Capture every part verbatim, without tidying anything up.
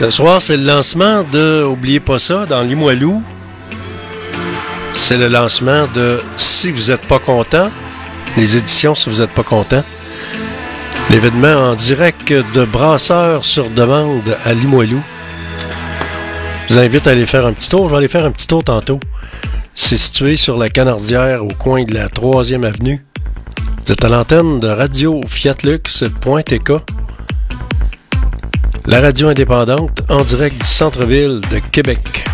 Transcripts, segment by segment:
Ce soir, c'est le lancement de, oubliez pas ça, dans Limoilou. C'est le lancement de Si vous n'êtes pas content, les éditions Si vous n'êtes pas content. L'événement en direct de Brasseurs sur demande à Limoilou. Je vous invite à aller faire un petit tour. Je vais aller faire un petit tour tantôt. C'est situé sur la Canardière au coin de la troisième avenue. Vous êtes à l'antenne de Radio Fiatlux.tk. La radio indépendante en direct du centre-ville de Québec.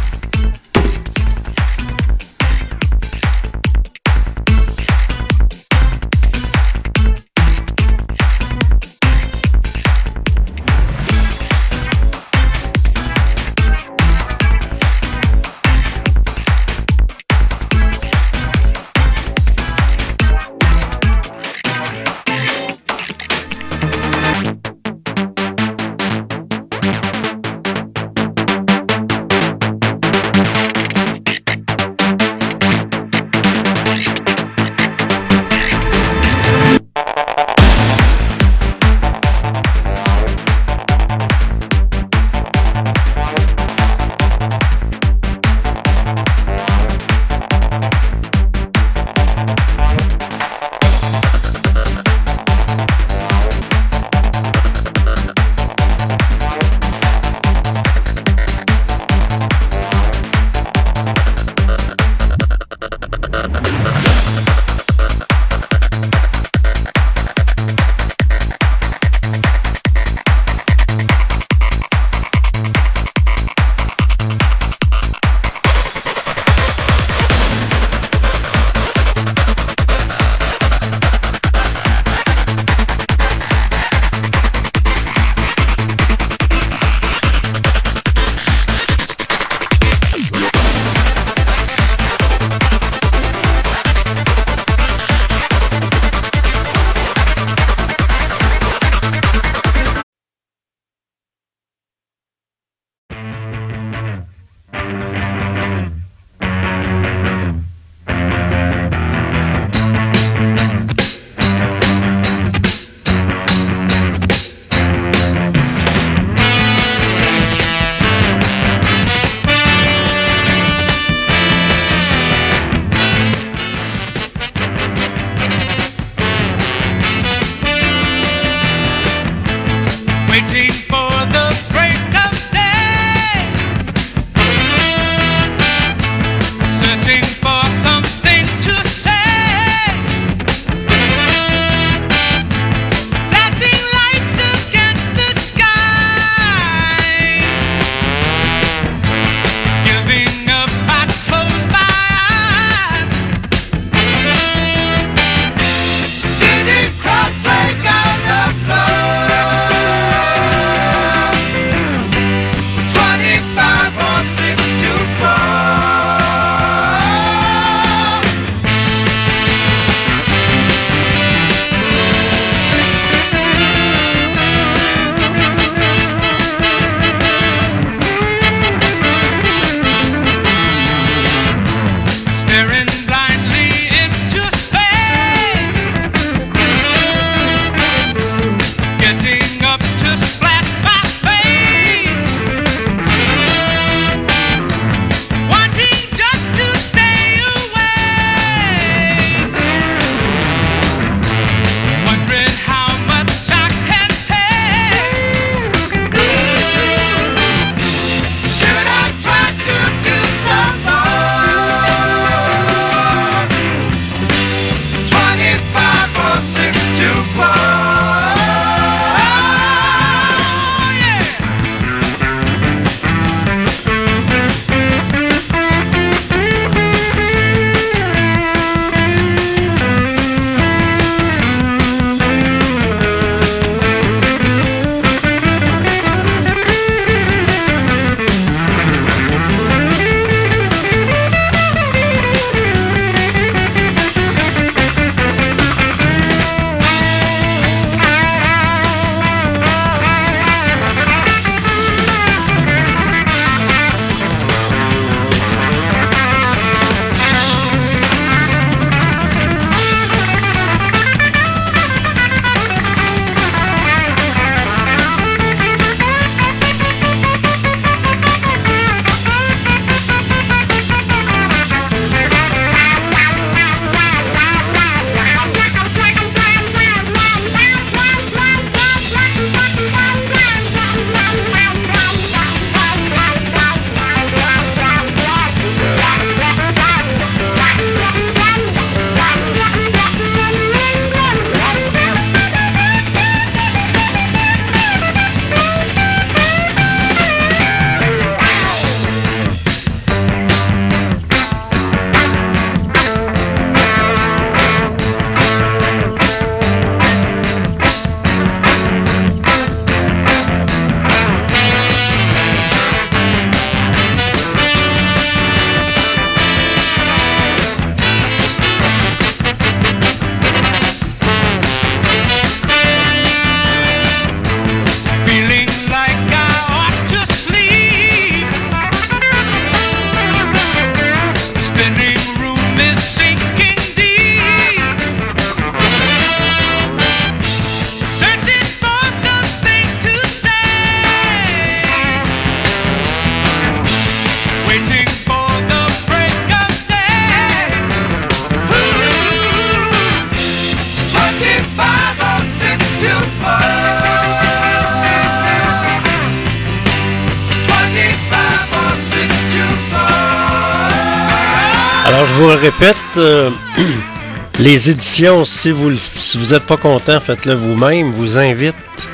Alors, je vous le répète, euh, les éditions, si vous si vous n'êtes pas content, faites-le vous-même, vous invite.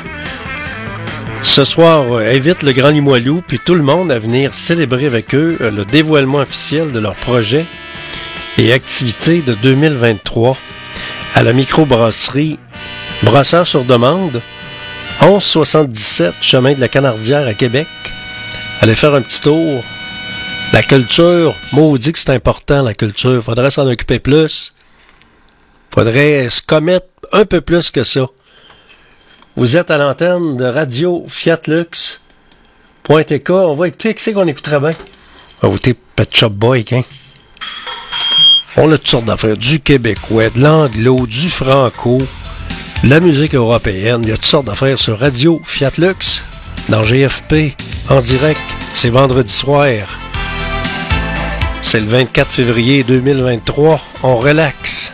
Ce soir, euh, invite le Grand Limoilou puis tout le monde à venir célébrer avec eux euh, le dévoilement officiel de leur projet et activités de deux mille vingt-trois à la microbrasserie Brasseur sur demande, onze soixante-dix-sept chemin de la Canardière à Québec. Allez faire un petit tour. La culture, maudit que c'est important, la culture. Faudrait s'en occuper plus. Faudrait se commettre un peu plus que ça. Vous êtes à l'antenne de Radio Fiat Lux. Point T K. On va écouter, qu'est-ce qu'on écouterait bien? On va écouter Pet Shop Boy, hein? On a toutes sortes d'affaires. Du québécois, de l'anglo, du franco, de la musique européenne. Il y a toutes sortes d'affaires sur Radio Fiat Lux. Dans G F P, en direct. C'est vendredi soir. C'est le vingt-quatre février deux mille vingt-trois. On relaxe.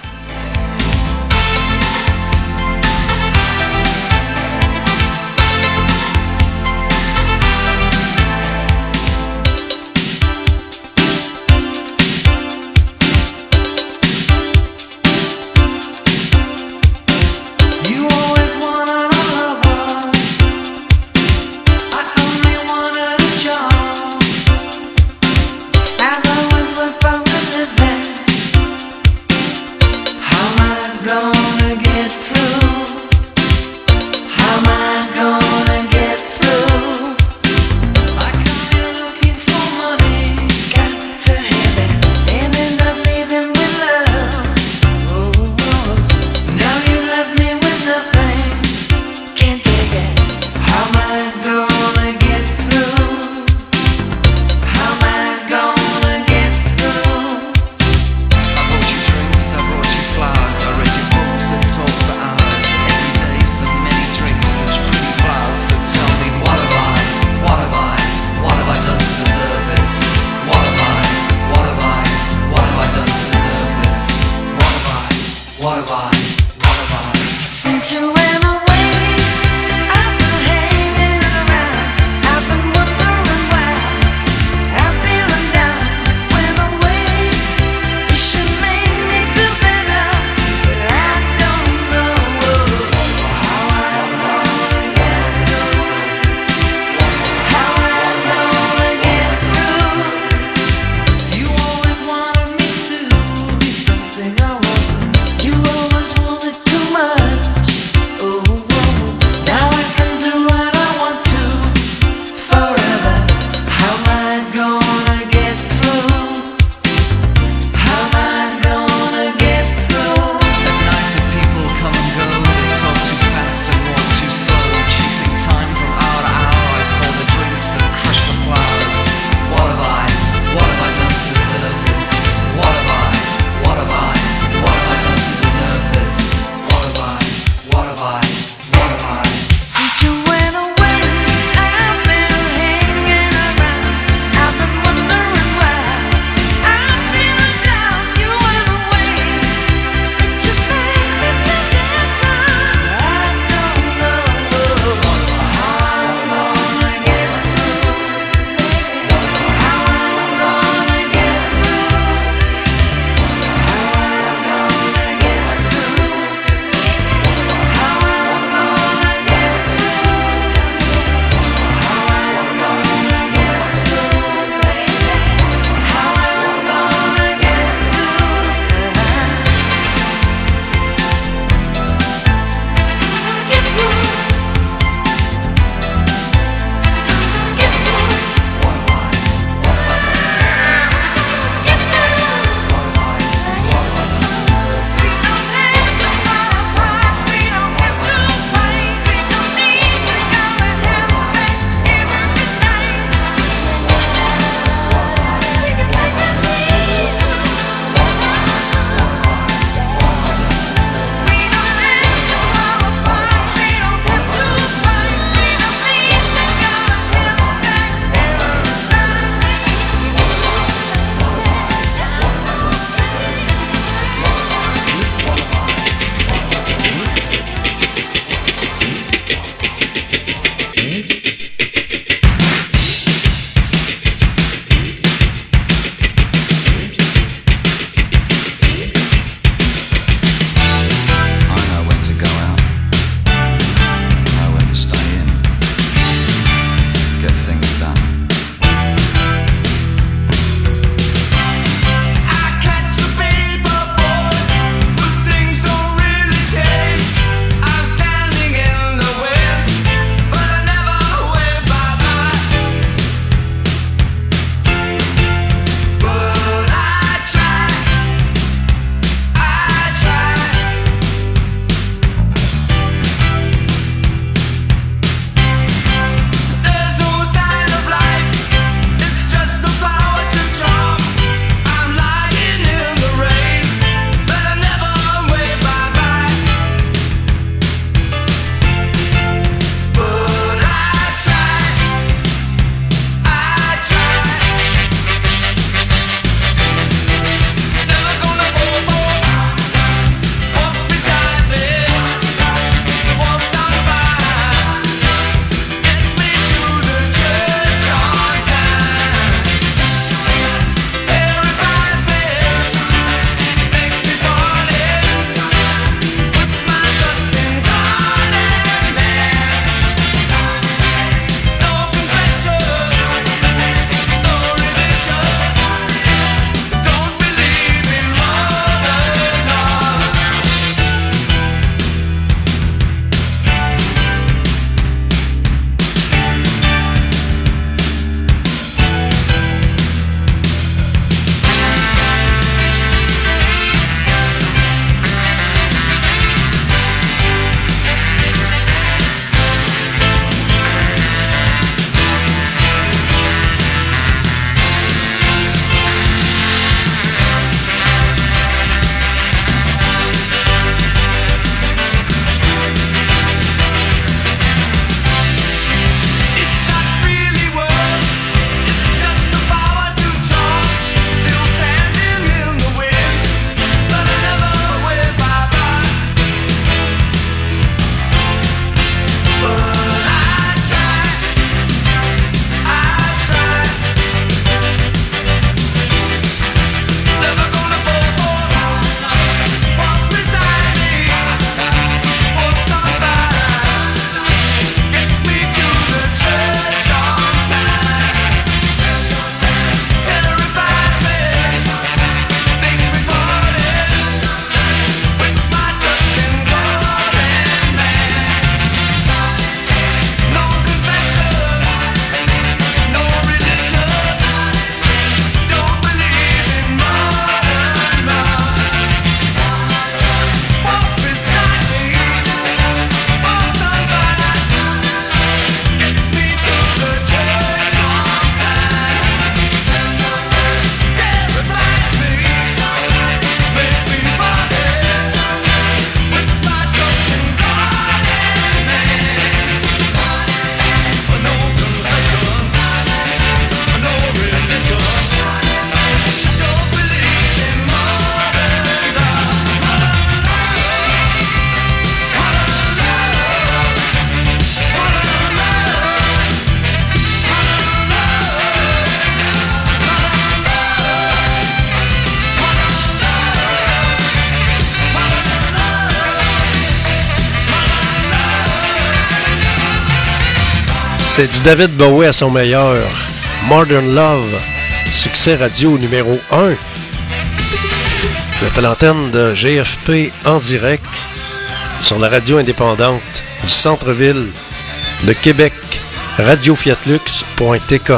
C'est du David Bowie à son meilleur. Modern Love, succès radio numéro un. Vous êtes à l'antenne de G F P en direct sur la radio indépendante du centre-ville de Québec, radio fiat lux point t k.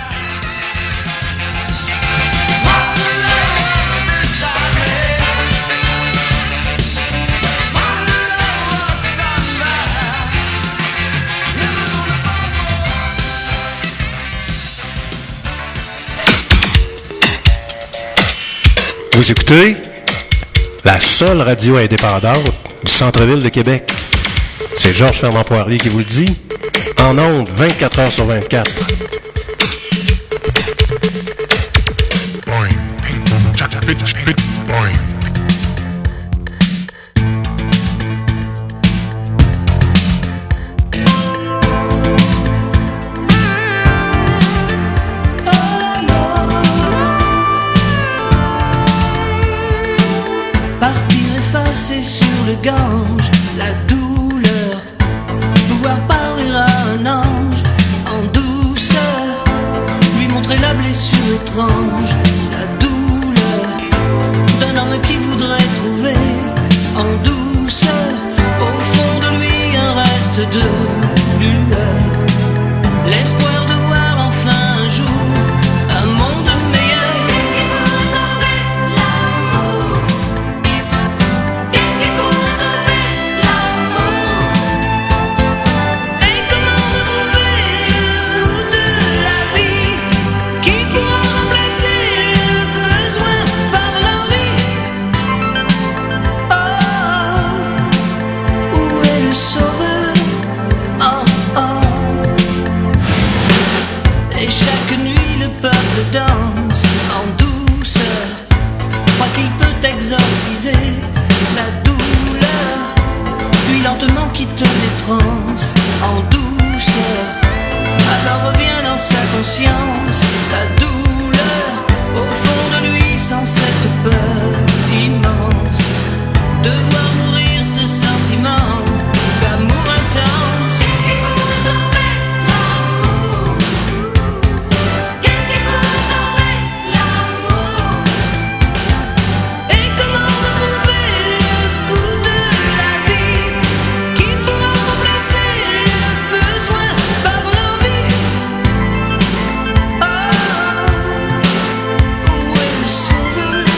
Vous écoutez la seule radio indépendante du centre-ville de Québec. C'est Georges Fernand Poirier qui vous le dit, en ondes vingt-quatre heures sur vingt-quatre. Gange, la douleur, pouvoir parler à un ange en douceur, lui montrer la blessure étrange, la douleur d'un homme qui voudrait trouver en douceur au fond de lui un reste de lueur, l'espoir de voir enfin un jour un monde meilleur. Qu'est-ce qui peut sauver l'amour? Qu'est-ce qui peut danse en douceur, croit qu'il peut exorciser la douleur, puis lentement quitte les transes en douceur, alors revient dans sa conscience la douleur, au fond de lui sans cette peur immense, de voir mourir ce sentiment d'amour intense. Qu'est-ce qui peut sauver l'amour? Qu'est-ce qui peut sauver l'amour? Et comment retrouver le goût de la vie qui pourra remplacer le besoin par l'envie? Oh, où est le sauveur?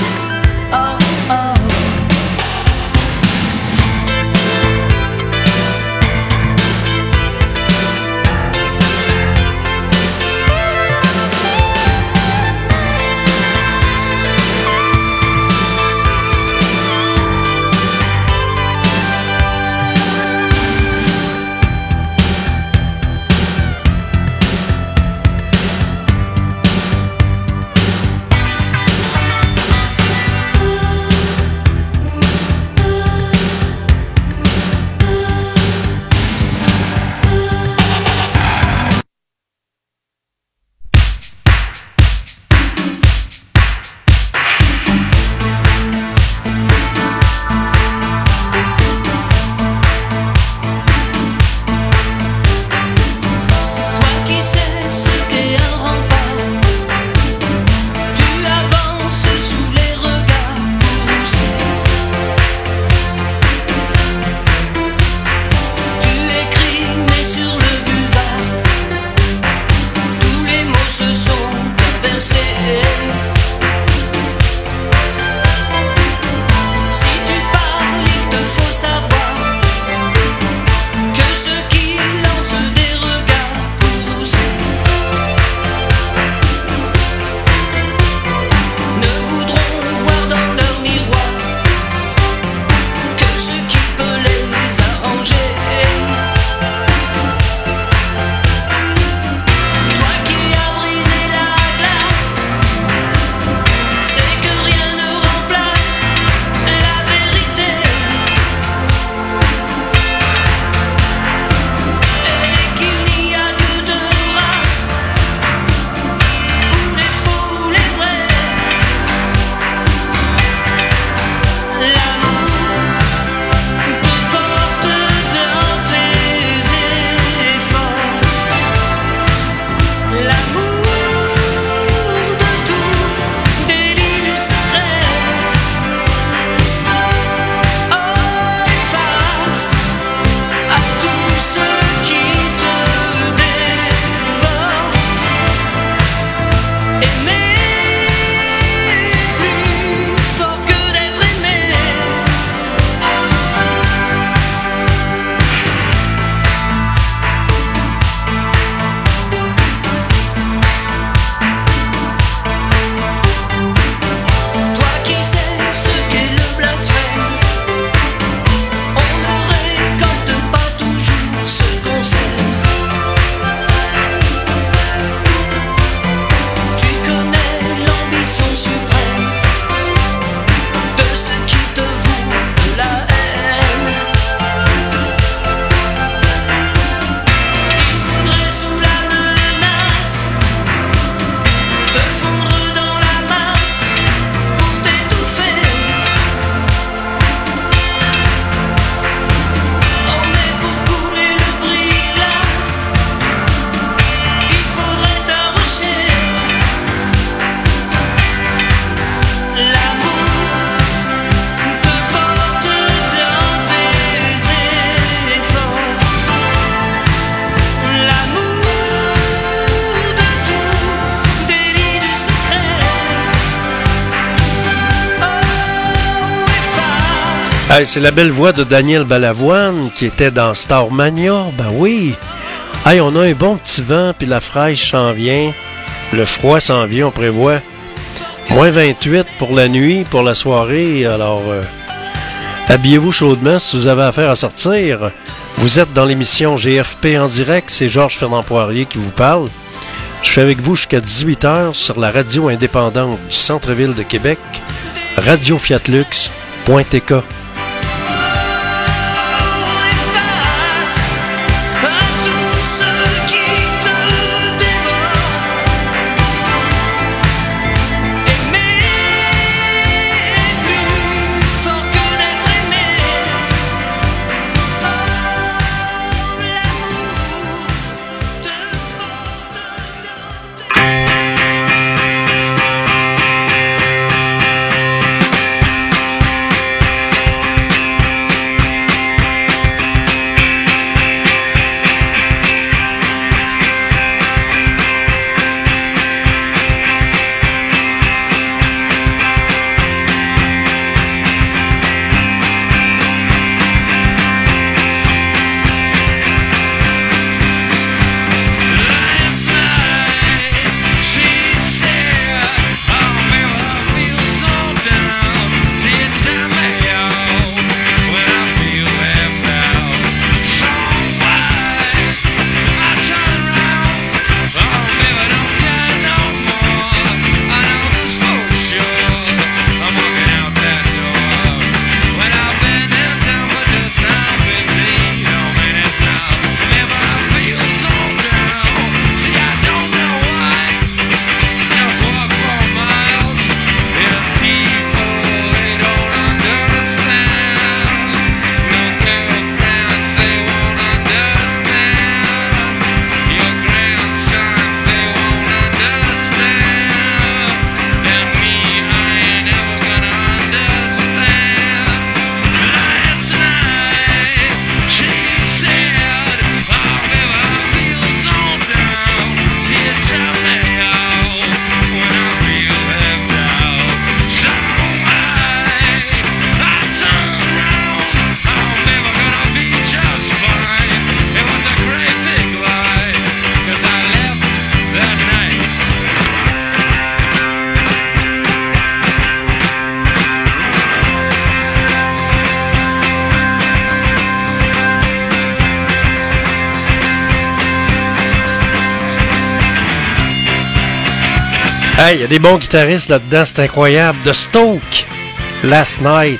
Hey, c'est la belle voix de Daniel Balavoine qui était dans Starmania. Ben oui. Hey, on a un bon petit vent, puis la fraîche s'en vient. Le froid s'en vient, on prévoit moins vingt-huit pour la nuit, pour la soirée. Alors, euh, habillez-vous chaudement si vous avez affaire à sortir. Vous êtes dans l'émission G F P en direct. C'est Georges Fernand Poirier qui vous parle. Je suis avec vous jusqu'à dix-huit heures sur la radio indépendante du centre-ville de Québec, radio fiat lux point t k. Hey, il y a des bons guitaristes là-dedans, c'est incroyable. The Stoke, Last Night.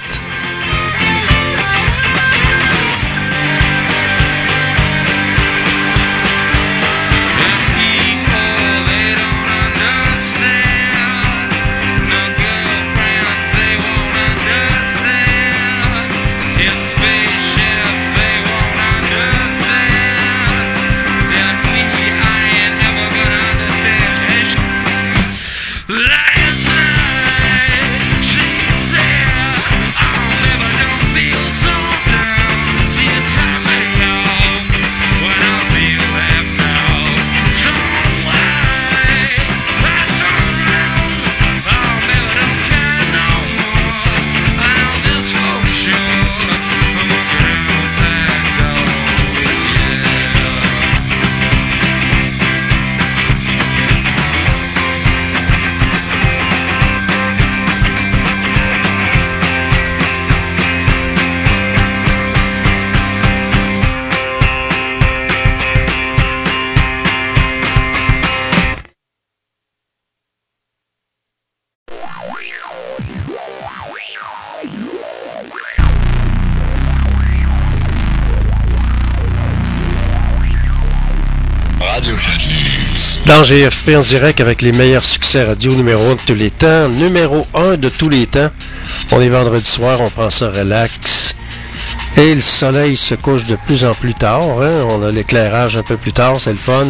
Dans G F P en direct avec les meilleurs succès radio numéro un de tous les temps. Numéro un de tous les temps. On est vendredi soir, on prend ça relax. Et le soleil se couche de plus en plus tard. Hein? On a l'éclairage un peu plus tard, c'est le fun.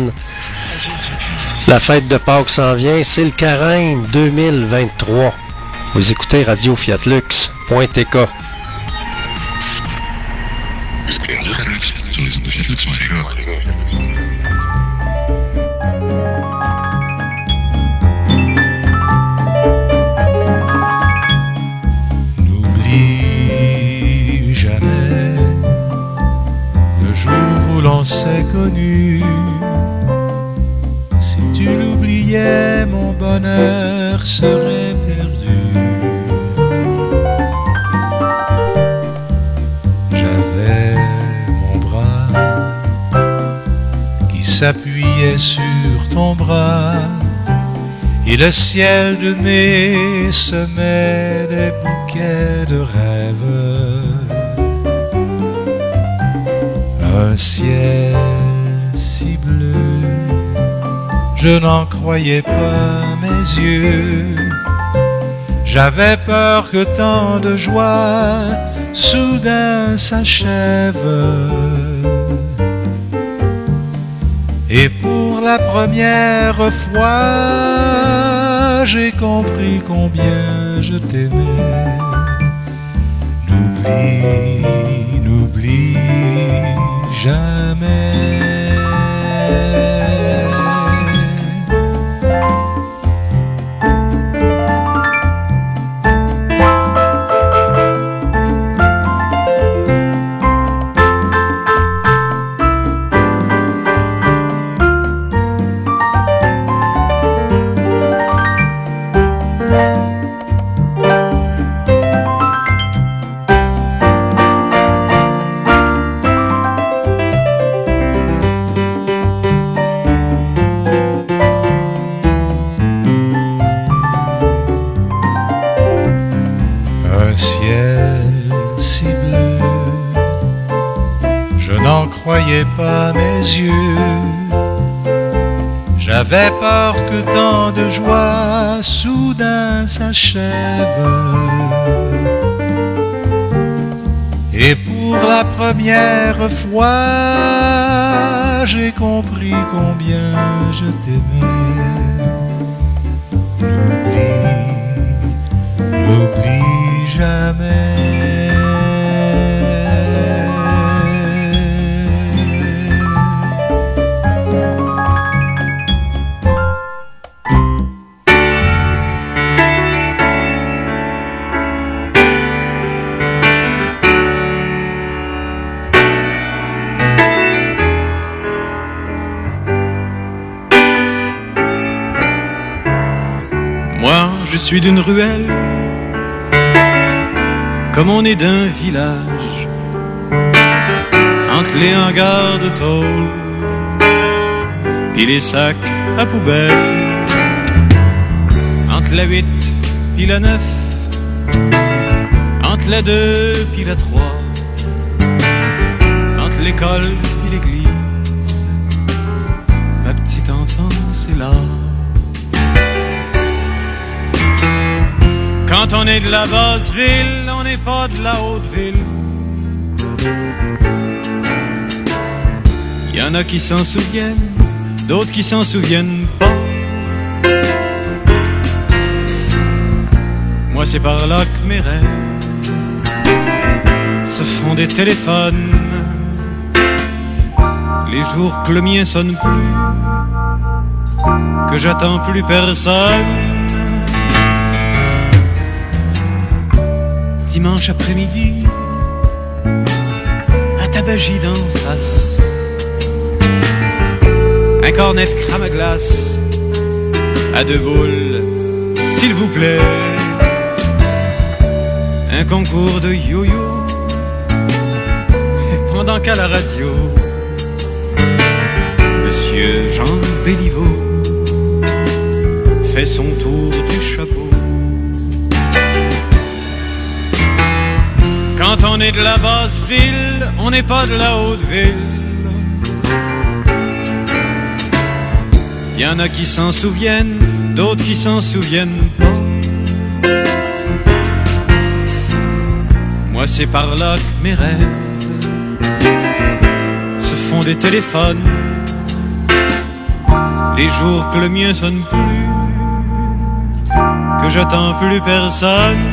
La fête de Pâques s'en vient, c'est le Carême deux mille vingt-trois. Vous écoutez radio fiat lux point t k. N'oublie l'on s'est connu. Si tu l'oubliais, mon bonheur serait perdu. J'avais mon bras qui s'appuyait sur ton bras, et le ciel de mai semait des bouquets de rêves. Un ciel si bleu, je n'en croyais pas mes yeux. J'avais peur que tant de joie soudain s'achève. Et pour la première fois, j'ai compris combien je t'aimais. N'oublie, n'oublie jamais. Un ciel si bleu, je n'en croyais pas mes yeux. J'avais peur que tant de joie soudain s'achève. Et pour la première fois, j'ai compris combien je t'aimais. N'oublie, n'oublie jamais. Moi, je suis d'une ruelle, comme on est d'un village, entre les hangars de tôle, puis les sacs à poubelle, entre la huit puis la neuf, entre la deux puis la trois, entre l'école puis l'église, ma petite enfance est là. Quand on est de la basse ville, on n'est pas de la haute ville. Il y en a qui s'en souviennent, d'autres qui s'en souviennent pas. Moi c'est par là que mes rêves se font des téléphones. Les jours que le mien sonne plus, que j'attends plus personne. Dimanche après-midi, à Tabagie d'en face, un cornet de crème à glace, à deux boules, s'il vous plaît. Un concours de yo-yo, pendant qu'à la radio, Monsieur Jean Béliveau fait son tour du chapeau. Quand on est de la basse ville, on n'est pas de la haute ville. Il y en a qui s'en souviennent, d'autres qui s'en souviennent pas. Moi c'est par là que mes rêves se font des téléphones. Les jours que le mien sonne plus, que j'attends plus personne.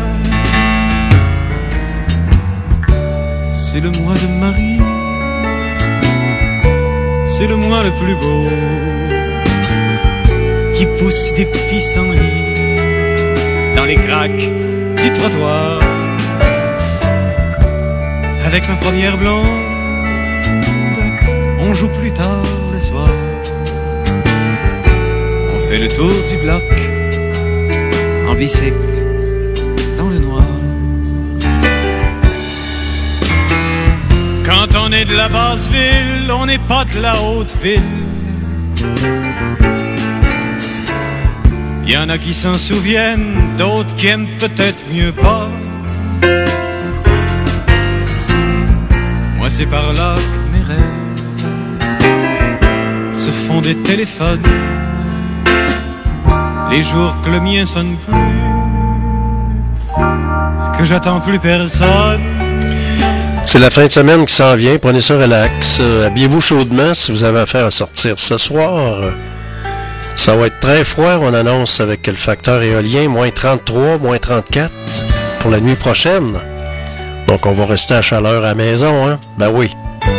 C'est le mois de Marie, c'est le mois le plus beau, qui pousse des pissenlits dans les craques du trottoir. Avec ma première blonde, on joue plus tard le soir. On fait le tour du bloc en bicycle dans le noir. Quand on est de la basse ville, on n'est pas de la haute ville. Y en a qui s'en souviennent, d'autres qui aiment peut-être mieux pas. Moi c'est par là que mes rêves se font des téléphones. Les jours que le mien sonne plus, que j'attends plus personne. C'est la fin de semaine qui s'en vient, prenez ça relax. Euh, habillez-vous chaudement si vous avez affaire à sortir ce soir. Ça va être très froid, on annonce avec le facteur éolien, moins trente-trois, moins trente-quatre pour la nuit prochaine. Donc on va rester à chaleur à la maison, hein? Ben oui.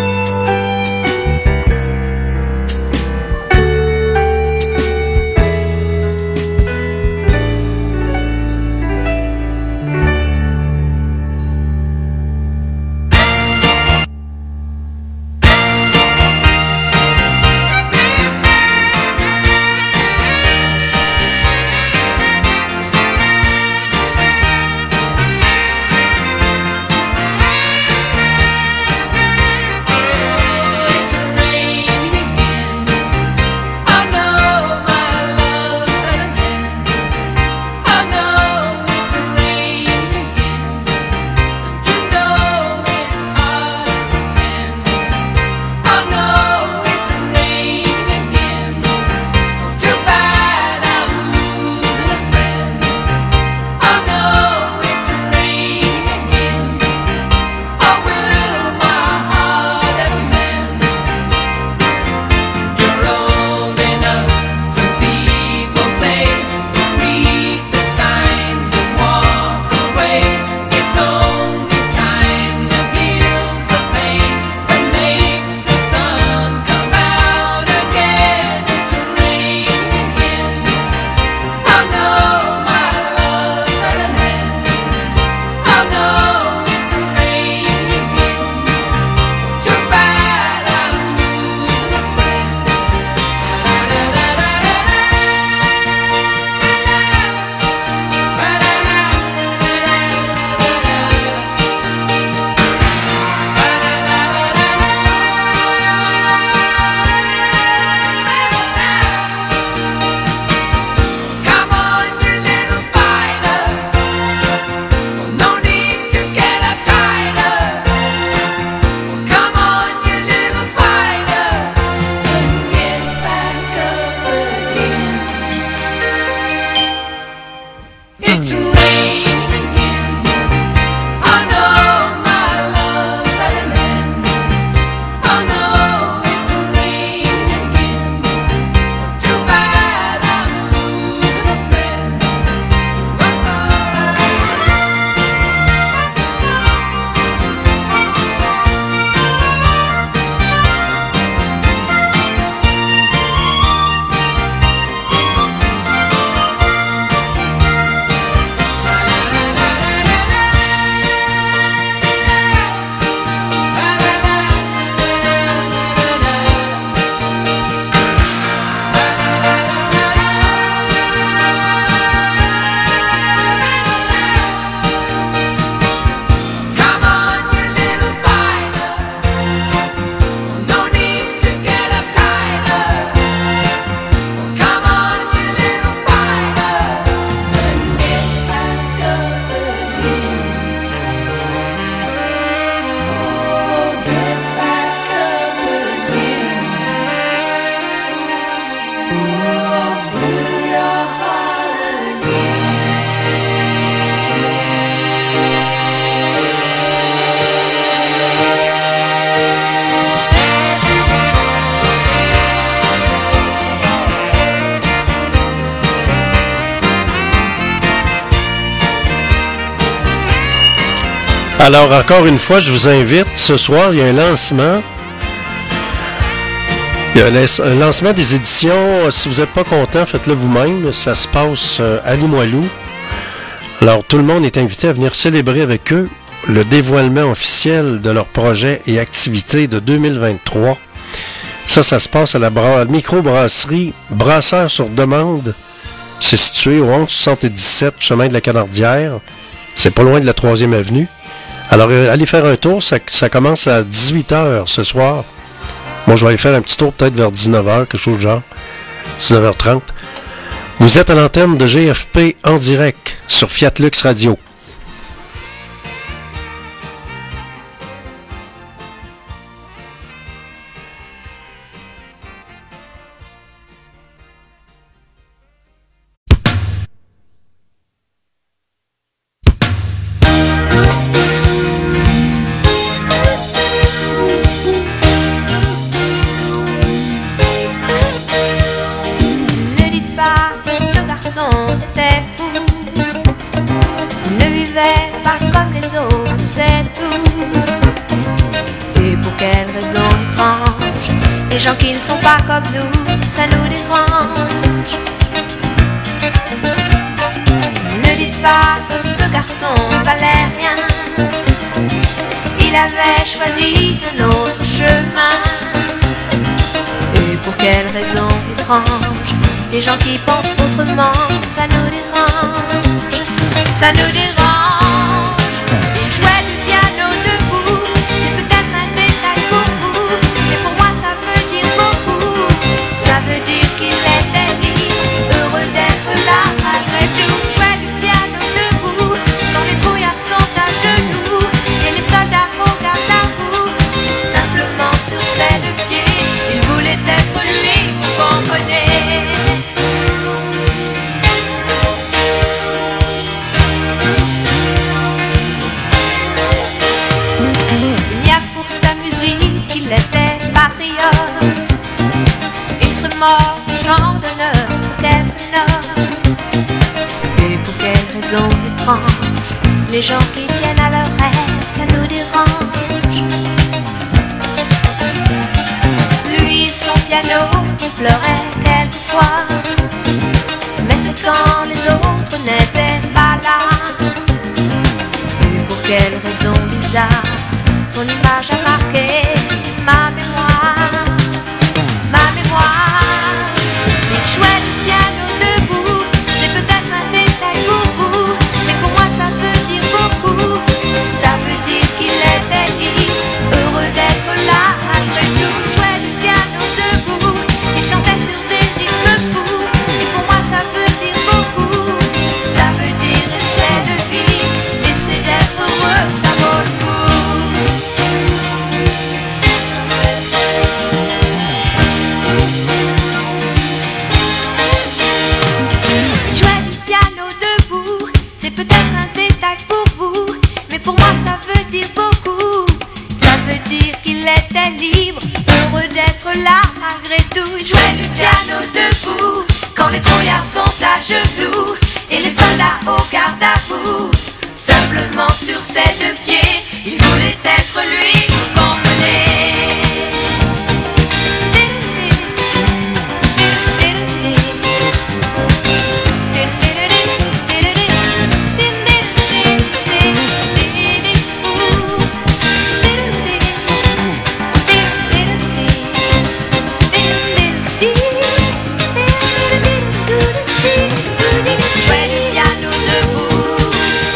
Alors, encore une fois, je vous invite, ce soir, il y a un lancement. Il y a un lancement des éditions. Si vous n'êtes pas content, faites-le vous-même. Ça se passe à Limoilou. Alors, tout le monde est invité à venir célébrer avec eux le dévoilement officiel de leurs projets et activités de deux mille vingt-trois. Ça, ça se passe à la bra- microbrasserie Brasseur sur demande. C'est situé au onze soixante-dix-sept chemin de la Canardière. C'est pas loin de la troisième avenue. Alors, euh, allez faire un tour. Ça, ça commence à dix-huit heures ce soir. Moi, je vais aller faire un petit tour peut-être vers dix-neuf heures, quelque chose de genre. dix-neuf heures trente. Vous êtes à l'antenne de G F P en direct sur Fiat Lux Radio. Les gens qui ne sont pas comme nous, ça nous dérange. Ne dites pas que ce garçon valait rien. Il avait choisi un autre chemin. Et pour quelle raison étrange, les gens qui pensent autrement, ça nous dérange. Ça nous dérange. Il jouait du piano debout. C'est peut-être un détail pour vous, mais pour moi ça veut dire beaucoup. Ça veut dire qu'il était libre, heureux d'être là malgré tout. Jouait du piano debout, quand les trouillards sont à genoux et les soldats au garde à vous. Simplement sur ses deux pieds, il voulait être lui, vous comprenez. Il était patriote, il serait mort du genre d'honneur, quelque note. Et pour quelle raison étrange, les gens qui tiennent à leur rêve, ça nous dérange. Lui, son piano, il pleurait quelquefois, mais c'est quand les autres n'étaient pas là. Et pour quelle raison bizarre, son image a marqué ma mémoire, ma mémoire. Il jouait du piano debout, c'est peut-être un détail pour vous, mais pour moi ça veut dire beaucoup. Ça veut dire qu'il était libre, heureux d'être là malgré tout. Il jouait du piano debout, il chantait sur des rythmes fous, et pour moi ça veut dire beaucoup. Ça veut dire essaie de vivre, essaie d'être heureux, ça vaut le coup. Il jouait du piano debout, c'est peut-être un détail pour vous, mais pour moi ça veut dire beaucoup. Ça veut dire qu'il était libre, heureux d'être là malgré tout. Il jouait du piano debout, quand les trouillards sont à genoux et les soldats au garde à vous. Simplement sur ses deux pieds, il voulait être lui, vous comprenez. Jouait du piano debout.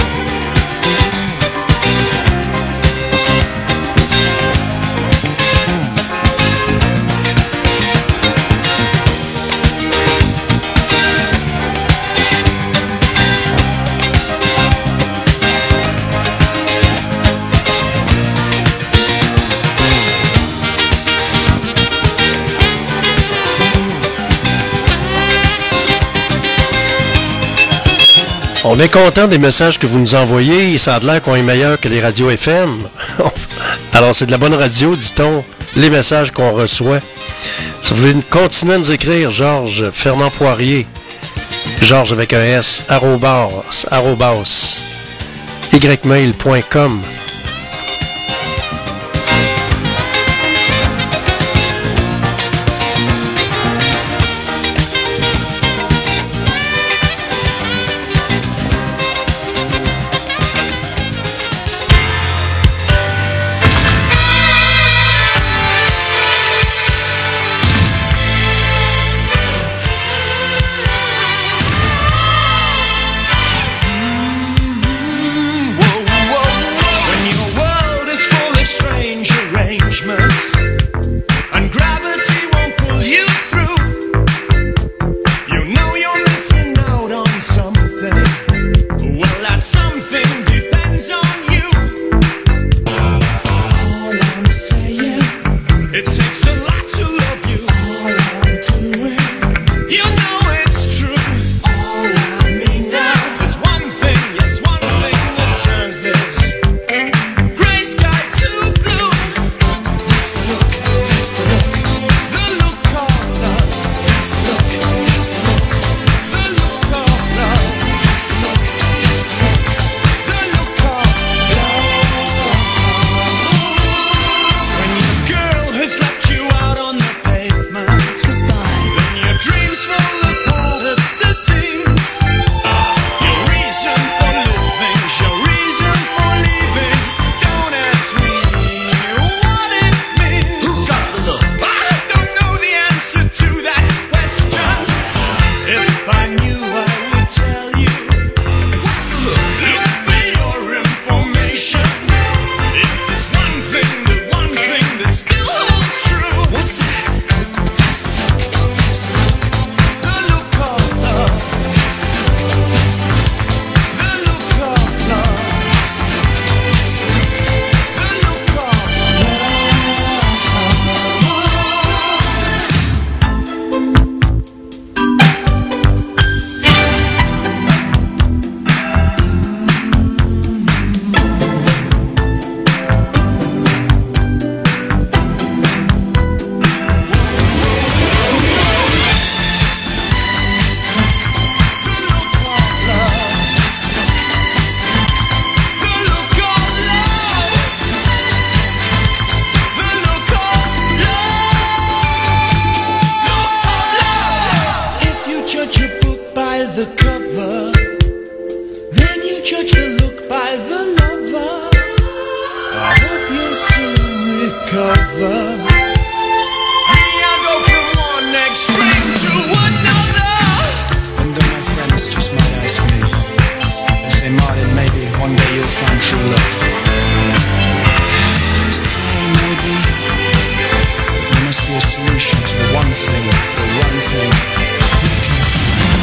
On est content des messages que vous nous envoyez. Ça a l'air qu'on est meilleur que les radios F M. Alors, c'est de la bonne radio, dit-on, les messages qu'on reçoit. Si vous voulez continuer à nous écrire, Georges Fernand Poirier, Georges avec un S, arrobas, arrobas, ymail point com. other. Me, I go from one extreme to another. And then my friends just might ask me, they say, Martin, maybe one day you'll find true love. I say maybe there must be a solution to the one thing, the one thing we can find.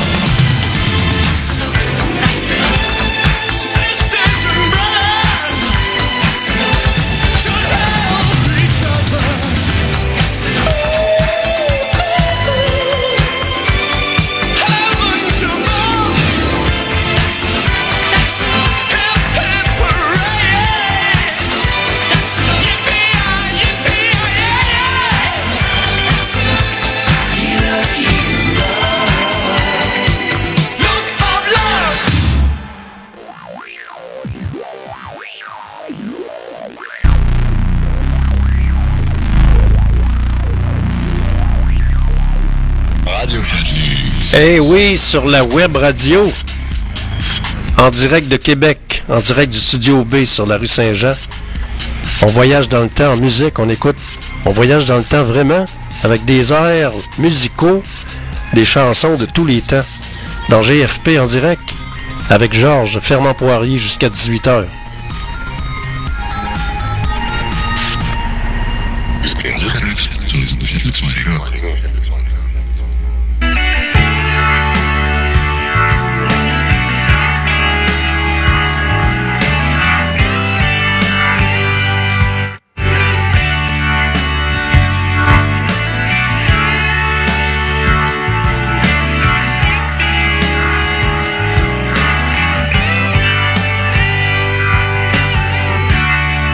Eh oui, sur la web radio, en direct de Québec, en direct du studio B sur la rue Saint-Jean. On voyage dans le temps en musique, on écoute, on voyage dans le temps vraiment, avec des airs musicaux, des chansons de tous les temps. Dans G F P en direct, avec Georges Fernand-Poirier jusqu'à dix-huit heures.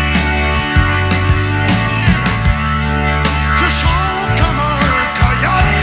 Je chante comme un coyote.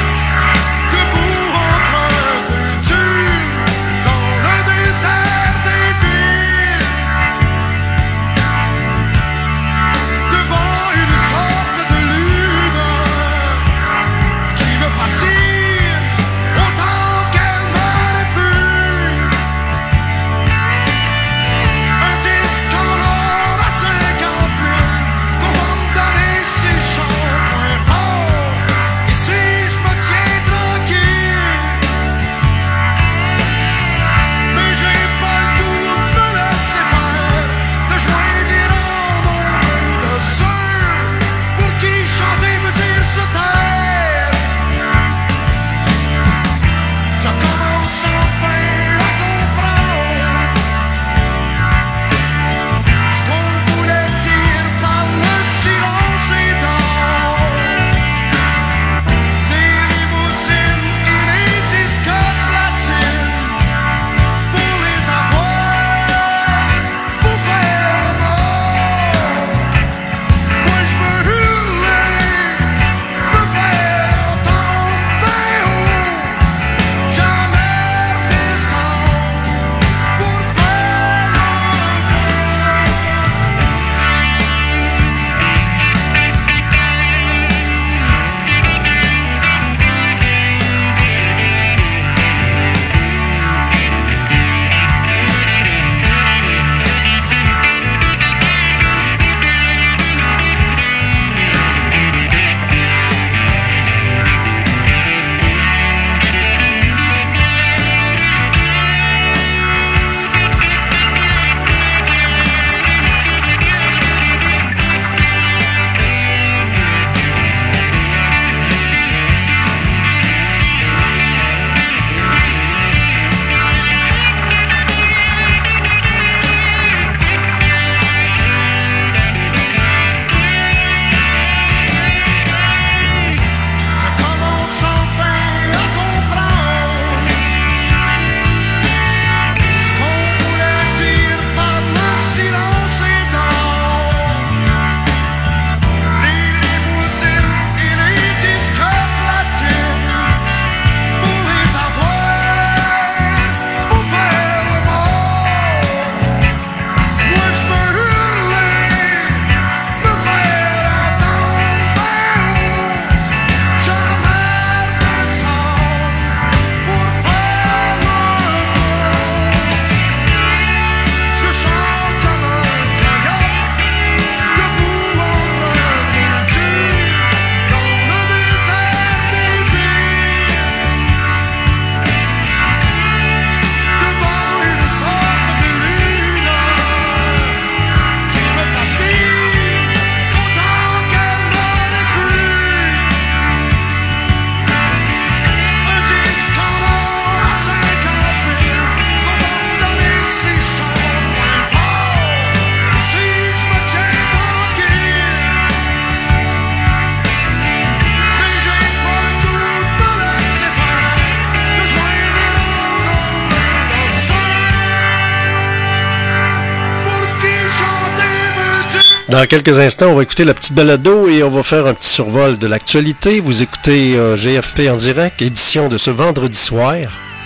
Dans quelques instants, on va écouter la petite balado et on va faire un petit survol de l'actualité. Vous écoutez euh, G F P en direct, édition de ce vendredi soir.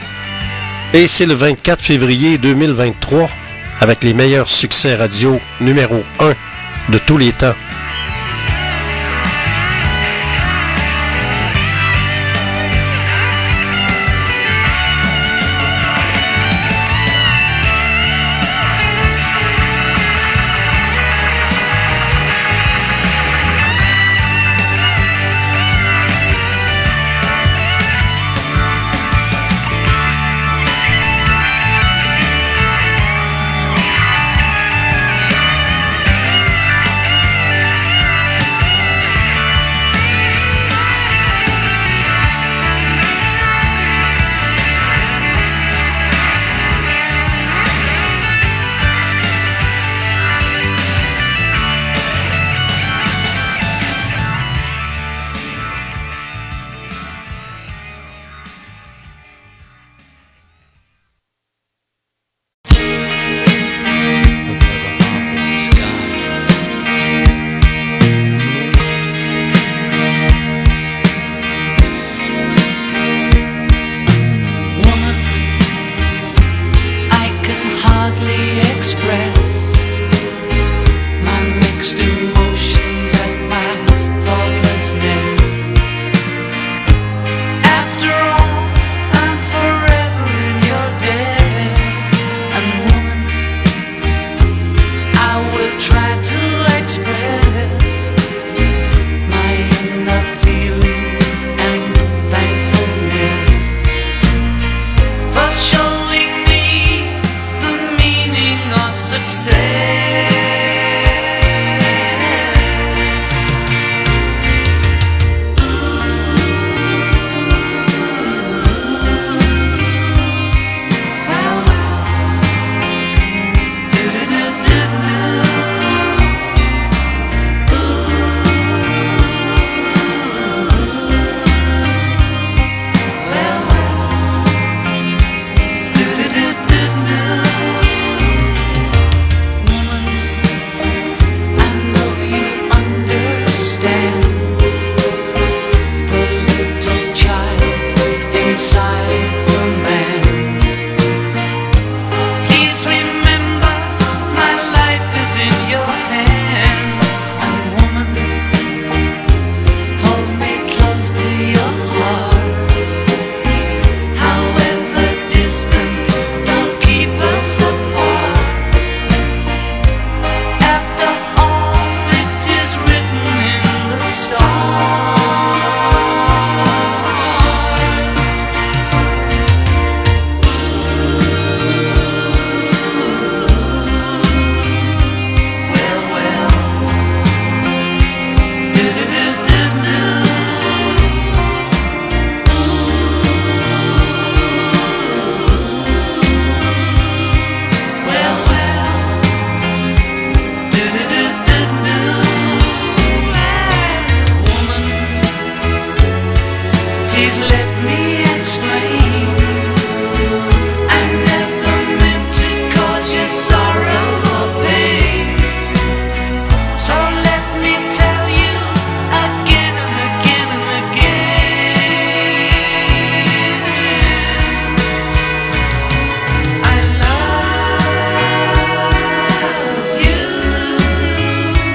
Et c'est le vingt-quatre février deux mille vingt-trois avec les meilleurs succès radio numéro un de tous les temps.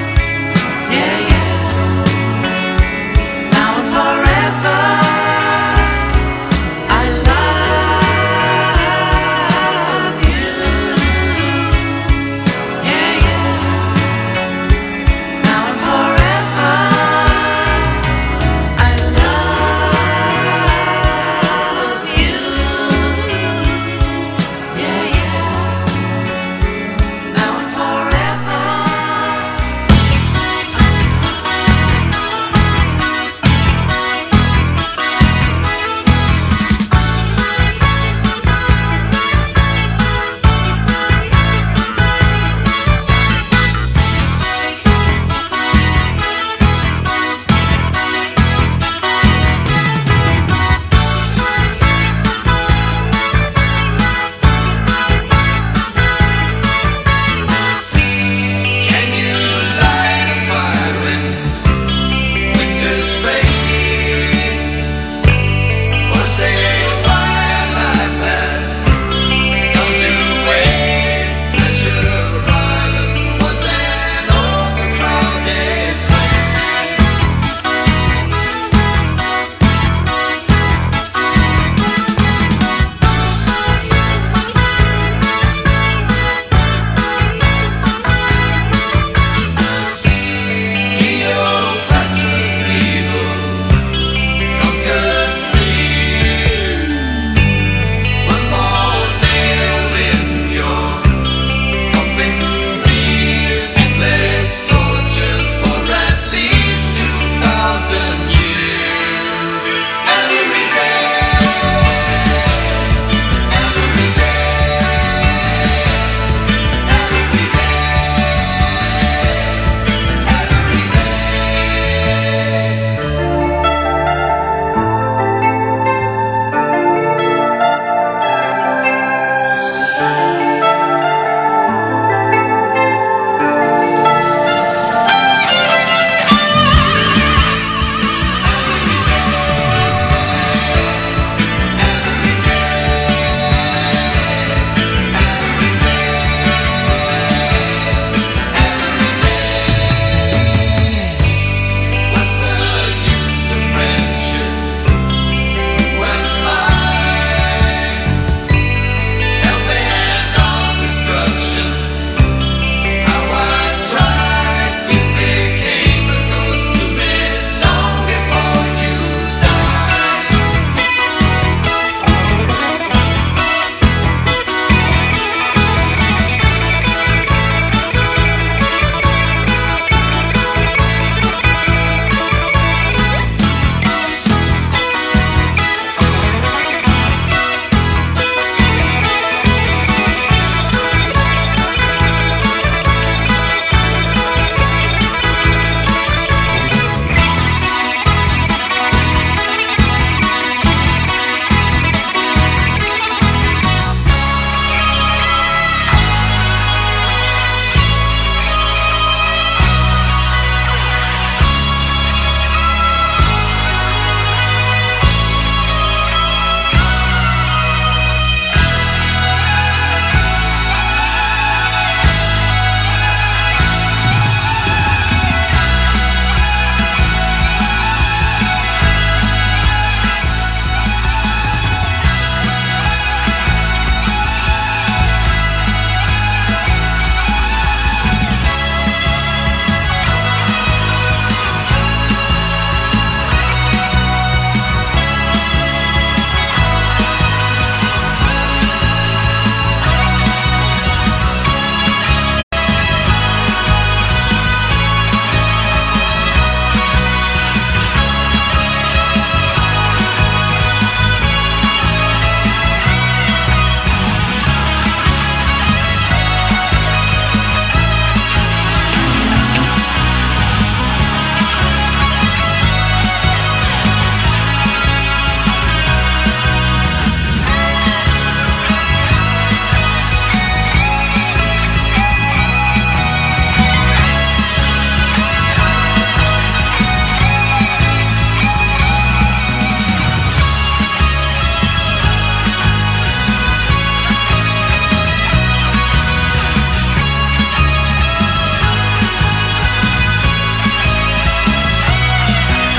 Now and forever.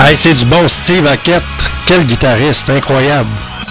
Hey, c'est du bon Steve Hackett. Quel guitariste, incroyable.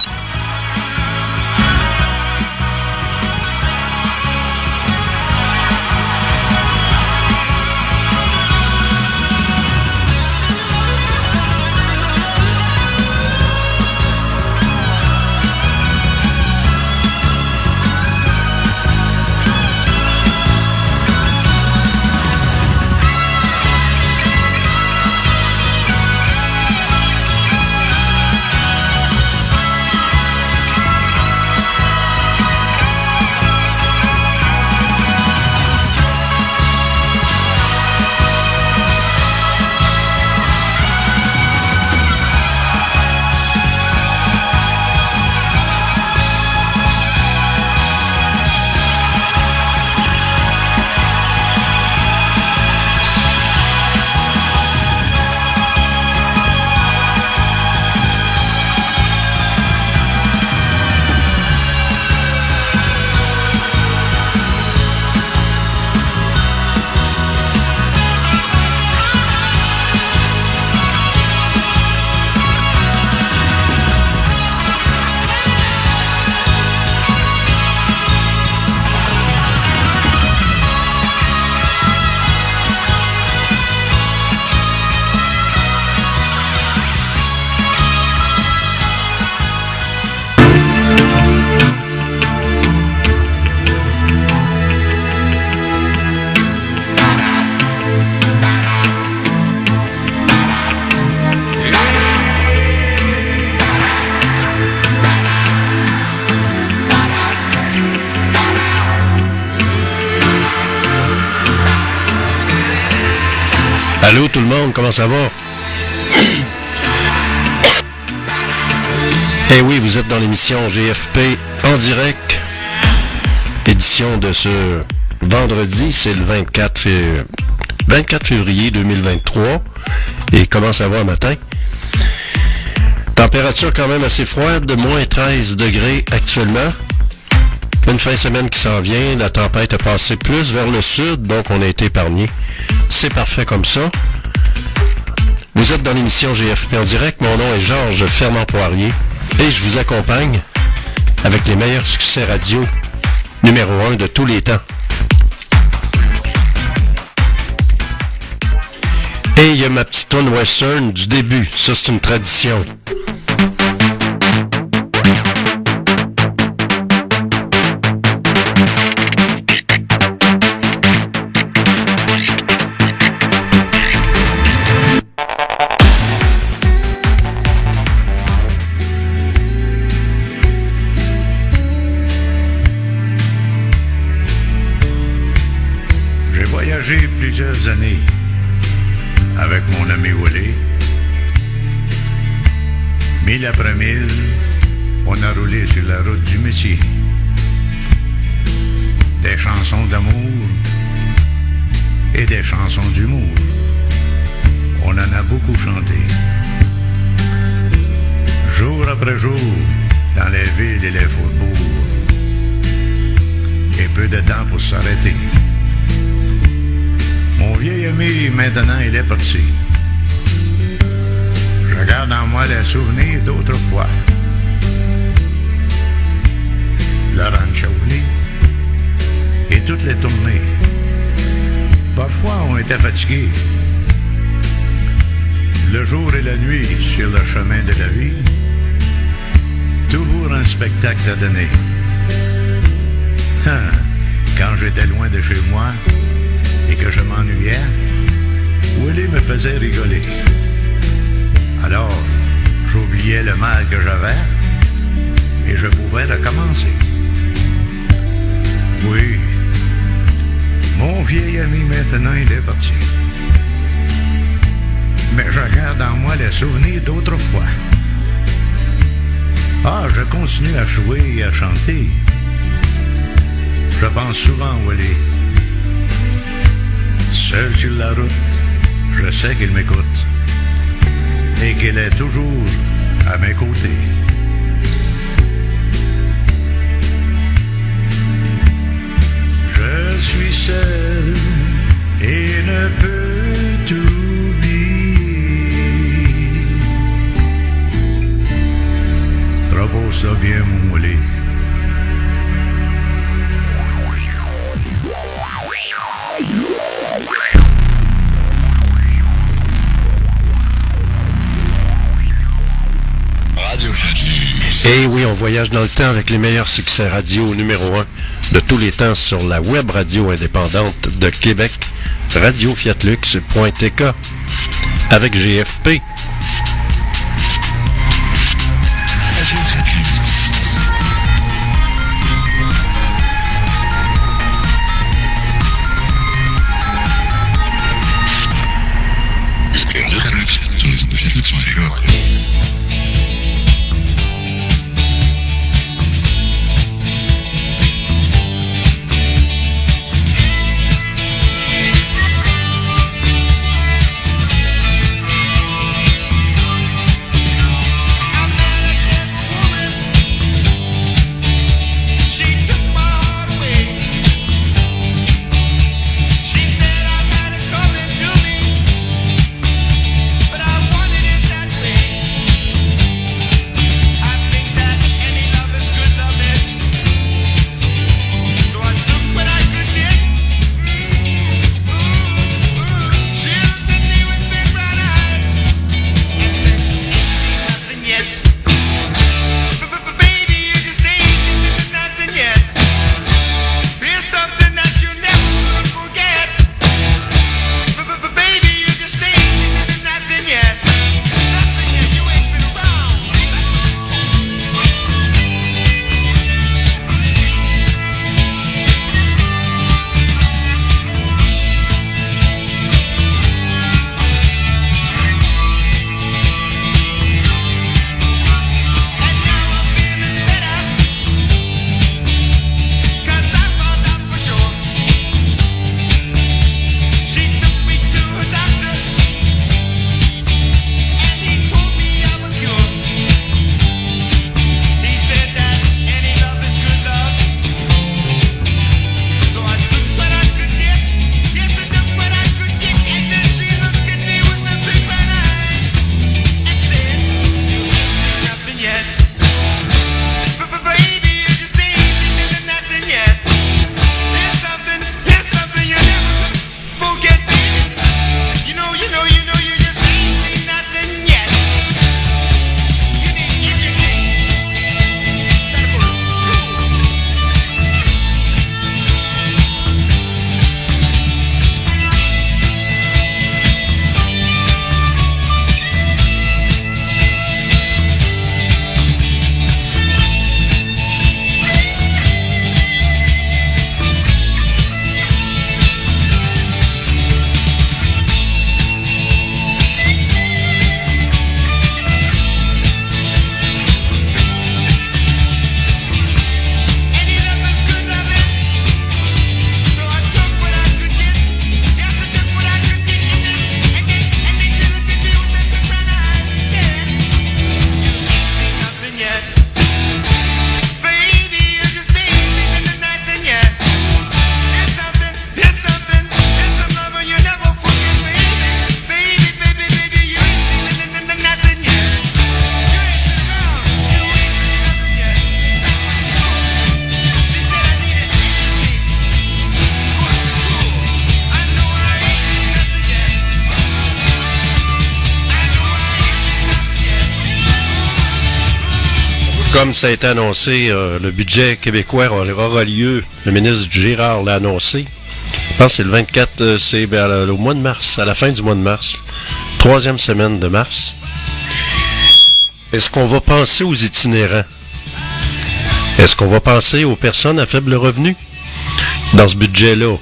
Allô tout le monde, comment ça va? Eh oui, vous êtes dans l'émission G F P en direct. Édition de ce vendredi, c'est le vingt-quatre, fév... vingt-quatre février deux mille vingt-trois. Et comment ça va matin? Température quand même assez froide, moins treize degrés actuellement. Une fin de semaine qui s'en vient, la tempête est passée plus vers le sud, donc on a été épargné. C'est parfait comme ça. Vous êtes dans l'émission G F P en direct, mon nom est Georges Fermant-Poirier et je vous accompagne avec les meilleurs succès radio numéro un de tous les temps. Et il y a ma petite toune western du début, ça c'est une tradition. J'ai plusieurs années avec mon ami Willy. Mille après mille, on a roulé sur la route du métier. Des chansons d'amour et des chansons d'humour. On en a beaucoup chanté. Jour après jour, dans les villes et les faubourgs. Et peu de temps pour s'arrêter. Mon vieil ami, maintenant, il est parti. Je garde en moi les souvenirs d'autrefois. Le rancho Willy et toutes les tournées. Parfois, on était fatigués. Le jour et la nuit sur le chemin de la vie. Toujours un spectacle à donner. Hein, quand j'étais loin de chez moi, et que je m'ennuyais, Willy me faisait rigoler. Alors, j'oubliais le mal que j'avais et je pouvais recommencer. Oui, mon vieil ami maintenant il est parti. Mais je garde en moi les souvenirs d'autrefois. Ah, je continue à jouer et à chanter. Je pense souvent à Willy. Seul sur la route, je sais qu'il m'écoute et qu'il est toujours à mes côtés. Je suis seul et ne peux t'oublier. ça bien moellé. Et oui, on voyage dans le temps avec les meilleurs succès radio numéro un de tous les temps sur la web radio indépendante de Québec, radio fiat lux point t k, avec G F P. Comme ça a été annoncé, euh, le budget québécois aura lieu, le ministre Girard l'a annoncé. Je pense que c'est le vingt-quatre, euh, c'est ben, au mois de mars, à la fin du mois de mars, troisième semaine de mars. Est-ce qu'on va penser aux itinérants? Est-ce qu'on va penser aux personnes à faible revenu dans ce budget-là?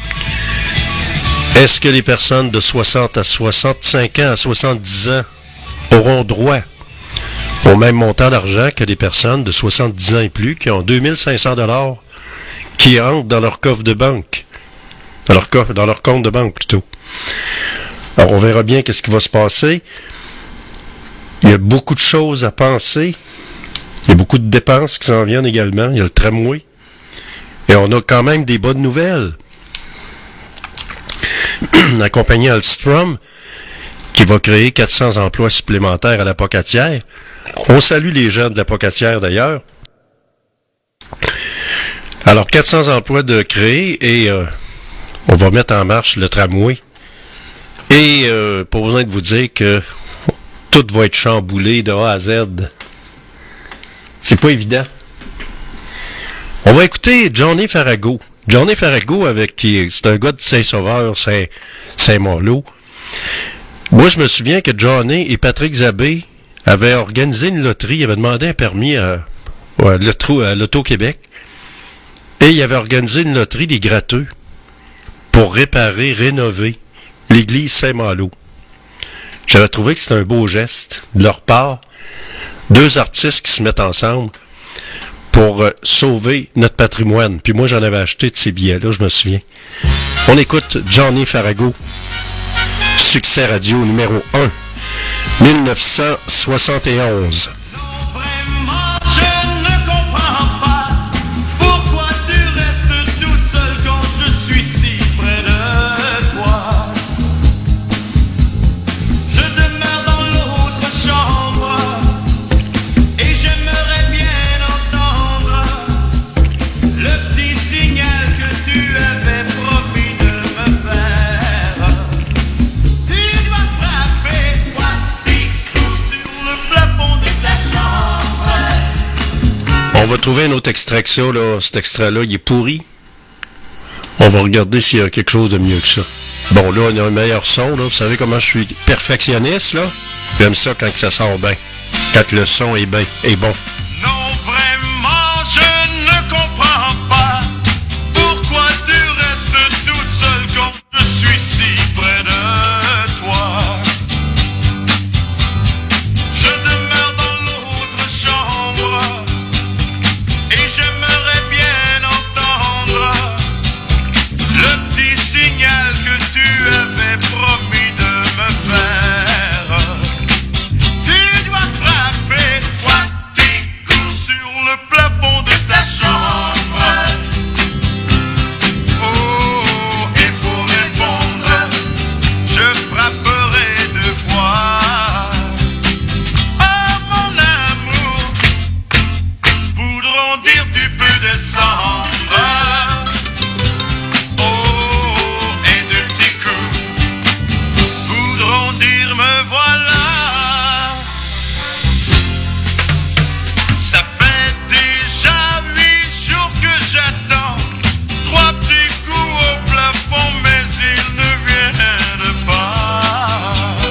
Est-ce que les personnes de soixante à soixante-cinq ans à soixante-dix ans auront droit au même montant d'argent que les personnes de soixante-dix ans et plus qui ont deux mille cinq cents dollars qui entrent dans leur coffre de banque, dans leur, co- dans leur compte de banque plutôt. Alors on verra bien qu'est-ce qui va se passer. Il y a beaucoup de choses à penser. Il y a beaucoup de dépenses qui s'en viennent également. Il y a le tramway. Et on a quand même des bonnes nouvelles. La compagnie Alstom qui va créer quatre cents emplois supplémentaires à la Pocatière. On salue les gens de la Pocatière d'ailleurs. Alors, quatre cents emplois de créer et euh, on va mettre en marche le tramway. Et euh, pas besoin de vous dire que tout va être chamboulé de A à Z. C'est pas évident. On va écouter Johnny Farago. Johnny Farago, avec qui c'est un gars de Saint-Sauveur, Saint, Saint-Malo. Moi, je me souviens que Johnny et Patrick Zabé avaient organisé une loterie, ils avaient demandé un permis à, à l'Auto-Québec. Et ils avaient organisé une loterie des gratteux pour réparer, rénover l'église Saint-Malo. J'avais trouvé que c'était un beau geste de leur part. Deux artistes qui se mettent ensemble pour euh, sauver notre patrimoine. Puis moi, j'en avais acheté de ces billets-là, je me souviens. On écoute Johnny Farago. Succès radio numéro un, dix-neuf cent soixante et onze. On va trouver un autre extrait que ça, là. Cet extrait-là, il est pourri. On va regarder s'il y a quelque chose de mieux que ça. Bon, là, on a un meilleur son, là. Vous savez comment je suis perfectionniste, là? J'aime ça quand ça sort bien. Quand le son est bien, est bon. Non, vraiment, je ne comprends pas pourquoi tu restes toute seule quand je suis si près de toi. Je demeure dans l'autre chambre et j'aimerais bien entendre le petit signal que tu avais promis de me faire. Tu dois frapper trois petits coups sur le plafond de ta chambre. Oh, et pour répondre, je frapperai deux fois. Oh, mon amour, voudront dire tu peux descendre. Oh, et deux petits coups voudront dire me voilà. Ça fait déjà huit jours que j'attends. Trois petits coups au plafond, mais ils ne viennent pas.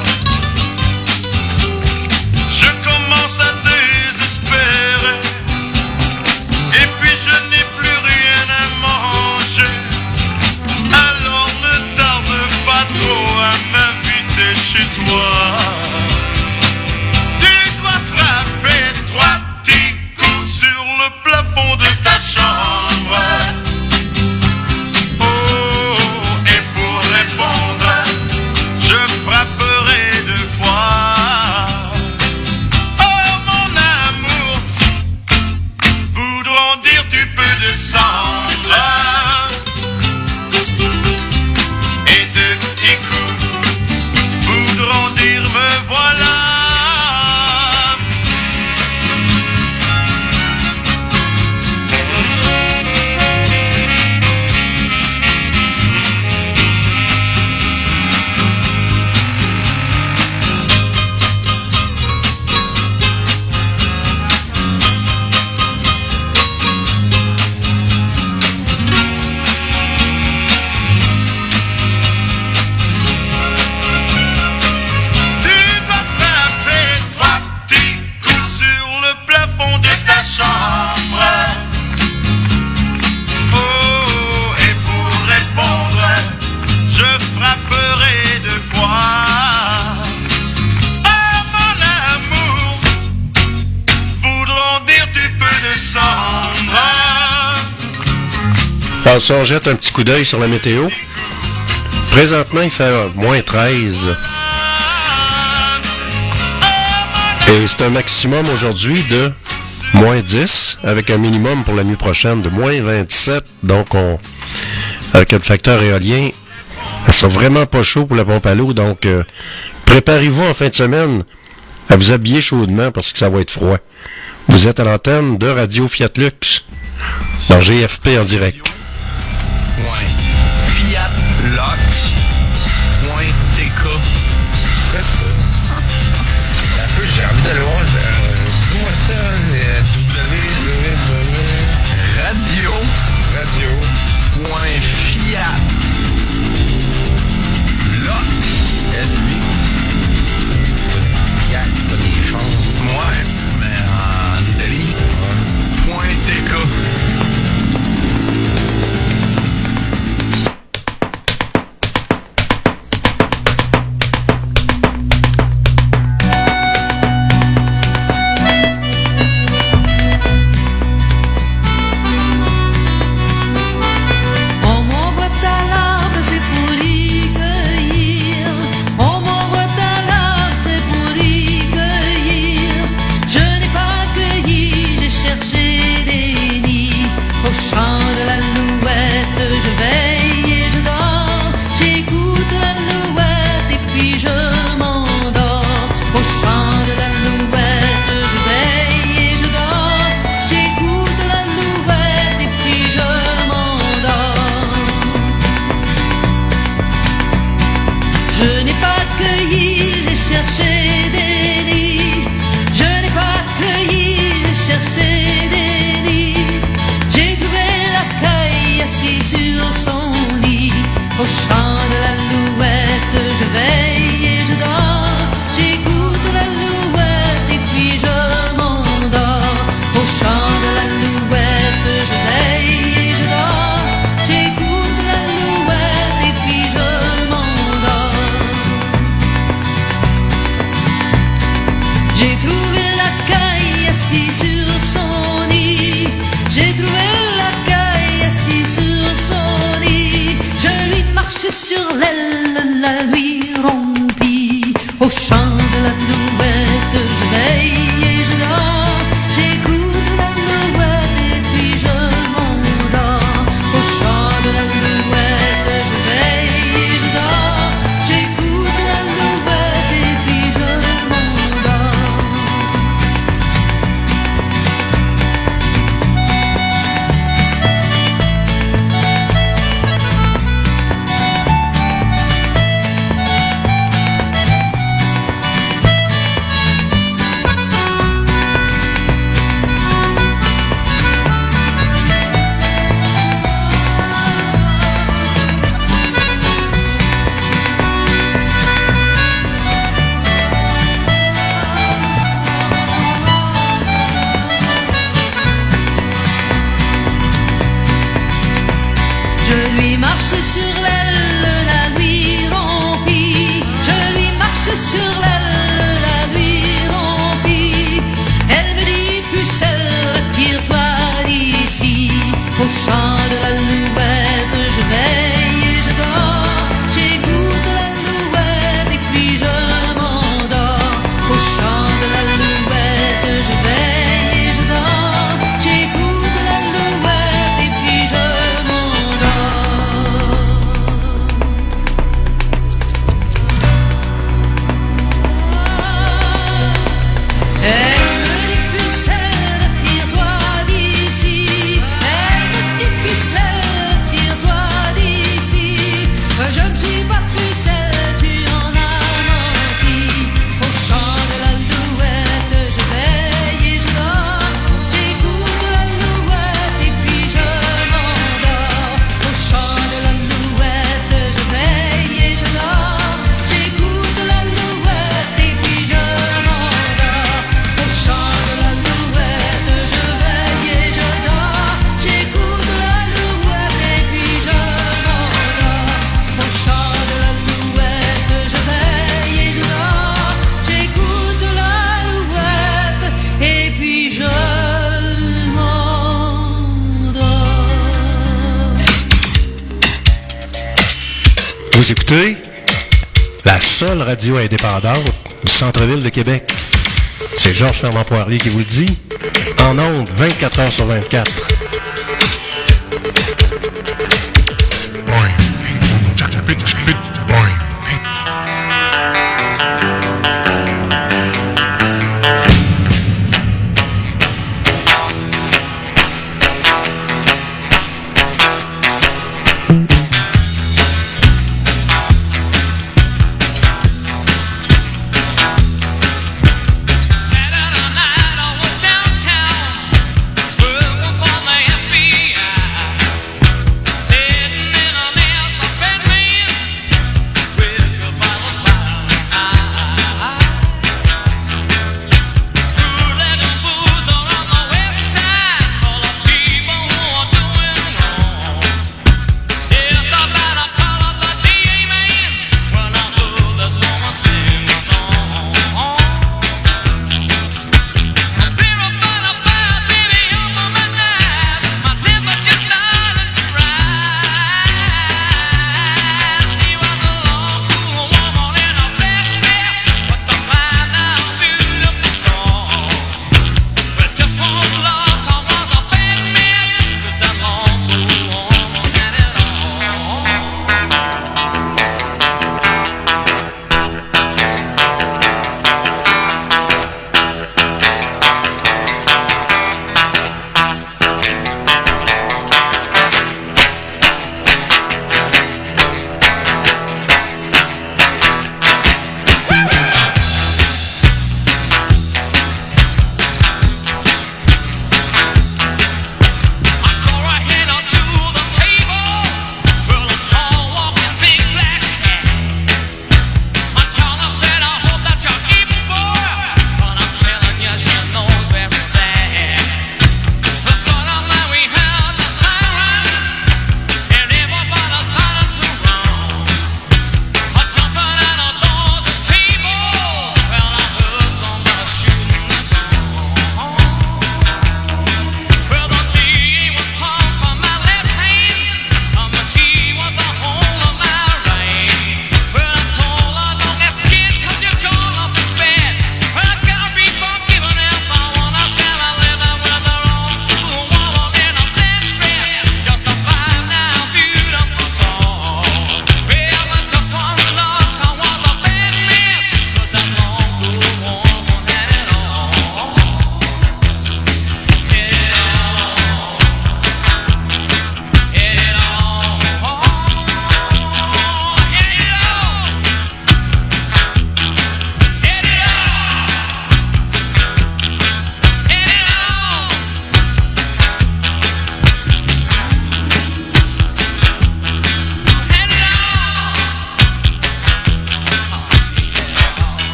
Je commence à désespérer, et puis je n'ai plus rien à manger. Alors ne tarde pas trop à m'inviter chez toi. Tu dois frapper trois petits coups sur le plafond de ta chambre. Oh, et pour répondre, je frapperai deux fois. Oh, mon amour, voudront dire tu peux descendre. Et deux petits coups voudront dire me voilà. Tu vas frapper trois petits coups sur le plafond de ta chambre. Oh, et pour répondre, je frapperai deux fois. Oh, mon amour, voudront dire tu peux descendre. Alors, si on jette un petit coup d'œil sur la météo, présentement, il fait euh, moins treize. Et c'est un maximum aujourd'hui de moins dix, avec un minimum pour la nuit prochaine de moins vingt-sept. Donc, on, avec le facteur éolien, ça sera vraiment pas chaud pour la pompe à l'eau. Donc, euh, Préparez-vous en fin de semaine à vous habiller chaudement parce que ça va être froid. Vous êtes à l'antenne de Radio Fiat Lux dans G F P en direct. Ouais. Fiat Lux. Point T K. C'est ça. Un peu, j'ai envie d'aller voir. Euh, dis-moi ça, euh, W W Radio. Radio. Point Fiat. Lux. L huit. Fiat, pas des chars. Ouais, mais en Italie. Point T K. On m'envoie à l'arbre, c'est pour y cueillir. On m'envoie à l'arbre, c'est pour y cueillir. Je n'ai pas cueilli, j'ai cherché des nids. Au chant de l'alouette, je veille et je dors. J'écoute l'alouette et puis je m'endors. Au chant de l'alouette, je veille et je dors. J'écoute l'alouette et puis je m'endors. Je n'ai pas cueilli, j'ai cherché des nids. Je n'ai pas cueilli, j'ai cherché des nids. J'ai trouvé la caille assis sur son lit. Au chant de l'alouette, je veille et je dors. J'écoute l'alouette et puis je m'endors. Au chant de l'alouette, je veille et je dors. J'écoute l'alouette et puis je m'endors. J'ai trouvé la caille assis sur son nid. J'ai trouvé la caille assis sur son nid. Je lui marchais sur l'aile, la lui rompis. Au chant de l'alouette, je veille et je dors. J'écoute l'alouette et puis je m'endors. Au chant de l'alouette, je veille et je dors. J'écoute l'alouette et puis je m'endors. Je lui marche sur l'aile, la lui rompis. Je lui marche sur l'aile, la lui rompis. Elle me dit, pucelle, retire-toi d'ici. Au chant de l'alouette, je veille et je dors. J'écoute l'alouette et puis je m'endors. Au chant de l'alouette, je veille et je dors. J'écoute l'alouette et puis je m'endors. Elle me dit, pucelle, retire-toi d'ici. Elle me dit, pucelle, retire-toi d'ici. Je ne suis pas pucelle, tu en as menti. Au chant de l'alouette, je veille et je dors. J'écoute l'alouette et puis je m'endors. Au chant de l'alouette, je veille et je dors. J'écoute l'alouette et puis je m'endors. Au chant de l'alouette, je veille et je dors. J'écoute l'alouette et puis je m'endors. Au chant de l'alouette, je veille et je dors. J'écoute l'alouette et puis je m'endors. Vous écoutez la seule radio indépendante du centre-ville de Québec. C'est Georges Fernand Poirier qui vous le dit. En ondes, vingt-quatre heures sur vingt-quatre. Boing. Boing.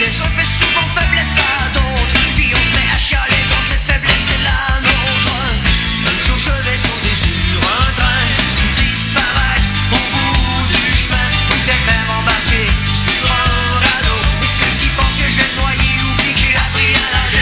faiblesse, on fait souvent faiblesse à d'autres. Puis on se met à chialer quand cette faiblesse est la nôtre. Un jour je vais sauter sur un train, disparaître au bout du chemin, ou peut-être même embarquer sur un radeau. Et ceux qui pensent que je vais me noyer oublient que j'ai appris à nager.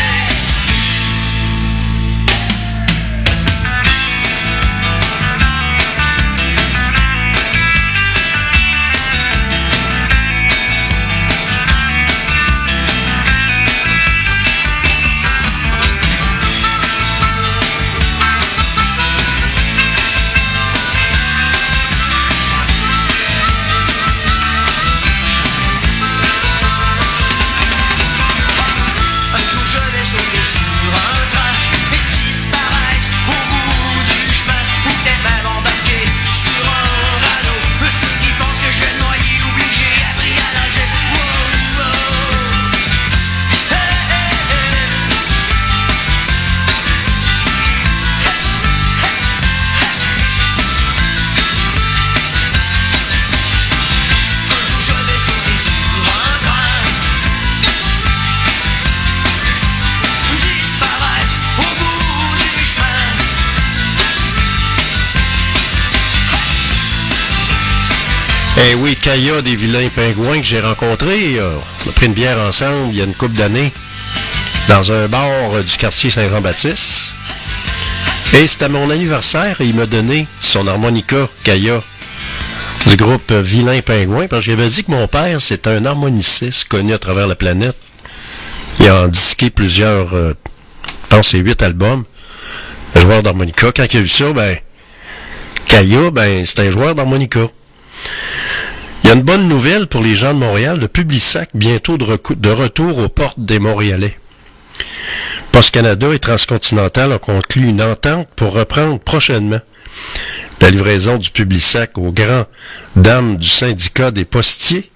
Eh oui, Kaya des Vilains Pingouins que j'ai rencontrés. Euh, on a pris une bière ensemble il y a une couple d'années dans un bar euh, du quartier Saint-Jean-Baptiste. Et c'était mon anniversaire et il m'a donné son harmonica, Kaya, du groupe euh, Vilains Pingouins, parce que j'avais dit que mon père, c'était un harmoniciste connu à travers la planète. Il a disqué plusieurs, euh, je pense c'est huit albums, un joueur d'harmonica. Quand il a vu ça, ben, Kaya, ben, c'était un joueur d'harmonica. Il y a une bonne nouvelle pour les gens de Montréal. Le Publisac, bientôt de, recou- de retour aux portes des Montréalais. Post Canada et Transcontinental ont conclu une entente pour reprendre prochainement la livraison du Publisac aux grandes dames du syndicat des postiers.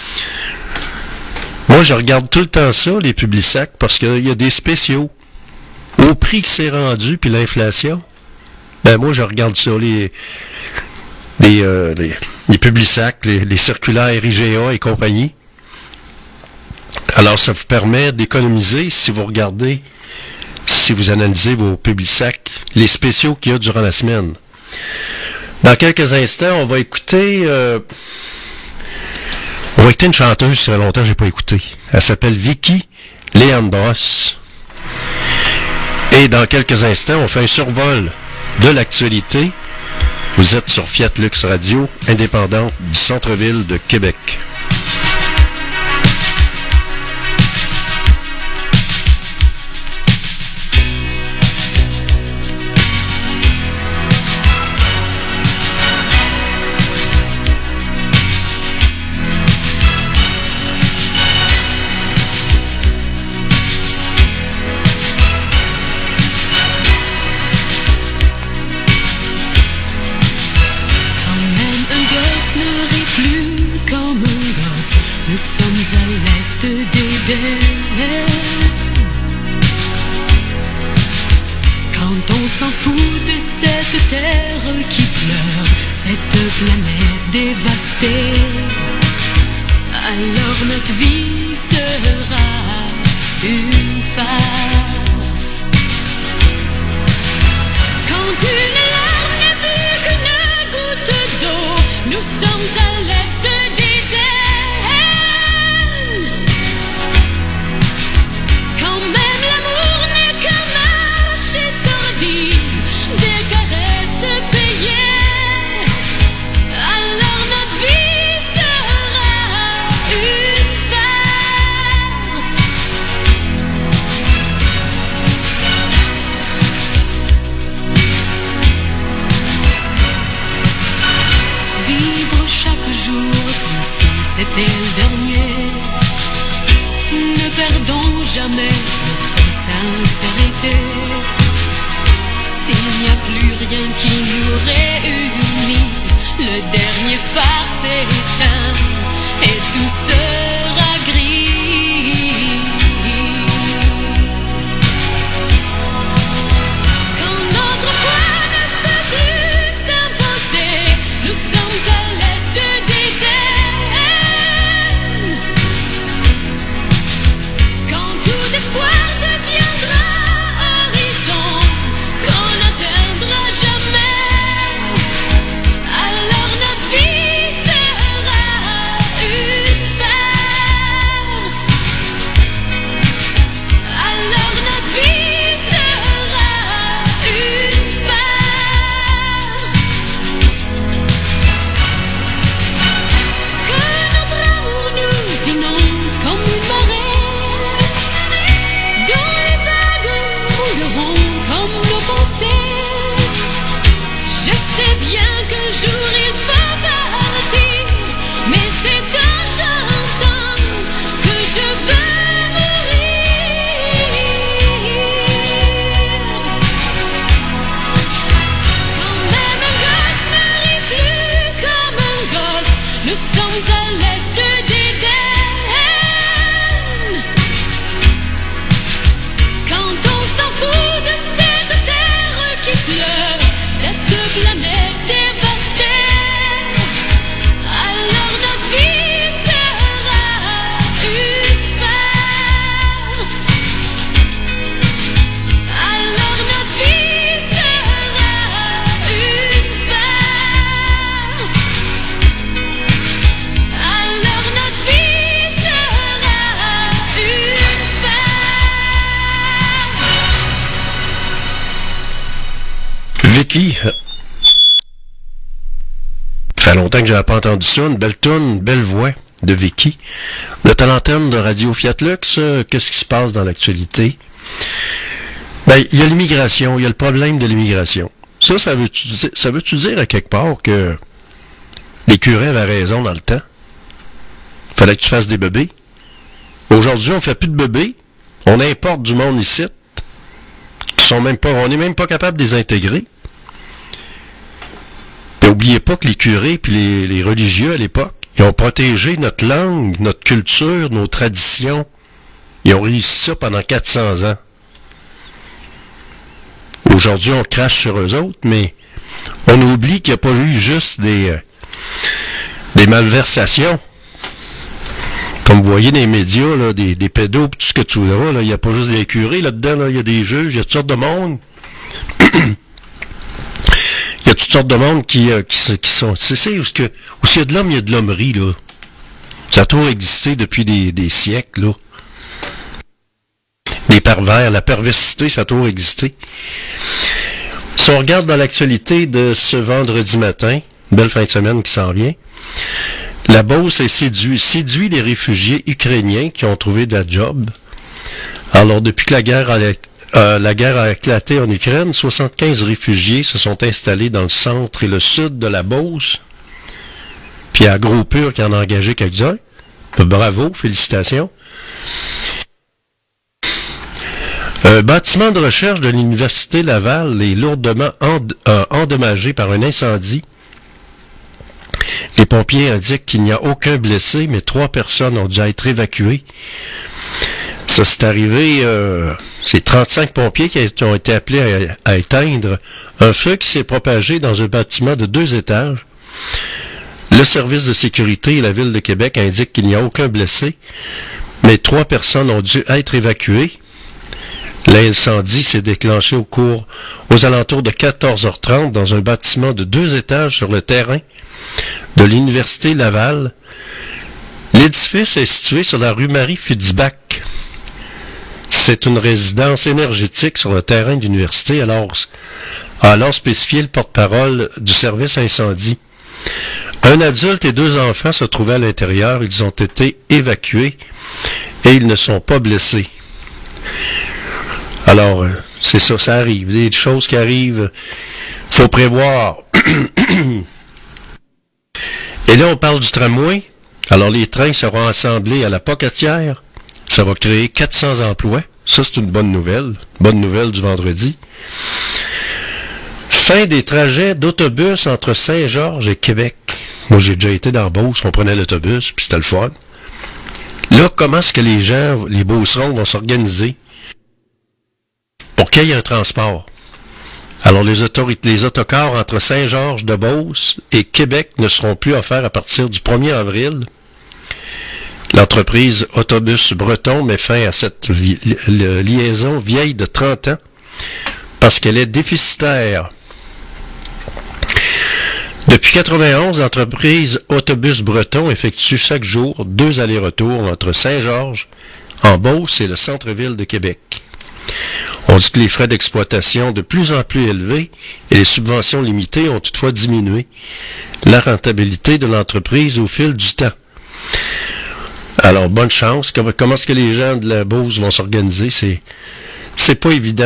Moi, je regarde tout le temps ça, les Publisac, parce qu'il y a des spéciaux. Au prix que c'est rendu, puis l'inflation, ben moi, je regarde ça, les... Les, euh, les, les Publisac, les, les circulaires I G A et compagnie. Alors, ça vous permet d'économiser si vous regardez, si vous analysez vos Publisac, les spéciaux qu'il y a durant la semaine. Dans quelques instants, on va écouter... Euh, on va écouter une chanteuse, ça fait longtemps que je n'ai pas écouté. Elle s'appelle Vicky Leandros. Et dans quelques instants, on fait un survol de l'actualité. Vous êtes sur Fiat Lux Radio, indépendante du centre-ville de Québec. Quand on s'en fout de cette terre qui pleure, cette planète dévastée, alors notre vie sera une farce. Quand une larme n'est plus qu'une goutte d'eau, nous sommes à l'est des c'était le dernier. Ne perdons jamais notre sincérité. S'il n'y a plus rien qui nous réunit, le dernier phare s'éteint et tout sera gris. Quand notre foi ne peut plus s'imposer, nous sommes à l'est des Vicky. Ça fait longtemps que j'avais pas entendu ça. Une belle toune, une belle voix de Vicky. Vous êtes à l'antenne de Radio Fiat Lux. Qu'est-ce qui se passe dans l'actualité? Ben, il y a l'immigration. Il y a le problème de l'immigration. Ça, ça veut-tu dire, ça veut-tu dire à quelque part que les curés avaient raison dans le temps? Fallait que tu fasses des bébés. Aujourd'hui, on fait plus de bébés. On importe du monde ici. Qui sont même pas, on n'est même pas capable de les intégrer. N'oubliez pas que les curés et les, les religieux à l'époque, ils ont protégé notre langue, notre culture, nos traditions. Ils ont réussi ça pendant quatre cents ans. Aujourd'hui, on crache sur eux autres, mais on oublie qu'il n'y a pas eu juste des, euh, des malversations. Comme vous voyez dans les médias, là, des, des pédos, tout ce que tu voudras, là, il n'y a pas juste des curés là-dedans, là, il y a des juges, il y a toutes sortes de monde. Il y a toutes sortes de monde qui, euh, qui, qui sont... C'est ça, où, que, où s'il y a de l'homme, il y a de l'hommerie, là. Ça a toujours existé depuis des, des siècles, là. Les pervers, la perversité, ça a toujours existé. Si on regarde dans l'actualité de ce vendredi matin, une belle fin de semaine qui s'en vient, la Beauce a séduit, séduit les réfugiés ukrainiens qui ont trouvé de la job. Alors, depuis que la guerre a, euh, la guerre a éclaté en Ukraine, soixante-quinze réfugiés se sont installés dans le centre et le sud de la Beauce. Puis à Gros Pur qui en a engagé quelques-uns. Bravo, félicitations. Un bâtiment de recherche de l'Université Laval est lourdement end- euh, endommagé par un incendie. Les pompiers indiquent qu'il n'y a aucun blessé, mais trois personnes ont dû être évacuées. Ça, c'est arrivé, euh, c'est trente-cinq pompiers qui ont été appelés à, à éteindre un feu qui s'est propagé dans un bâtiment de deux étages. Le service de sécurité et la Ville de Québec indiquent qu'il n'y a aucun blessé, mais trois personnes ont dû être évacuées. L'incendie s'est déclenché au cours, aux alentours de quatorze heures trente dans un bâtiment de deux étages sur le terrain de l'Université Laval. L'édifice est situé sur la rue Marie-Fitzbach. C'est une résidence énergétique sur le terrain de l'université, alors, a alors spécifié le porte-parole du service incendie. Un adulte et deux enfants se trouvaient à l'intérieur. Ils ont été évacués et ils ne sont pas blessés. Alors, c'est ça, ça arrive. Des choses qui arrivent, il faut prévoir. Et là, on parle du tramway. Alors, les trains seront assemblés à la Pocatière. Ça va créer quatre cents emplois. Ça, c'est une bonne nouvelle. Bonne nouvelle du vendredi. Fin des trajets d'autobus entre Saint-Georges et Québec. Moi, j'ai déjà été dans Beauce, on prenait l'autobus, puis c'était le fun. Là, comment est-ce que les gens, les Beaucerons vont s'organiser pour qu'il y ait un transport? Alors, les autorités, les autocars entre Saint-Georges de Beauce et Québec ne seront plus offerts à partir du premier avril. L'entreprise Autobus Breton met fin à cette li- li- liaison vieille de trente ans parce qu'elle est déficitaire. Depuis quatre-vingt-onze, l'entreprise Autobus Breton effectue chaque jour deux allers-retours entre Saint-Georges, en Beauce et le centre-ville de Québec. On dit que les frais d'exploitation de plus en plus élevés et les subventions limitées ont toutefois diminué la rentabilité de l'entreprise au fil du temps. Alors, bonne chance. Comment, comment est-ce que les gens de la Beauce vont s'organiser? C'est, c'est pas évident.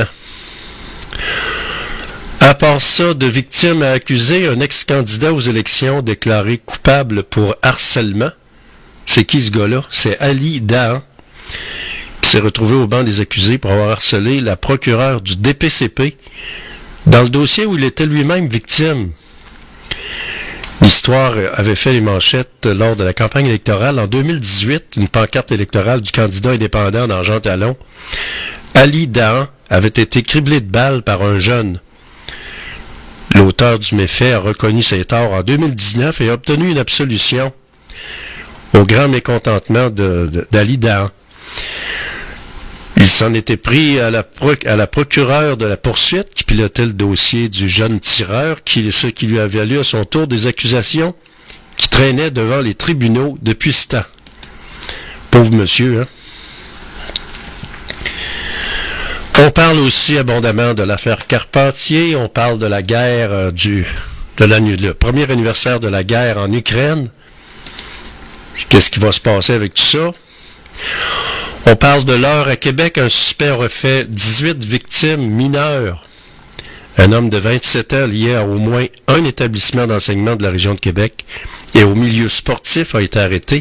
À part ça, de victime à accusé, un ex-candidat aux élections déclaré coupable pour harcèlement. C'est qui ce gars-là? C'est Ali Dahan, qui s'est retrouvé au banc des accusés pour avoir harcelé la procureure du D P C P dans le dossier où il était lui-même victime. L'histoire avait fait les manchettes lors de la campagne électorale en deux mille dix-huit, une pancarte électorale du candidat indépendant dans Jean Talon. Ali Dahan avait été criblé de balles par un jeune. L'auteur du méfait a reconnu ses torts en deux mille dix-neuf et a obtenu une absolution au grand mécontentement de, de, d'Ali Dahan. Il s'en était pris à la, proc- à la procureure de la poursuite qui pilotait le dossier du jeune tireur, qui, ce qui lui avait valu à son tour des accusations qui traînaient devant les tribunaux depuis ce temps. Pauvre monsieur, hein? On parle aussi abondamment de l'affaire Carpentier, on parle de la guerre euh, du de la, le premier anniversaire de la guerre en Ukraine. Qu'est-ce qui va se passer avec tout ça? On parle de l'heure à Québec, un suspect aurait fait dix-huit victimes mineures. Un homme de vingt-sept ans lié à au moins un établissement d'enseignement de la région de Québec et au milieu sportif a été arrêté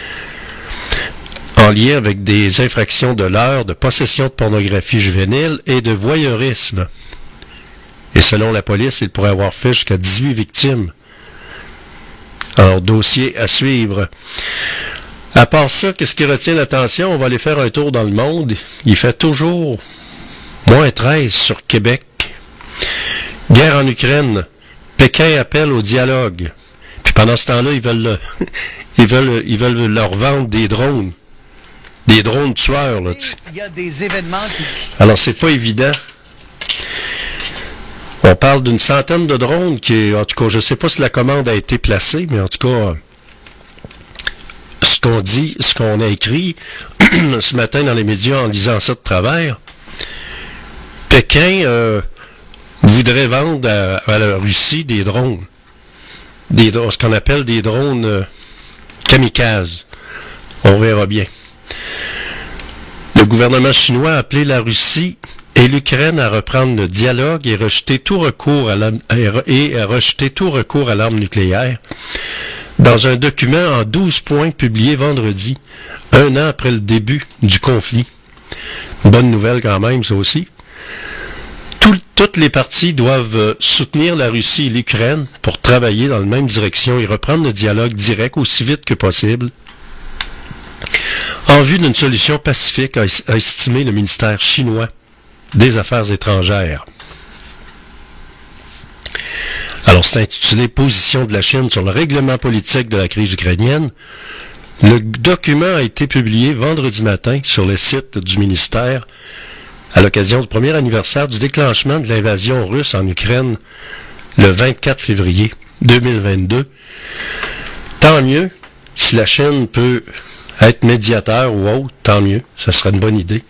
en lien avec des infractions de l'heure, de possession de pornographie juvénile et de voyeurisme. Et selon la police, il pourrait avoir fait jusqu'à dix-huit victimes. Alors, dossier à suivre. À part ça, qu'est-ce qui retient l'attention? On va aller faire un tour dans le monde. Il fait toujours moins treize sur Québec. Guerre en Ukraine. Pékin appelle au dialogue. Puis pendant ce temps-là, ils veulent, le, ils veulent, ils veulent leur vendre des drones. Des drones tueurs, là, tu sais. Il y a des événements qui... Alors, c'est pas évident. On parle d'une centaine de drones qui, en tout cas, je ne sais pas si la commande a été placée, mais en tout cas, ce qu'on dit, ce qu'on a écrit ce matin dans les médias en lisant ça de travers, Pékin euh, voudrait vendre à, à la Russie des drones, des, ce qu'on appelle des drones euh, kamikazes. On verra bien. Le gouvernement chinois a appelé la Russie et l'Ukraine à reprendre le dialogue et rejeter tout recours à l'arme, et à rejeter tout recours à l'arme nucléaire. Dans un document en douze points publié vendredi, un an après le début du conflit. Bonne nouvelle quand même, ça aussi. Tout, toutes les parties doivent soutenir la Russie et l'Ukraine pour travailler dans la même direction et reprendre le dialogue direct aussi vite que possible, en vue d'une solution pacifique, a estimé le ministère chinois des Affaires étrangères. Alors, c'est intitulé « Position de la Chine sur le règlement politique de la crise ukrainienne ». Le document a été publié vendredi matin sur le site du ministère à l'occasion du premier anniversaire du déclenchement de l'invasion russe en Ukraine le vingt-quatre février deux mille vingt-deux. Tant mieux, si la Chine peut être médiateur ou autre, tant mieux, ça serait une bonne idée.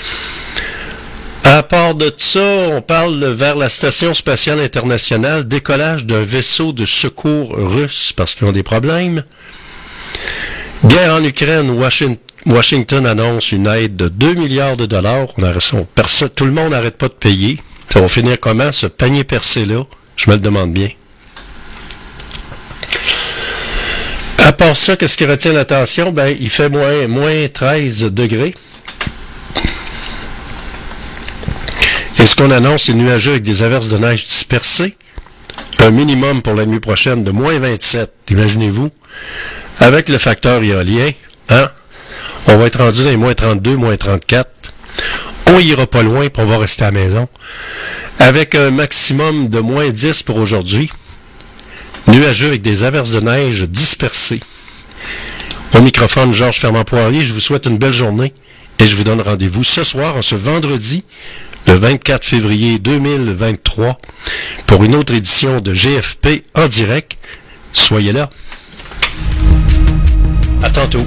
À part de ça, on parle vers la Station spatiale internationale, décollage d'un vaisseau de secours russe parce qu'ils ont des problèmes. Guerre en Ukraine, Washington, Washington annonce une aide de deux milliards de dollars. On a, on, personne, tout le monde n'arrête pas de payer. Ça va finir comment, ce panier percé-là? Je me le demande bien. À part ça, qu'est-ce qui retient l'attention? Ben, il fait moins, moins treize degrés. Et ce qu'on annonce, c'est nuageux avec des averses de neige dispersées. Un minimum pour la nuit prochaine de moins vingt-sept, imaginez-vous. Avec le facteur éolien, hein? On va être rendu dans les moins trente-deux, moins trente-quatre. On ira pas loin, puis on va rester à la maison. Avec un maximum de moins dix pour aujourd'hui. Nuageux avec des averses de neige dispersées. Au microphone, Georges Fernand-Poirier, je vous souhaite une belle journée et je vous donne rendez-vous ce soir, en ce vendredi, le vingt-quatre février deux mille vingt-trois, pour une autre édition de G F P en direct. Soyez là. À tantôt.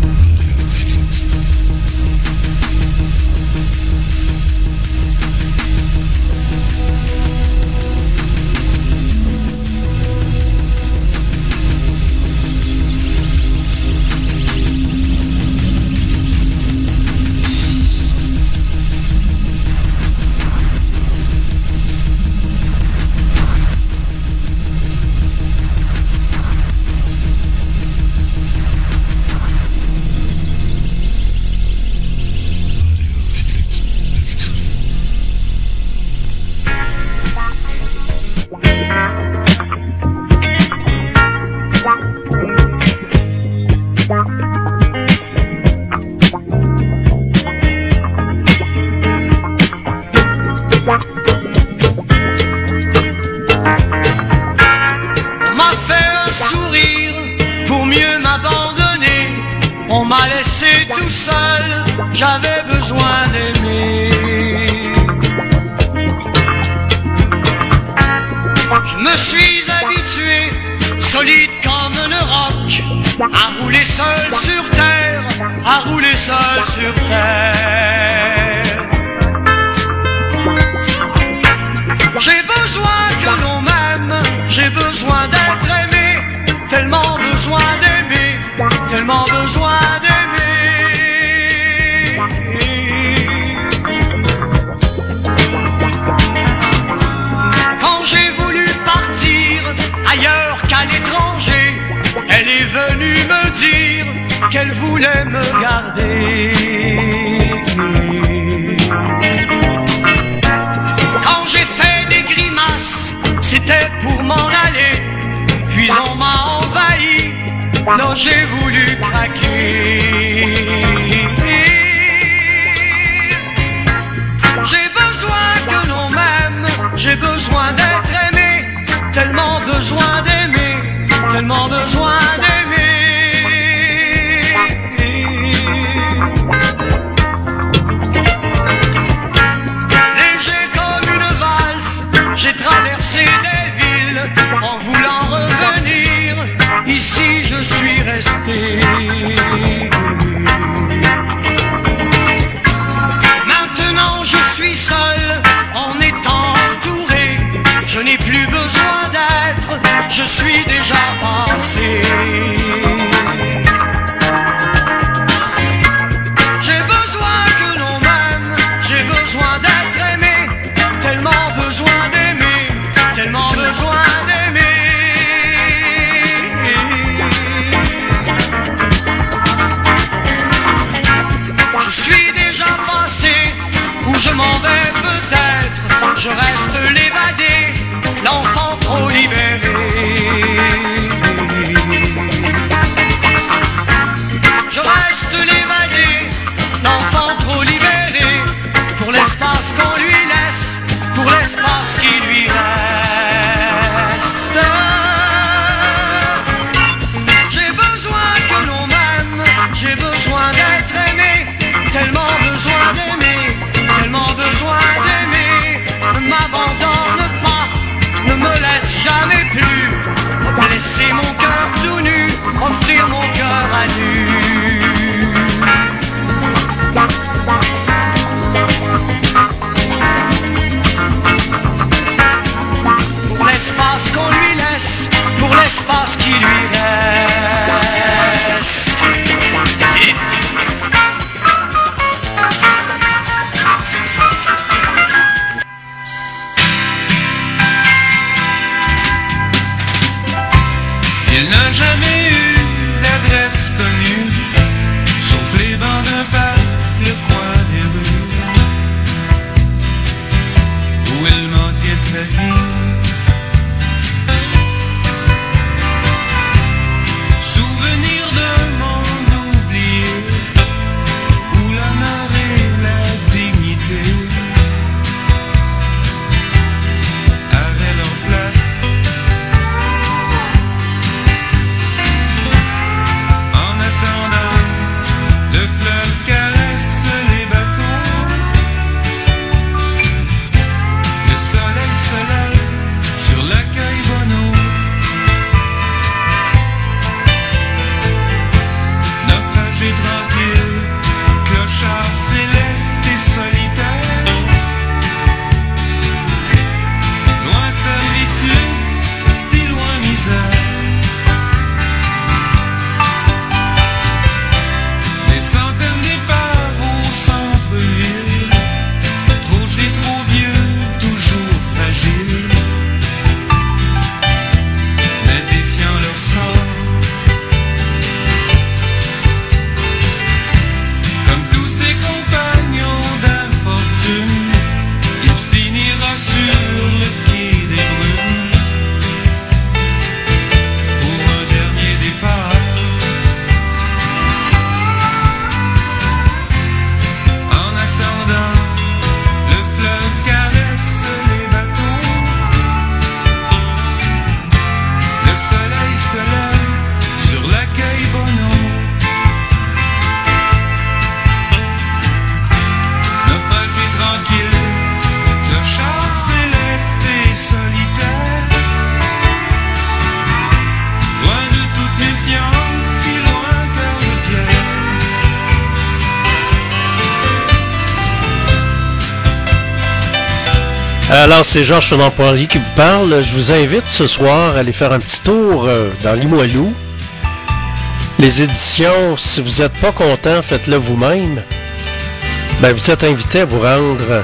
J'avais besoin d'aimer. Je me suis habitué, solide comme le roc, à rouler seul sur terre, à rouler seul sur terre. regarder. Quand j'ai fait des grimaces, c'était pour m'en aller. Puis on m'a envahi, là j'ai voulu craquer. J'ai besoin que l'on m'aime, j'ai besoin d'être aimé, tellement besoin d'aimer, tellement besoin d'aimer. Léger comme une valse, j'ai traversé des villes en voulant revenir. Ici je suis resté. Maintenant je suis seul en étant entouré. Je n'ai plus besoin d'être, je suis déjà passé. J'ai besoin que l'on m'aime, j'ai besoin d'être aimé, tellement besoin d'aimer, tellement besoin d'aimer. Je suis déjà passé, où je m'en vais peut-être, je reste l'évadé, l'enfant trop libéré. Je reste l'évadé, l'enfant trop libéré, pour l'espace qu'on lui laisse, pour l'espace qui lui reste. J'ai besoin que l'on m'aime, j'ai besoin d'être aimé, tellement besoin d'aimer, tellement besoin d'aimer. Ne m'abandonne pas, ne me laisse jamais plus, laisser mon cœur tout nu, offrir mon cœur à nu. Pour l'espace qu'on lui laisse, pour l'espace qui lui reste. Il n'a jamais eu d'adresse connue, sauf les bancs d'un parc, le coin des rues, où il mentait sa vie. Souvenir d'un monde oublié, où l'honneur et la dignité avaient leur place. En attendant, le fleuve caresse les bateaux. Le soleil se lève sur la Caille Bonneau. Naufragé tranquille, clochard céleste et solitaire. Loin servitude, si loin misère. Les centaines d'épaves au centre-ville, trop gelés, trop vieux, toujours fragiles, mais défiant leur sort. Comme tous ses compagnons d'infortune, il finira sur le quai des brumes pour un dernier départ. En attendant, le fleuve caresse les bateaux. Le soleil se lève sur la Caille Bonneau. Naufragé tranquille, clochard céleste et solitaire. Loin de toute méfiance, si loin cœur de pierre. Alors, c'est Georges Fernand Poirier qui vous parle. Je vous invite ce soir à aller faire un petit tour euh, dans Limoilou. Les éditions, si vous n'êtes pas content, faites-le vous-même. Ben, vous êtes invité à vous rendre,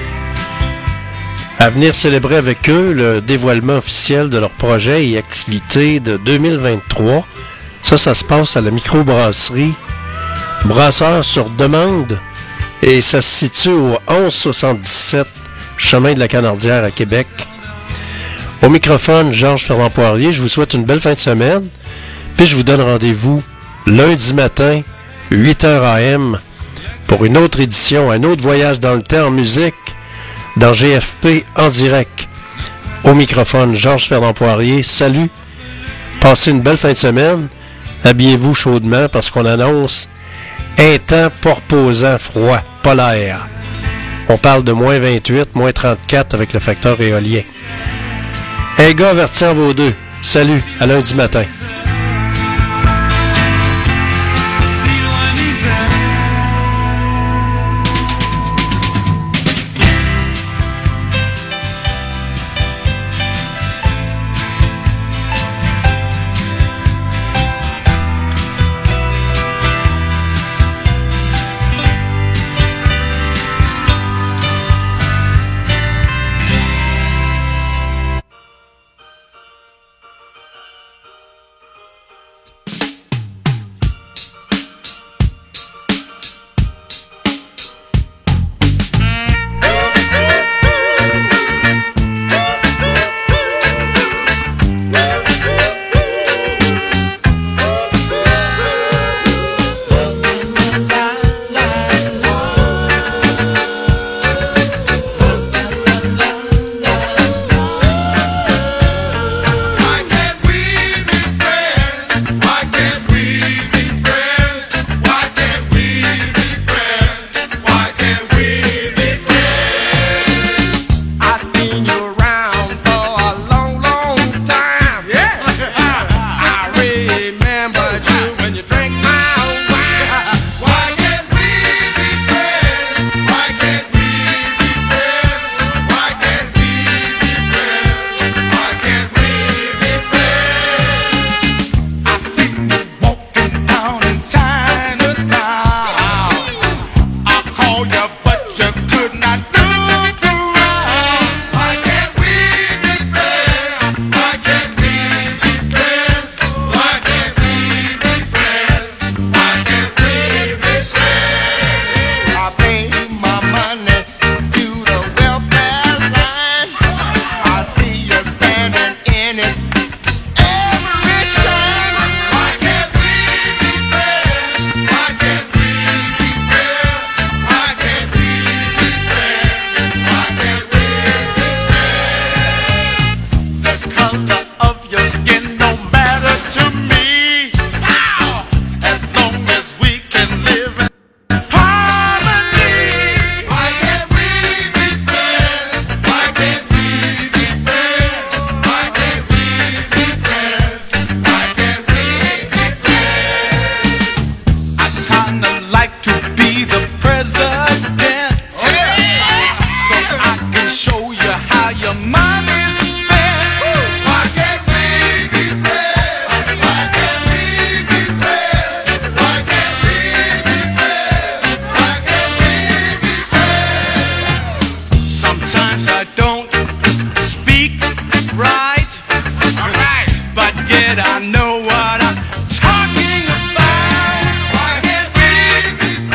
à venir célébrer avec eux le dévoilement officiel de leurs projets et activités de deux mille vingt-trois. Ça, ça se passe à la microbrasserie Brasseur sur demande. Et ça se situe au onze soixante-dix-sept chemin de la Canardière à Québec. Au microphone, Georges Fernand Poirier. Je vous souhaite une belle fin de semaine. Puis je vous donne rendez-vous lundi matin, huit heures A M, pour une autre édition, un autre voyage dans le temps en musique, dans G F P en direct. Au microphone, Georges Fernand Poirier. Salut. Passez une belle fin de semaine. Habillez-vous chaudement parce qu'on annonce un temps pas reposant, froid, polaire. On parle de moins vingt-huit, moins trente-quatre avec le facteur éolien. Un gars averti en vaut deux. Salut, à lundi matin. I know what I'm talking about. Why can't we be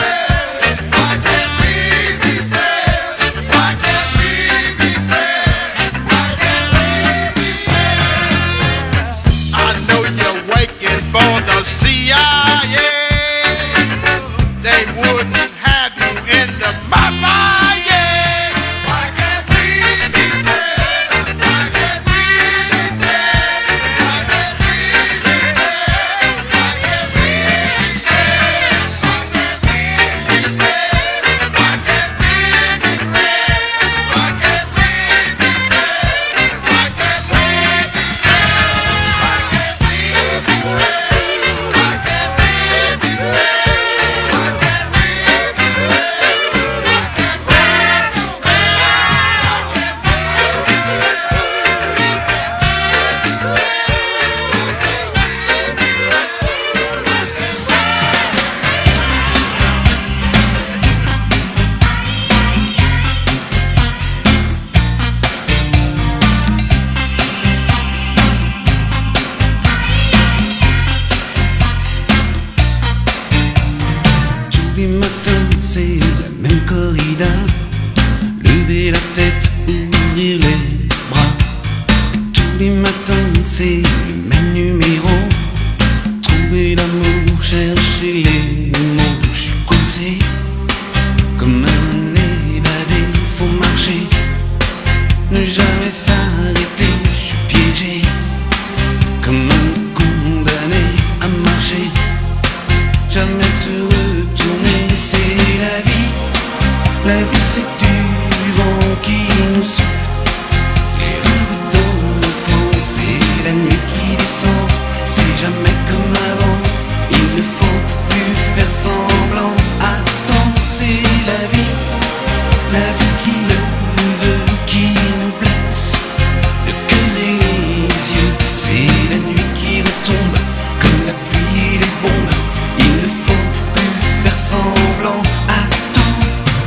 les matins, c'est la même corrida. Lever la tête, ouvrir les bras. Tous les matins, c'est le même numéro. Trouver l'amour, chercher les mots. Je suis coincé comme un évadé, faut marcher, ne jamais s'arrêter. Je suis piégé comme un condamné à marcher, jamais se retourner. C'est la vie, la vie c'est du vent qui nous souffle, les rêves d'enfants, c'est la nuit qui descend. C'est jamais comme avant, il ne faut plus faire semblant. Attends, c'est la vie, la vie qui le veut, qui nous blesse le cœur et les yeux. C'est la nuit qui retombe comme la pluie et les bombes. Il ne faut plus faire semblant. Attends.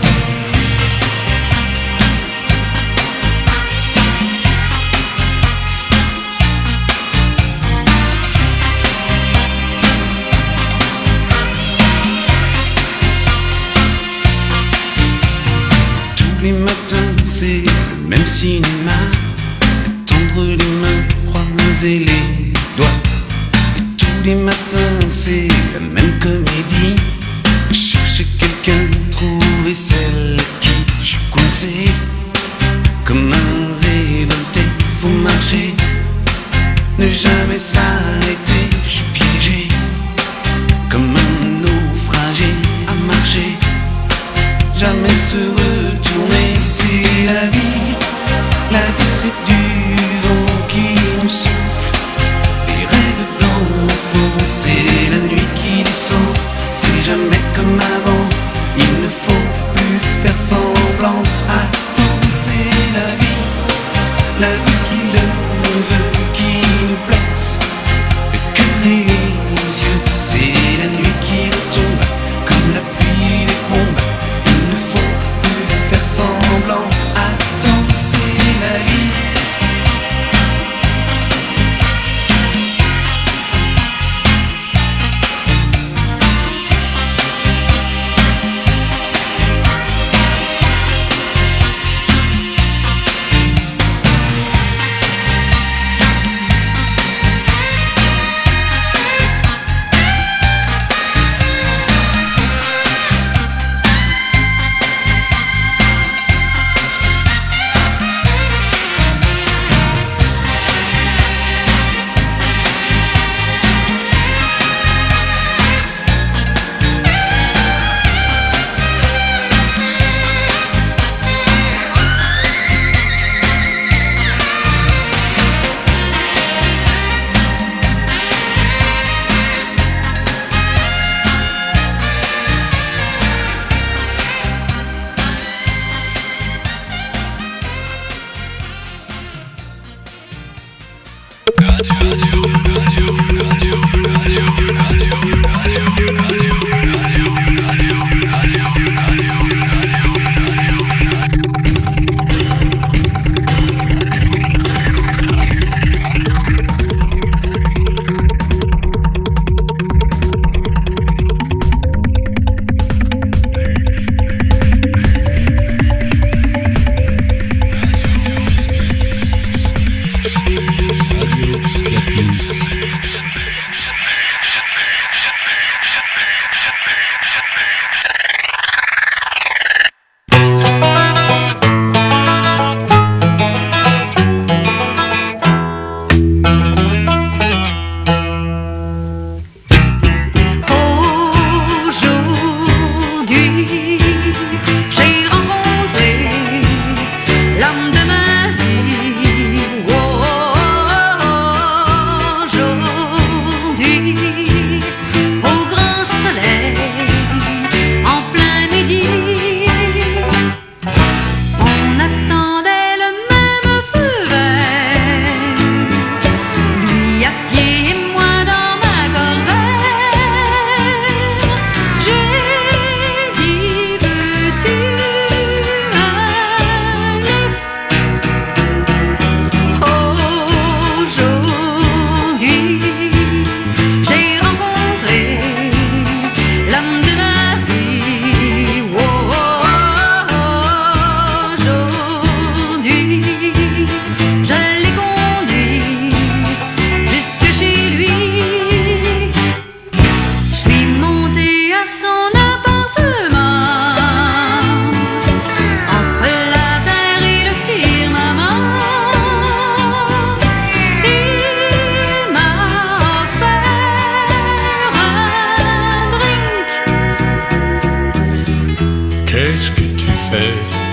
Tous les matins, c'est le même cinéma. Tendre les mains, croiser les doigts. Et tous les matins, c'est la même comédie. Chercher quelqu'un, trouver celle qui. Je suis coincé comme un révolté, faut marcher, ne jamais s'arrêter. Je suis piégé comme un naufragé à marcher, jamais se retourner. C'est la vie, la vie c'est du vent qui nous souffle, les rêves d'enfants, c'est la nuit qui descend. C'est jamais comme avant, il ne faut plus faire semblant. Attends, c'est la vie, la vie qui le veut, qui nous blesse le cœur et les yeux. C'est la nuit qui retombe comme la pluie et les bombes. Il ne faut plus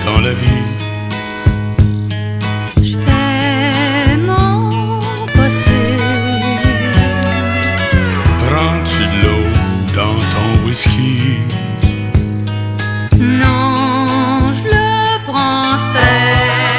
dans la vie. Je fais mon possible. Prends-tu de l'eau dans ton whisky? Non, je le prends straight.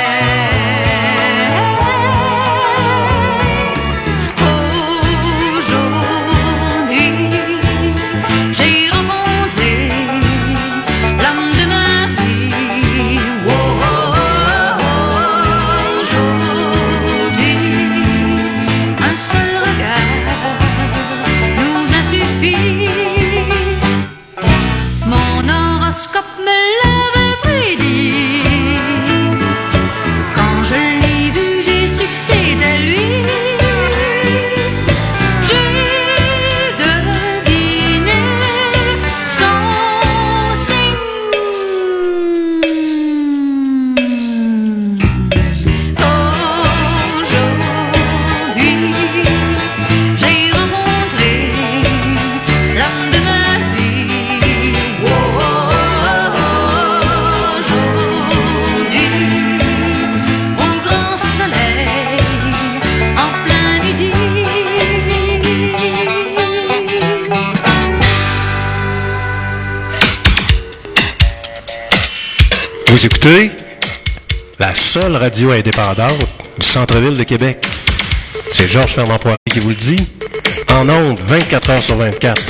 Vous écoutez la seule radio indépendante du centre-ville de Québec. C'est Georges Fernand-Poirier qui vous le dit, en ondes vingt-quatre heures sur vingt-quatre.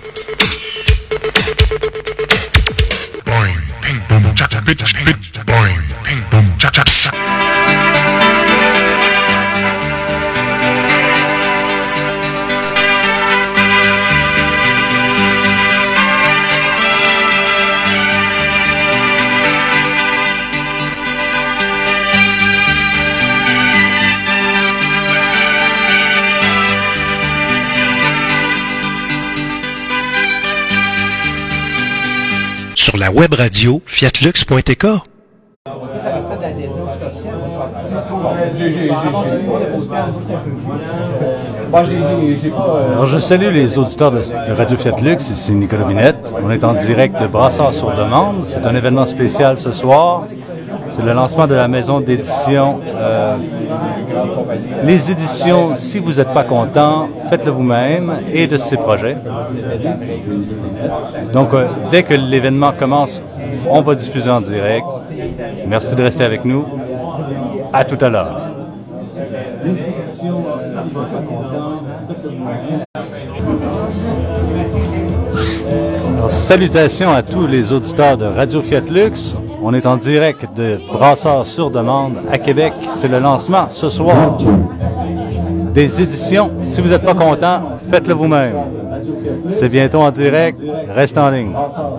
Boing, ping, boom, cha-cha, bit, bit, boing, ping, boom, cha-cha, sa. Sur la web radio fiatlux point t k. Alors, je salue les auditeurs de, de Radio Fiatlux, ici Nicolas Binette. On est en direct de Brassard sur demande. C'est un événement spécial ce soir. C'est le lancement de la maison d'édition. Euh, les éditions, si vous n'êtes pas content, faites-le vous-même et de ces projets. Donc, euh, dès que l'événement commence, on va diffuser en direct. Merci de rester avec nous. À tout à l'heure. Alors, salutations à tous les auditeurs de Radio Fiatlux. On est en direct de Brassard sur demande à Québec. C'est le lancement ce soir des éditions. Si vous n'êtes pas content, faites-le vous-même. C'est bientôt en direct. Reste en ligne.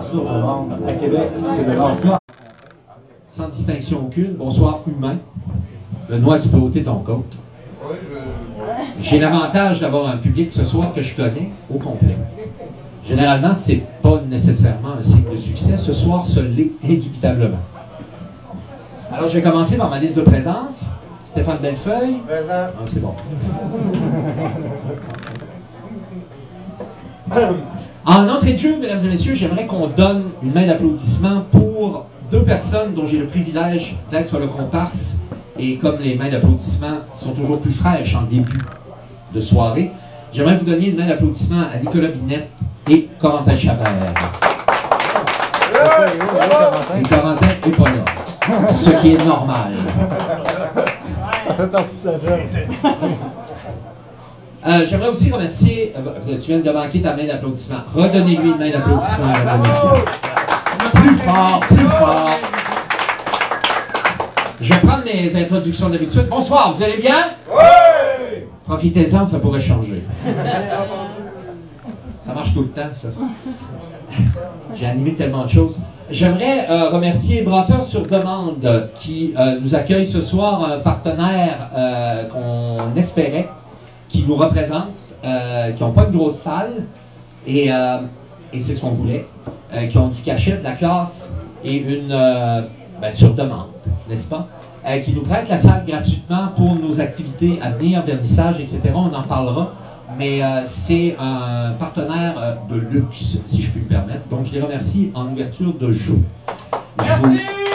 Sans distinction aucune, bonsoir humain. Benoît, tu peux ôter ton coat. J'ai l'avantage d'avoir un public ce soir que je connais au complet. Généralement, c'est pas nécessairement un signe de succès. Ce soir, ce l'est indubitablement. Alors, je vais commencer par ma liste de présence. Stéphane Bellefeuille. Présent. Ah, c'est bon. En entrée de jeu, mesdames et messieurs, j'aimerais qu'on donne une main d'applaudissement pour deux personnes dont j'ai le privilège d'être le comparse. Et comme les mains d'applaudissement sont toujours plus fraîches en début de soirée, j'aimerais vous donner une main d'applaudissement à Nicolas Binette et Corentin Chabert. Et Corentin n'est pas là, ce qui est normal. Euh, j'aimerais aussi remercier, euh, tu viens de manquer ta main d'applaudissement. Redonnez-lui une main d'applaudissement. Plus fort, plus fort. Je vais prendre mes introductions d'habitude. Bonsoir, vous allez bien? Oui! Profitez-en, ça pourrait changer. Ça marche tout le temps, ça. J'ai animé tellement de choses. J'aimerais euh, remercier Brasseurs sur demande qui euh, nous accueille ce soir, un partenaire euh, qu'on espérait, qui nous représente, euh, qui n'ont pas une grosse salle, et, euh, et c'est ce qu'on voulait, euh, qui ont du cachet, de la classe et une euh, ben, sur demande, n'est-ce pas? Euh, qui nous prête la salle gratuitement pour nos activités à venir, vernissage, et cetera. On en parlera. Mais euh, c'est un partenaire euh, de luxe, si je puis me permettre. Donc, je les remercie en ouverture de jeu. Merci!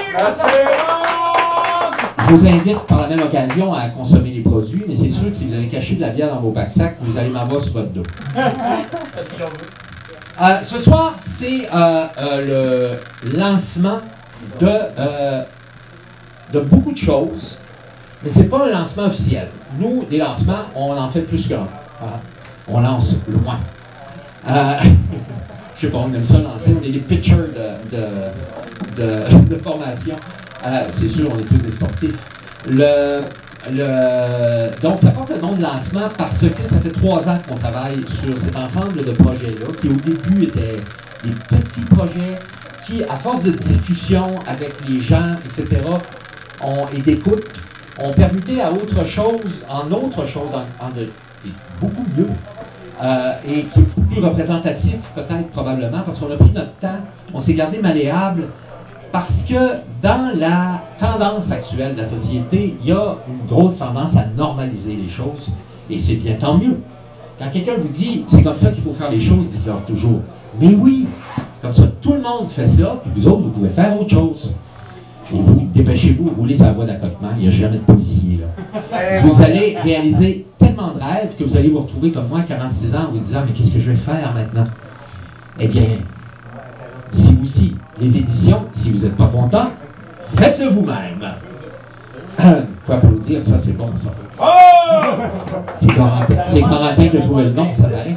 Je vous invite par la même occasion à consommer les produits, mais c'est sûr que si vous avez caché de la bière dans vos pack-sacs, vous allez m'avoir sur votre dos. Parce qu'ils l'ont vu. Euh, ce soir, c'est euh, euh, le lancement de, euh, de beaucoup de choses, mais c'est pas un lancement officiel. Nous, des lancements, on en fait plus qu'un. Hein? On lance loin. Euh, je sais pas, on aime ça lancer, on est des pitchers de, de, de, de formation. Euh, c'est sûr, on est tous des sportifs. Le, le, donc, ça porte le nom de lancement parce que ça fait trois ans qu'on travaille sur cet ensemble de projets-là, qui au début étaient des petits projets qui, à force de discussion avec les gens, et cetera, ont, et d'écoute, ont permuté à autre chose, en autre chose, en, en de, de beaucoup mieux, euh, et qui est beaucoup plus représentatif, peut-être, probablement, parce qu'on a pris notre temps, on s'est gardé malléable, parce que dans la tendance actuelle de la société, il y a une grosse tendance à normaliser les choses, et c'est bien tant mieux. Quand quelqu'un vous dit « c'est comme ça qu'il faut faire les choses », dites-leur toujours « mais oui, comme ça tout le monde fait ça, puis vous autres, vous pouvez faire autre chose ». Et vous, dépêchez-vous, roulez sur la voie d'accotement, il n'y a jamais de policier là. Vous allez réaliser tellement de rêves que vous allez vous retrouver comme moi à quarante-six ans en vous disant « mais qu'est-ce que je vais faire maintenant ?» Eh bien, si vous aussi, les éditions, si vous n'êtes pas content, faites-le vous-même. Il faut applaudir, ça c'est bon ça. C'est Corentin, c'est Corentin qui a trouvé le nom, ça paraît.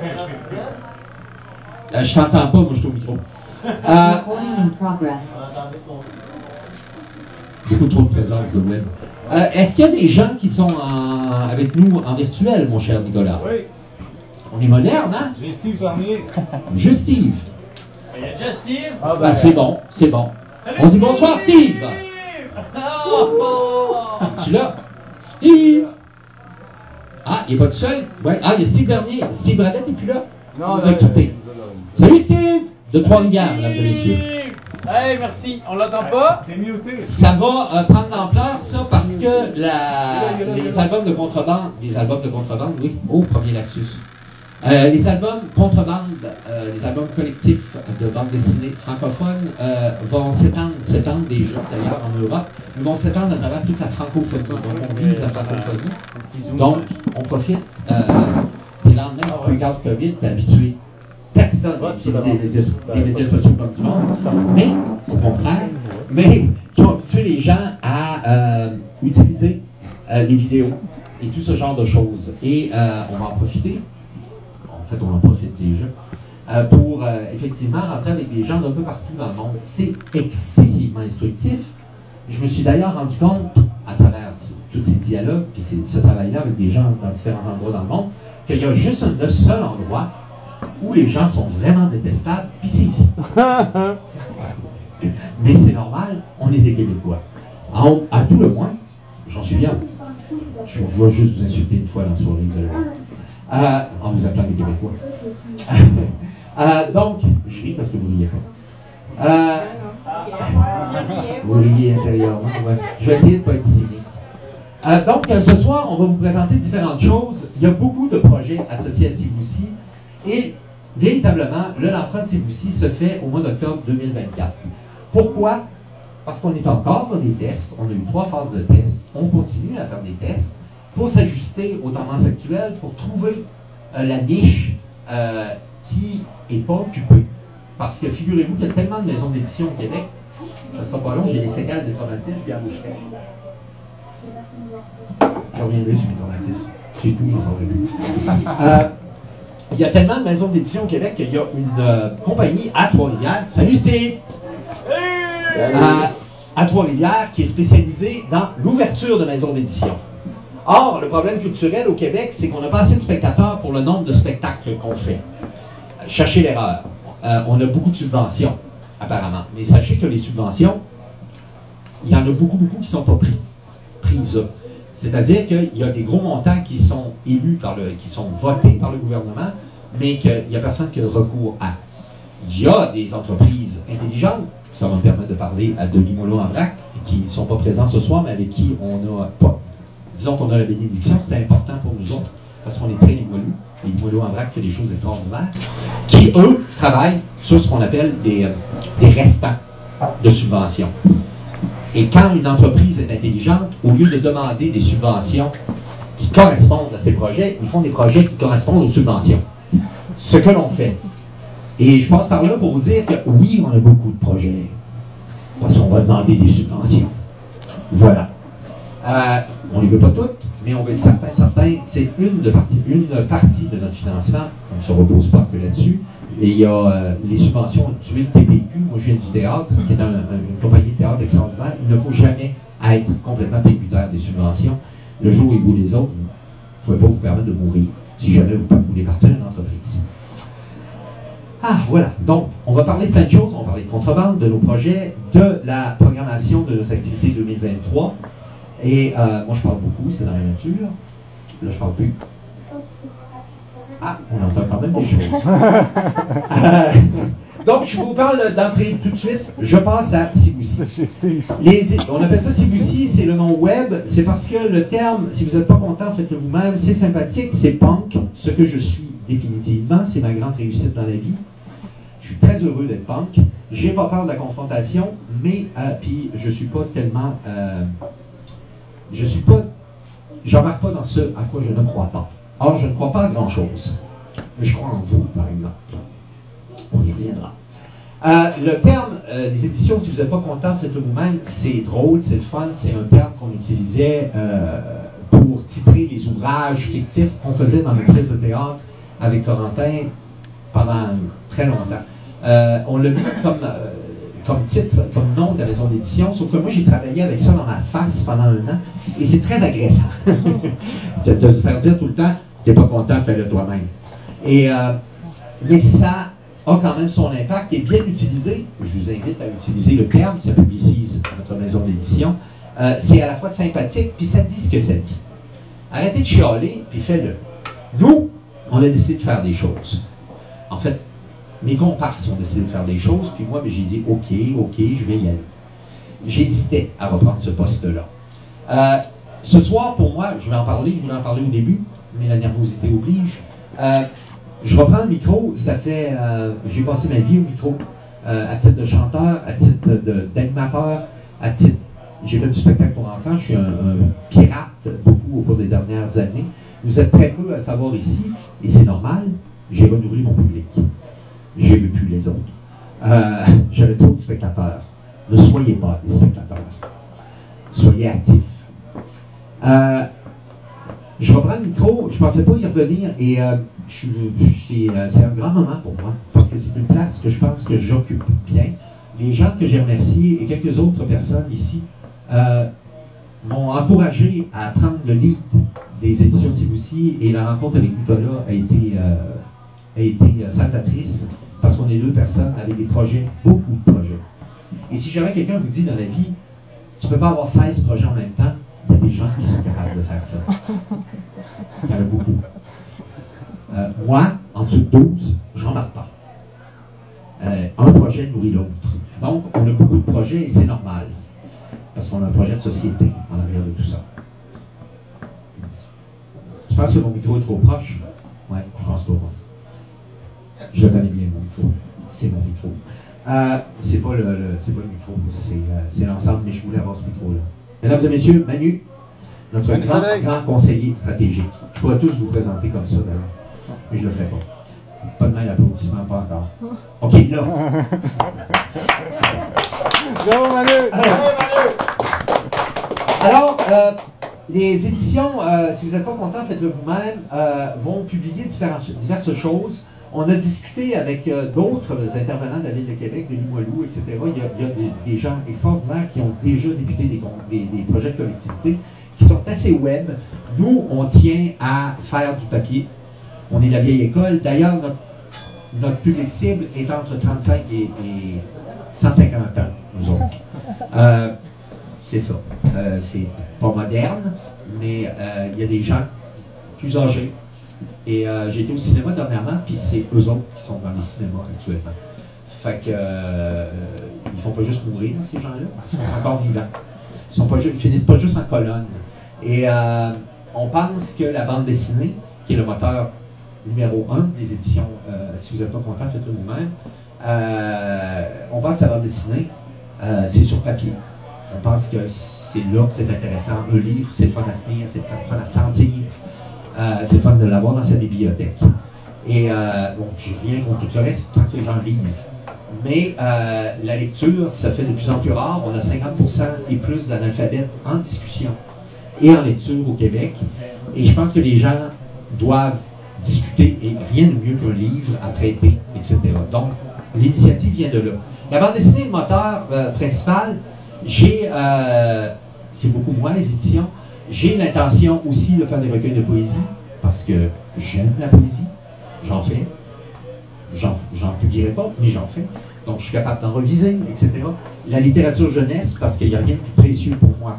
Euh, je t'entends pas, moi je suis au micro. Euh, beaucoup trop de présence de web. Euh, Est-ce qu'il y a des gens qui sont en, avec nous en virtuel, mon cher Nicolas? Oui. On est moderne, hein? J'ai Steve Barnier. Juste Steve. Il y a déjà Steve. Ah ben, c'est bon, c'est bon. Salut, on dit bonsoir Steve! Steve. Oh. Tu là? Steve! Ah, il n'est pas tout seul? Ouais. Ah, il y a Steve Bernier. Steve Bradette n'est plus là? Non, il nous a quitté. Salut Steve! De Trois-Rivières, mesdames et messieurs. Hey, merci. On l'entend pas? T'es muté. Ça va euh, prendre l'ampleur, ça, parce que la, les albums de contrebande, les albums de contrebande, oui, oh, premier lapsus. Euh, les albums contrebande, euh, les albums collectifs de bande dessinée francophone euh, vont s'étendre, s'étendre déjà d'ailleurs en Europe, ils vont s'étendre à travers toute la francophonie. Donc on vise la francophonie. Donc on profite euh, des lendemains du freak-out COVID pour habituer personne à utiliser les médias, les médias sociaux comme du monde, mais au contraire, mais qui ont habitué les gens à euh, utiliser euh, les vidéos et tout ce genre de choses. Et euh, on va en profiter. En fait, on en profite déjà, euh, pour euh, effectivement rentrer avec des gens d'un peu partout dans le monde. C'est excessivement instructif. Je me suis d'ailleurs rendu compte, à travers tous ces dialogues, puis ce travail-là avec des gens dans différents endroits dans le monde, qu'il y a juste un seul endroit où les gens sont vraiment détestables, puis c'est ici. Mais c'est normal, on est des Québécois. En, à tout le moins, j'en suis fier. Je, je vais juste vous insulter une fois dans la soirée, vous allez voir. Euh, en vous appelant les Québécois. euh, donc, je ris parce que vous riez pas. Euh, vous riez intérieurement, ouais. Je vais essayer de ne pas être cynique. Euh, donc, euh, ce soir, on va vous présenter différentes choses. Il y a beaucoup de projets associés à Siboucy et véritablement, le lancement de Siboucy se fait au mois d'octobre deux mille vingt-quatre. Pourquoi? Parce qu'on est encore dans des tests. On a eu trois phases de tests. On continue à faire des tests pour s'ajuster aux tendances actuelles, pour trouver euh, la niche euh, qui n'est pas occupée. Parce que figurez-vous qu'il y a tellement de maisons d'édition au Québec, ça ne sera pas long, j'ai les séquelles des traumatismes, puis à bouche je reviendrai sur les traumatismes. C'est tout, j'en saurai plus. euh, Il y a tellement de maisons d'édition au Québec qu'il y a une euh, compagnie à Trois-Rivières. Salut Steve! Euh, à Trois-Rivières qui est spécialisée dans l'ouverture de maisons d'édition. Or, le problème culturel au Québec, c'est qu'on n'a pas assez de spectateurs pour le nombre de spectacles qu'on fait. Cherchez l'erreur. Euh, on a beaucoup de subventions, apparemment. Mais sachez que les subventions, il y en a beaucoup, beaucoup qui ne sont pas pris, prises. C'est-à-dire qu'il y a des gros montants qui sont élus, par le, qui sont votés par le gouvernement, mais qu'il n'y a personne qui a recours à. Il y a des entreprises intelligentes, ça va me permettre de parler à Denis Moulot-en-Vrac, qui ne sont pas présents ce soir, mais avec qui on n'a pas. Disons qu'on a la bénédiction, c'est important pour nous autres, parce qu'on est très Limoilou. Et Limoilou-en-Vrac fait des choses extraordinaires, qui, eux, travaillent sur ce qu'on appelle des, euh, des restants de subventions. Et quand une entreprise est intelligente, au lieu de demander des subventions qui correspondent à ces projets, ils font des projets qui correspondent aux subventions. Ce que l'on fait. Et je passe par là pour vous dire que oui, on a beaucoup de projets. Parce qu'on va demander des subventions. Voilà. Euh, on ne les veut pas toutes, mais on veut être certain, certain. C'est une, de partie, une partie de notre financement. On ne se repose pas que là-dessus. Et il y a euh, les subventions ont tué le T P Q. Moi, je viens du théâtre, qui est un, un, une compagnie de théâtre extraordinaire. Il ne faut jamais être complètement tributaire des subventions. Le jour où vous les autres, vous ne pouvez pas vous permettre de mourir si jamais vous voulez partir d'une entreprise. Ah, voilà. Donc, on va parler de plein de choses. On va parler de contrebande, de nos projets, de la programmation de nos activités deux mille vingt-trois. Et euh, moi, je parle beaucoup, c'est dans la nature. Là, je parle plus. Ah, on entend quand même des choses. euh, donc, je vous parle d'entrée tout de suite. Je passe à Sivoussi. Les, on appelle ça Sivoussi, c'est le nom web. C'est parce que le terme, si vous n'êtes pas content, faites-le vous-même. C'est sympathique, c'est punk. Ce que je suis définitivement, c'est ma grande réussite dans la vie. Je suis très heureux d'être punk. J'ai pas peur de la confrontation, mais euh, puis je suis pas tellement, euh, je suis pas, j'embarque pas dans ce à quoi je ne crois pas. Or, je ne crois pas à grand chose, mais je crois en vous, par exemple. On y reviendra. Euh, le terme euh, des éditions, si vous n'êtes pas content, faites-le vous-même. C'est drôle, c'est le fun, c'est un terme qu'on utilisait euh, pour titrer les ouvrages fictifs qu'on faisait dans les pièces de théâtre avec Corentin pendant très longtemps. Euh, on l'a mis comme, euh, comme titre, comme nom de la maison d'édition, sauf que moi j'ai travaillé avec ça dans ma face pendant un an, et c'est très agressant de, de se faire dire tout le temps, t'es pas content, fais-le toi-même. Et, euh, mais ça a quand même son impact, et bien utilisé, je vous invite à utiliser le terme, ça publicise notre maison d'édition, euh, c'est à la fois sympathique, puis ça dit ce que ça dit. Arrêtez de chialer, puis fais-le. Nous, on a décidé de faire des choses. En fait, mes comparses ont décidé de faire des choses, puis moi, ben, j'ai dit, OK, OK, je vais y aller. J'hésitais à reprendre ce poste-là. Euh, ce soir, pour moi, je vais en parler, je voulais en parler au début, mais la nervosité oblige. Euh, je reprends le micro, ça fait, euh, j'ai passé ma vie au micro, euh, à titre de chanteur, à titre d'animateur, à titre, j'ai fait du spectacle pour enfants, je suis un, un pirate beaucoup au cours des dernières années. Vous êtes très peu à le savoir ici, et c'est normal, j'ai renouvelé mon public. J'ai vu plus les autres. Euh, J'avais trop de spectateurs. Ne soyez pas des spectateurs. Soyez actifs. Euh, je reprends le micro, je ne pensais pas y revenir, et euh, euh, c'est un grand moment pour moi, parce que c'est une place que je pense que j'occupe bien. Les gens que j'ai remerciés et quelques autres personnes ici euh, m'ont encouragé à prendre le lead des éditions de Sivoussi, et la rencontre avec Nicolas a été, euh, a été salvatrice, parce qu'on est deux personnes avec des projets, beaucoup de projets. Et si jamais quelqu'un vous dit dans la vie, tu ne peux pas avoir seize projets en même temps, il y a des gens qui sont capables de faire ça. Il y en a beaucoup. Euh, moi, en dessous de douze, je n'embarque pas. Euh, un projet nourrit l'autre. Donc, on a beaucoup de projets et c'est normal. Parce qu'on a un projet de société en arrière de tout ça. Je pense que mon micro est trop proche. Oui, je pense pas. Je connais bien mon micro. C'est mon micro. Euh, c'est pas le, le c'est pas le micro, c'est, euh, c'est l'ensemble, mais je voulais avoir ce micro-là. Mesdames et messieurs, Manu, notre Manu grand, Soleil. grand conseiller stratégique. Je pourrais tous vous présenter comme ça, d'ailleurs, mais je le ferai pas. Pas de mal d'applaudissements, pas encore. OK, là. Bravo, Manu! Alors, euh, les éditions, euh, si vous n'êtes pas content, faites-le vous-même, euh, vont publier différentes, diverses choses. On a discuté avec euh, d'autres intervenants de la Ville de Québec, de Limoilou, et cetera. Il y a, il y a des, des gens extraordinaires qui ont déjà débuté des, des, des projets de collectivité qui sont assez web. Nous, on tient à faire du papier. On est la vieille école. D'ailleurs, notre, notre public cible est entre trente-cinq et, et cent cinquante ans, nous autres. Euh, c'est ça. Euh, c'est pas moderne, mais euh, il y a des gens plus âgés. Et euh, j'ai été au cinéma dernièrement, puis c'est eux autres qui sont dans les cinémas actuellement. Fait que euh, ils font pas juste mourir, ces gens-là. Ils sont encore vivants. Ils sont pas ju- ils finissent pas juste en colonne. Et euh, on pense que la bande dessinée, qui est le moteur numéro un des éditions, euh, si vous n'êtes pas content, faites-le vous-même. Euh, on pense que la bande dessinée, euh, c'est sur papier. On pense que c'est là que c'est intéressant. Un livre, c'est le fun à tenir, c'est le fun à sentir, euh, c'est le fun de l'avoir dans sa bibliothèque. Et euh, bon, j'ai rien contre tout le reste, tant que les gens lisent. Mais euh, la lecture, ça fait de plus en plus rare. On a cinquante pour cent et plus d'analphabètes en discussion et en lecture au Québec. Et je pense que les gens doivent discuter, et rien de mieux qu'un livre à traiter, et cetera. Donc, l'initiative vient de là. La bande dessinée, le moteur euh, principal, j'ai, euh, c'est beaucoup moins les éditions, j'ai l'intention aussi de faire des recueils de poésie, parce que j'aime la poésie, j'en fais, j'en, j'en publierai pas, mais j'en fais, donc je suis capable d'en reviser, et cetera. La littérature jeunesse, parce qu'il n'y a rien de plus précieux pour moi.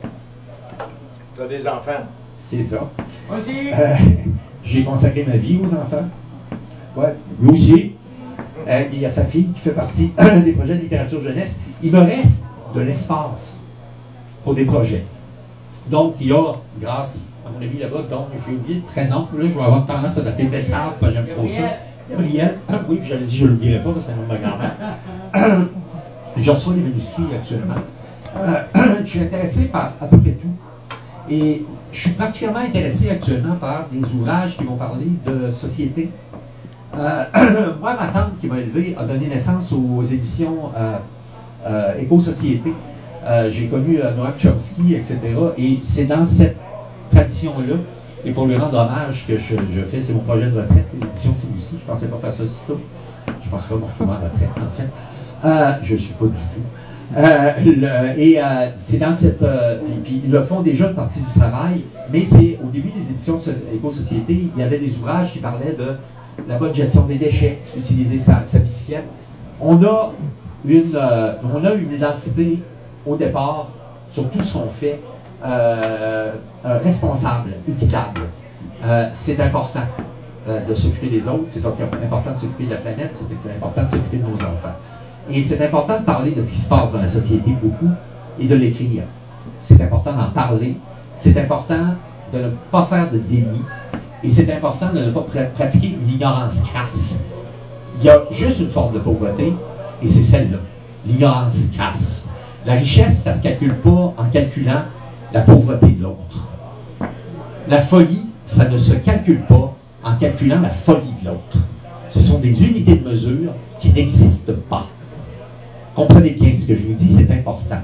Tu as des enfants. C'est ça. Moi aussi. Euh, j'ai consacré ma vie aux enfants. Ouais, lui aussi. Euh, il y a sa fille qui fait partie des projets de littérature jeunesse. Il me reste de l'espace pour des projets. Donc, il y a, grâce à mon ami là-bas, donc j'ai oublié le prénom. Là, je vais avoir tendance à l'appeler Beltrave, parce que j'aime trop ça. Gabriel. Oui, puis j'avais dit, je ne l'oublierai pas, parce que c'est le nom de ma grand-mère. Je reçois les manuscrits actuellement. Euh, je suis intéressé par à peu près tout. Et je suis particulièrement intéressé actuellement par des ouvrages qui vont parler de société. Euh, moi, ma tante qui m'a élevé a donné naissance aux éditions euh, euh, Éco-Société. Euh, j'ai connu euh, Noam Chomsky, et cetera. Et c'est dans cette tradition-là, et pour lui rendre hommage que je, je fais, c'est mon projet de retraite, les éditions c'est aussi. Je ne pensais pas faire ça si tôt. Je ne pense pas m'en retrouver en retraite, en fait. Euh, je ne le suis pas du tout. Euh, le, et euh, c'est dans cette... Euh, et puis ils le font déjà une partie du travail, mais c'est au début des éditions de Éco-Société, il y avait des ouvrages qui parlaient de la bonne gestion des déchets, utiliser sa, sa bicyclette. On a, une, euh, on a une identité au départ sur tout ce qu'on fait, euh, euh, responsable, équitable. Euh, c'est important euh, de s'occuper des autres, c'est important de s'occuper de la planète, c'est important de s'occuper de nos enfants. Et c'est important de parler de ce qui se passe dans la société beaucoup et de l'écrire. C'est important d'en parler. C'est important de ne pas faire de déni. Et c'est important de ne pas pr- pratiquer une ignorance crasse. Il y a juste une forme de pauvreté, et c'est celle-là, l'ignorance crasse. La richesse, ça ne se calcule pas en calculant la pauvreté de l'autre. La folie, ça ne se calcule pas en calculant la folie de l'autre. Ce sont des unités de mesure qui n'existent pas. Comprenez bien ce que je vous dis, c'est important.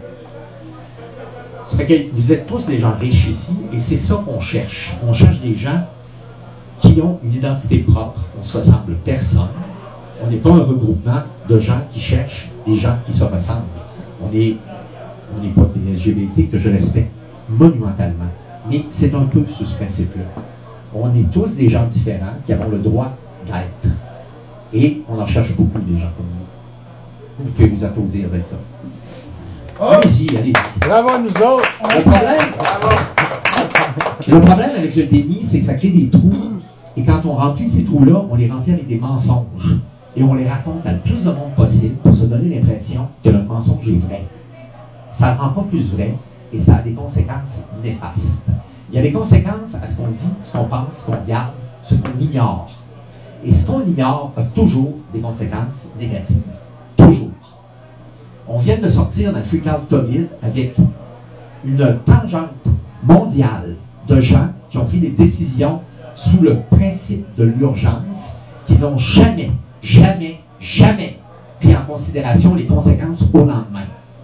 Ça fait que vous êtes tous des gens riches ici, et c'est ça qu'on cherche. On cherche des gens qui ont une identité propre. On ne se ressemble personne. On n'est pas un regroupement de gens qui cherchent des gens qui se ressemblent. On n'est on n'est pas des L G B T que je respecte monumentalement. Mais c'est un peu sur ce principe-là. On est tous des gens différents qui avons le droit d'être. Et on en cherche beaucoup des gens comme vous. Vous pouvez vous applaudir avec ça. Oh. Allez-y, allez-y. Bravo à nous autres. Le problème, Bravo. le problème avec le déni, c'est que ça crée des trous. Et quand on remplit ces trous-là, on les remplit avec des mensonges. Et on les raconte à le plus de monde possible pour se donner l'impression que notre mensonge est vrai. Ça ne rend pas plus vrai et ça a des conséquences néfastes. Il y a des conséquences à ce qu'on dit, ce qu'on pense, ce qu'on regarde, ce qu'on ignore. Et ce qu'on ignore a toujours des conséquences négatives. Toujours. On vient de sortir d'un freak-out COVID avec une tangente mondiale de gens qui ont pris des décisions sous le principe de l'urgence, qui n'ont jamais, jamais, jamais pris en considération les conséquences au lendemain.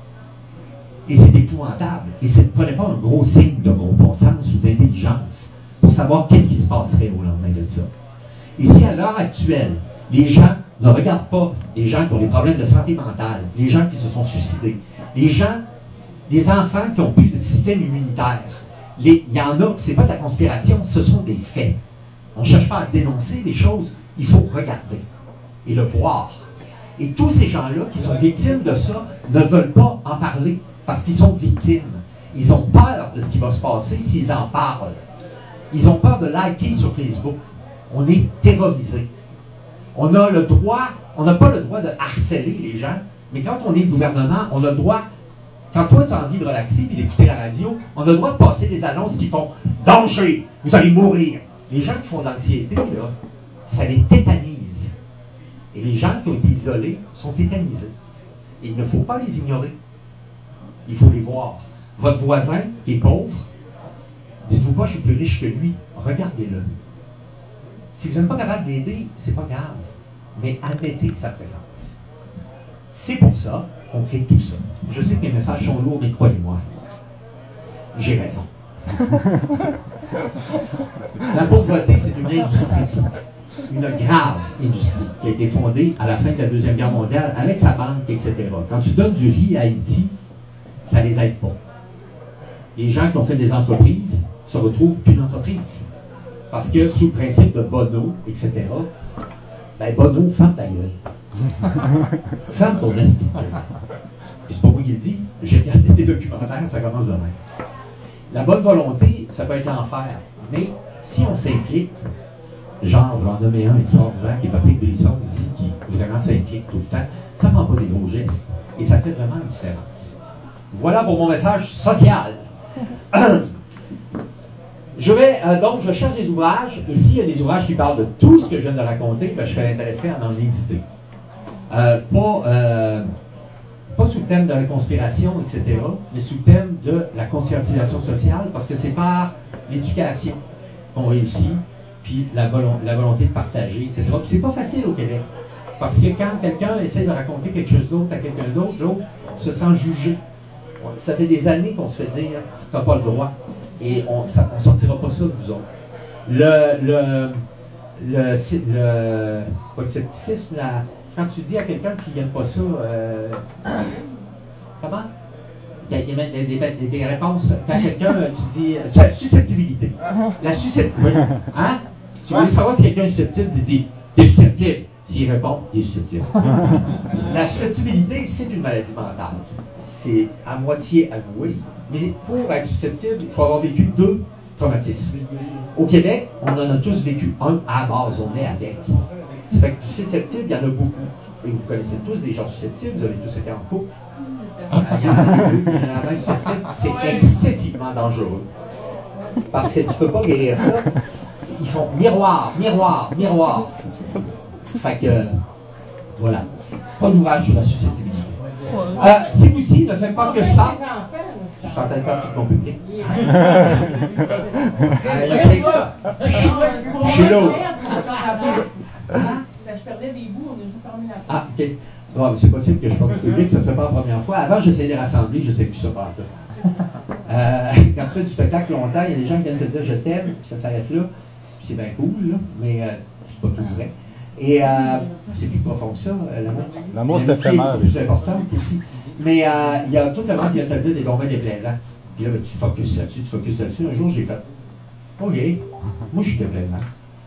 Et c'est épouvantable. Et ce ne prenait pas un gros signe de gros bon sens ou d'intelligence pour savoir qu'est-ce qui se passerait au lendemain de ça. Et si à l'heure actuelle, les gens ne regardent pas les gens qui ont des problèmes de santé mentale, les gens qui se sont suicidés, les gens, les enfants qui n'ont plus de système immunitaire, les, il y en a, ce n'est pas de la conspiration, ce sont des faits. On ne cherche pas à dénoncer les choses, il faut regarder et le voir. Et tous ces gens-là qui sont victimes de ça ne veulent pas en parler parce qu'ils sont victimes. Ils ont peur de ce qui va se passer s'ils en parlent. Ils ont peur de liker sur Facebook. On est terrorisés. On a le droit, on n'a pas le droit de harceler les gens, mais quand on est le gouvernement, on a le droit, quand toi tu as envie de relaxer et d'écouter la radio, on a le droit de passer des annonces qui font « Danger, vous allez mourir ». Les gens qui font de l'anxiété, là, ça les tétanise. Et les gens qui ont été isolés sont tétanisés. Et il ne faut pas les ignorer. Il faut les voir. Votre voisin, qui est pauvre, dites-vous pas, je suis plus riche que lui. Regardez-le. Si vous n'êtes pas capable d'aider, c'est pas grave. Mais admettez sa présence. C'est pour ça qu'on crée tout ça. Je sais que mes messages sont lourds, mais croyez-moi, j'ai raison. La pauvreté, c'est une industrie. Une grave industrie qui a été fondée à la fin de la Deuxième Guerre mondiale avec sa banque, et cetera. Quand tu donnes du riz à Haïti, ça ne les aide pas. Les gens qui ont fait des entreprises se retrouvent plus d'entreprise. Parce que sous le principe de Bono, et cetera, ben Bono, ferme ta gueule. Ferme ton esti. C'est pas moi qui le dis, j'ai regardé des documentaires, ça commence de même. La bonne volonté, ça peut être l'enfer. Mais si on s'implique, genre, j'en nommais un extraordinaire qui est Patrick Brisson ici, qui vraiment s'implique tout le temps, ça ne prend pas des gros gestes. Et ça fait vraiment une différence. Voilà pour mon message social. Je vais, euh, donc, je cherche des ouvrages, et s'il y a des ouvrages qui parlent de tout ce que je viens de raconter, ben, je serais intéressé à en éditer. Euh, pas, euh, pas sous le thème de la conspiration, et cetera, mais sous le thème de la conscientisation sociale, parce que c'est par l'éducation qu'on réussit, puis la, volon- la volonté de partager, et cetera. Puis c'est pas facile au Québec, parce que quand quelqu'un essaie de raconter quelque chose d'autre à quelqu'un d'autre, l'autre se sent jugé. Ça fait des années qu'on se fait dire « t'as pas le droit ». Et on ne sortira pas ça de vous autres. Le, le, le, le, pas le scepticisme, la, quand tu dis à quelqu'un qui n'aime pas ça, euh, comment? Il y a des, des, des réponses. Quand quelqu'un, tu dis, la susceptibilité. La susceptibilité. Hein? Si vous voulez savoir si quelqu'un est susceptible, tu dis, t'es susceptible. S'il répond, il est susceptible. La susceptibilité, c'est une maladie mentale. C'est à moitié avoué. Mais pour être susceptible, il faut avoir vécu deux traumatismes. Au Québec, on en a tous vécu un à base, on est avec. Ça fait que du susceptible, il y en a beaucoup. Et vous connaissez tous des gens susceptibles, vous avez tous été en couple. Il y en a deux, généralement susceptibles, c'est excessivement dangereux. Parce que tu ne peux pas guérir ça. Ils font miroir, miroir, miroir. Fait que, voilà. Pas d'ouvrage sur la susceptibilité. Euh, si vous aussi ne faites pas que ça, je suis en train de faire tout mon public. Je suis là. Je perdais des bouts, on a juste fermé la porte. Ah, ok. Bon, c'est possible que je parle au public, ça ne se fait pas la première fois. Avant, j'essayais de rassembler, je ne sais plus ça par là. Euh, quand tu fais du spectacle longtemps, il y a des gens qui viennent te dire je t'aime, puis ça s'arrête là. Puis c'est bien cool, là, mais euh, c'est pas tout vrai. Et euh, c'est plus profond que ça, l'amour. L'amour, c'est éphémère. C'est plus important aussi. Mais euh, il y a tout le monde qui vient te dire des bons déplaisants. Puis là, ben, tu focuses là-dessus, tu focuses là-dessus. Un jour, j'ai fait OK, moi je suis déplaisant.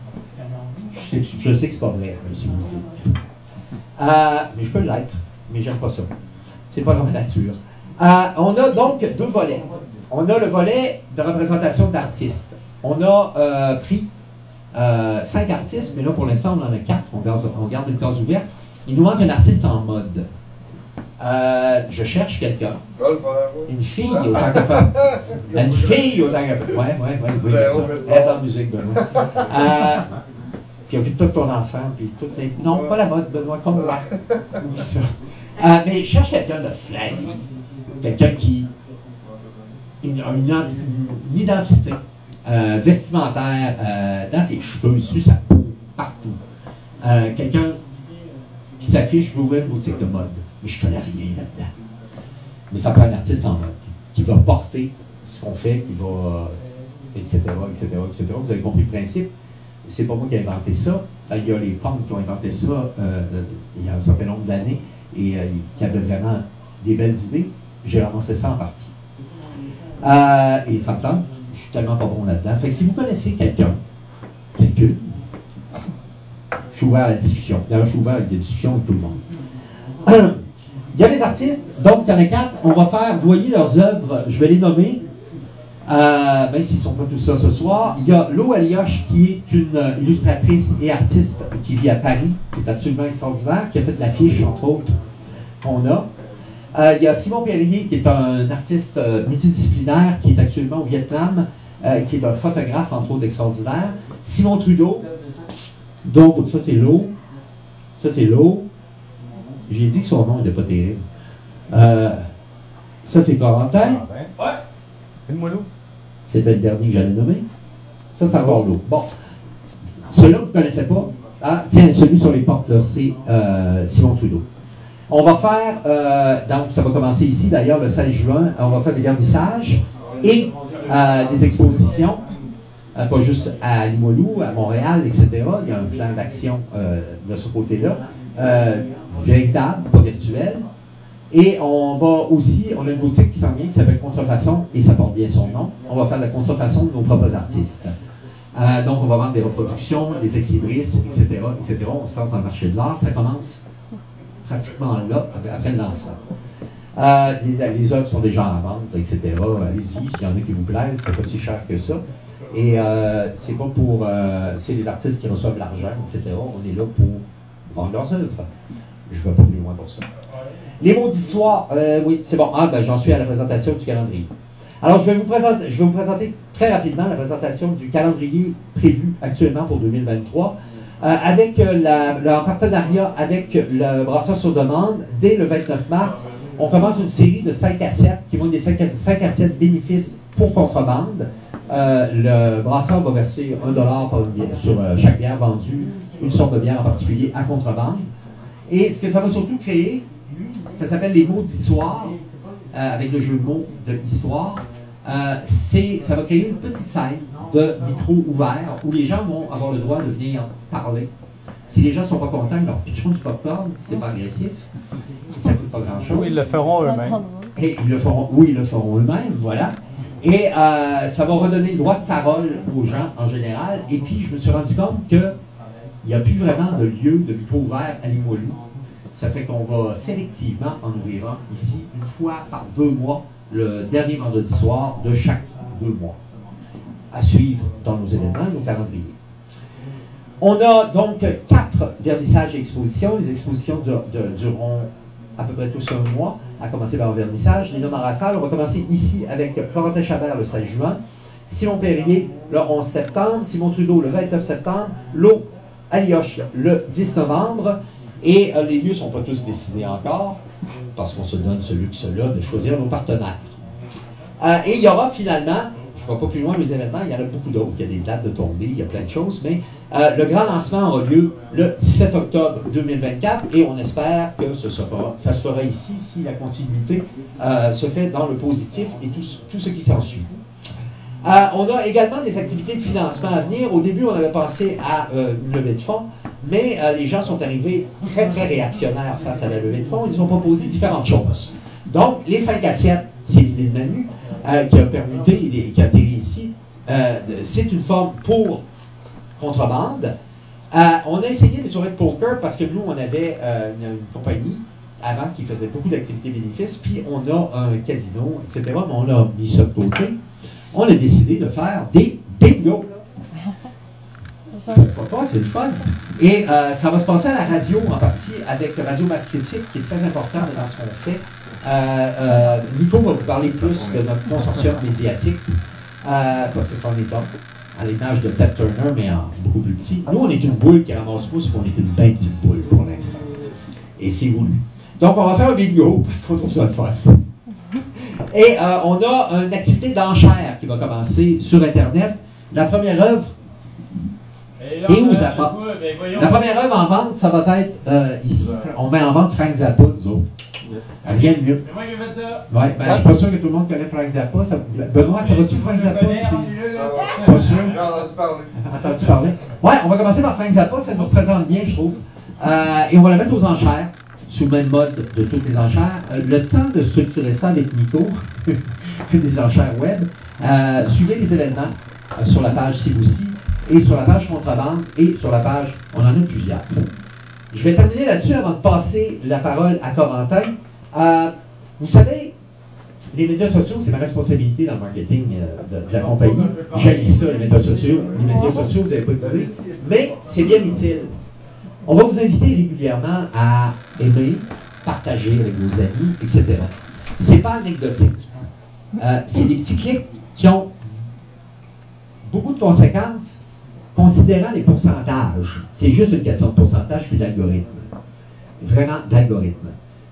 Je sais, je sais que c'est pas vrai, si vous le dites. Euh, mais je peux l'être, mais j'aime pas ça. C'est pas dans ma nature. Euh, on a donc deux volets. On a le volet de représentation d'artistes. On a euh, pris euh, cinq artistes, mais là pour l'instant on en a quatre. On garde, on garde une case ouverte. Il nous manque un artiste en mode. Euh, je cherche quelqu'un. Une fille autant que faire. Une fille autant que faire. Ouais, ouais, ouais, oui, ça. Reste en musique, Benoît. Euh, puis occupe tout ton enfant, puis toutes les. Non, pas la mode, Benoît, comme moi. Oublie ça. Euh, mais je cherche quelqu'un de flingue. Quelqu'un qui. Une, une, une identité euh, vestimentaire euh, dans ses cheveux, sur sa peau, partout. Euh, quelqu'un qui s'affiche, je veux ouvrir une boutique de mode. Mais je connais rien là-dedans. Mais ça prend un artiste en mode qui va porter ce qu'on fait, qui va. et cetera, et cetera, et cetera. Vous avez compris le principe. C'est pas moi qui ai inventé ça. Il y a les punks qui ont inventé ça euh, il y a un certain nombre d'années et euh, qui avaient vraiment des belles idées. J'ai ramassé ça en partie. Euh, et ça me tente. Je suis tellement pas bon là-dedans. Fait que si vous connaissez quelqu'un, quelqu'un, je suis ouvert à la discussion. D'ailleurs, je suis ouvert à des discussions avec tout le monde. Il y a des artistes, donc il y en a quatre. On va faire, vous voyez leurs œuvres, je vais les nommer. Euh, même s'ils ne sont pas tous ça ce soir. Il y a Lo Aliosh, qui est une euh, illustratrice et artiste qui vit à Paris, qui est absolument extraordinaire, qui a fait de l'affiche, entre autres, qu'on a. Euh, il y a Simon Perrier, qui est un artiste euh, multidisciplinaire, qui est actuellement au Vietnam, euh, qui est un photographe, entre autres, extraordinaire. Simon Trudeau, donc ça c'est Lo. Ça c'est Lo. J'ai dit que son nom n'était pas terrible. Euh, Ça, c'est Corentin. Ouais. Fais-moi l'eau. C'était le dernier que j'allais nommer. Ça, c'est encore l'eau. Bon. Celui-là, vous ne connaissez pas. Ah, tiens, celui sur les portes, là, c'est euh, Simon Trudeau. On va faire, euh, donc ça va commencer ici, d'ailleurs, le seize juin, on va faire des vernissages et euh, des expositions, euh, pas juste à Limoilou, à Montréal, et cetera. Il y a un plan d'action euh, de ce côté-là, euh, véritable, pas virtuel. Et on va aussi, on a une boutique qui s'en vient qui s'appelle Contrefaçon, et ça porte bien son nom. On va faire de la contrefaçon de nos propres artistes. Euh, donc, on va vendre des reproductions, des ex-libris, et cetera, et cetera. On se lance dans le marché de l'art. Ça commence pratiquement là, après le lancement. Euh, les, les œuvres sont déjà en vente, et cetera. Allez-y, s'il y en a qui vous plaisent, c'est pas si cher que ça. Et euh, c'est pas pour... Euh, c'est les artistes qui reçoivent l'argent, et cetera. On est là pour vendre leurs œuvres. Je ne vais pas plus loin pour ça. Les mots d'histoire, euh, oui, c'est bon. Ah, ben, j'en suis à la présentation du calendrier. Alors, je vais vous présenter, je vais vous présenter très rapidement la présentation du calendrier prévu actuellement pour deux mille vingt-trois, euh, avec euh, la, le, en partenariat avec le Brasseur sur demande. Dès le vingt-neuf mars, on commence une série de cinq à sept qui vont être des cinq à sept bénéfices pour contrebande. Euh, le brasseur va verser un dollar par une bière, sur euh, chaque bière vendue, une sorte de bière en particulier à contrebande. Et ce que ça va surtout créer, ça s'appelle les mots d'histoire, euh, avec le jeu de mots de histoire. Euh, c'est, ça va créer une petite scène de micro ouvert où les gens vont avoir le droit de venir parler. Si les gens ne sont pas contents, ils leur pitcheront du popcorn, c'est pas agressif, ça ne coûte pas grand-chose. Oui, ils le feront eux-mêmes. Et ils le feront, oui, ils le feront eux-mêmes, voilà. Et euh, ça va redonner le droit de parole aux gens en général. Et puis, je me suis rendu compte qu'il n'y a plus vraiment de lieu de micro ouvert à Limoilou. Ça fait qu'on va sélectivement en ouvrir un ici, une fois par deux mois, le dernier vendredi soir de chaque deux mois, à suivre dans nos événements, nos calendriers. On a donc quatre vernissages et expositions. Les expositions de, de, dureront à peu près tous un mois, à commencer par un vernissage. Les noms en rafale, on va commencer ici avec Corentin Chabert le seize juin, Simon Perrier le onze septembre, Simon Trudeau le vingt-neuf septembre, Lo Alioche le dix novembre, et euh, les lieux ne sont pas tous décidés encore, parce qu'on se donne ce luxe-là de choisir nos partenaires. Euh, et il y aura finalement, je ne vais pas plus loin les événements, il y en a beaucoup d'autres, il y a des dates de tombée, il y a plein de choses, mais euh, le grand lancement aura lieu le dix-sept octobre deux mille vingt-quatre, et on espère que ce sera, ça se fera ici, si la continuité euh, se fait dans le positif et tout, tout ce qui s'ensuit. Euh, on a également des activités de financement à venir. Au début, on avait pensé à euh, une levée de fonds, mais euh, les gens sont arrivés très, très réactionnaires face à la levée de fonds. Ils ont proposé différentes choses. Donc, les cinq à sept, c'est l'idée de Manu, euh, qui a permuté et qui a atterri ici. Euh, c'est une forme pour contrebande. Euh, on a essayé des soirées de poker parce que nous, on avait euh, une, une compagnie avant qui faisait beaucoup d'activités bénéfices, puis on a un casino, et cetera, mais on a mis ça de côté. On a décidé de faire des bingo. Pourquoi pas, c'est le fun. Et euh, ça va se passer à la radio en partie avec Radio Masse Critique, qui est très important dans ce qu'on fait. Euh, euh, Nico va vous parler plus de notre consortium médiatique, euh, parce que c'en est un, à l'image de Ted Turner, mais en beaucoup plus petit. Nous, on est une boule qui ramasse pouce, puis on est une bien petite boule pour l'instant. Et c'est voulu. Donc, on va faire un bingo, parce qu'on trouve ça le fun. Et euh, on a une activité d'enchère qui va commencer sur Internet. La première œuvre, et, là, et où Zappa. Coup, ben, la première œuvre en vente, ça va être euh, ici. On met en vente Frank Zappa, nous autres. Yes. Rien de mieux. C'est moi qui ai fait ça. Ouais, ben, je suis pas sûr que tout le monde connaît Frank Zappa. Ça... Benoît, ça va-tu Frank Zappa? Je pas sûr. J'ai entendu parler. Entendu parler. Ouais, on va commencer par Frank Zappa, ça nous représente bien, je trouve. Euh, et on va la mettre aux enchères, sous le même mode de toutes les enchères. Euh, le temps de structurer ça avec Nico, des enchères web, euh, suivez les événements euh, sur la page Siboussi et sur la page Contrebande et sur la page, on en a plusieurs. Je vais terminer là-dessus avant de passer la parole à Corentin. Euh, vous savez, les médias sociaux, c'est ma responsabilité dans le marketing euh, de, de la compagnie. J'haïs ça, les médias sociaux. Les médias sociaux, vous n'avez pas d'idée, mais c'est bien utile. On va vous inviter régulièrement à aimer, partager avec vos amis, et cetera. C'est pas anecdotique. Euh, c'est des petits clics qui ont beaucoup de conséquences, considérant les pourcentages. C'est juste une question de pourcentage puis d'algorithme. Vraiment d'algorithme.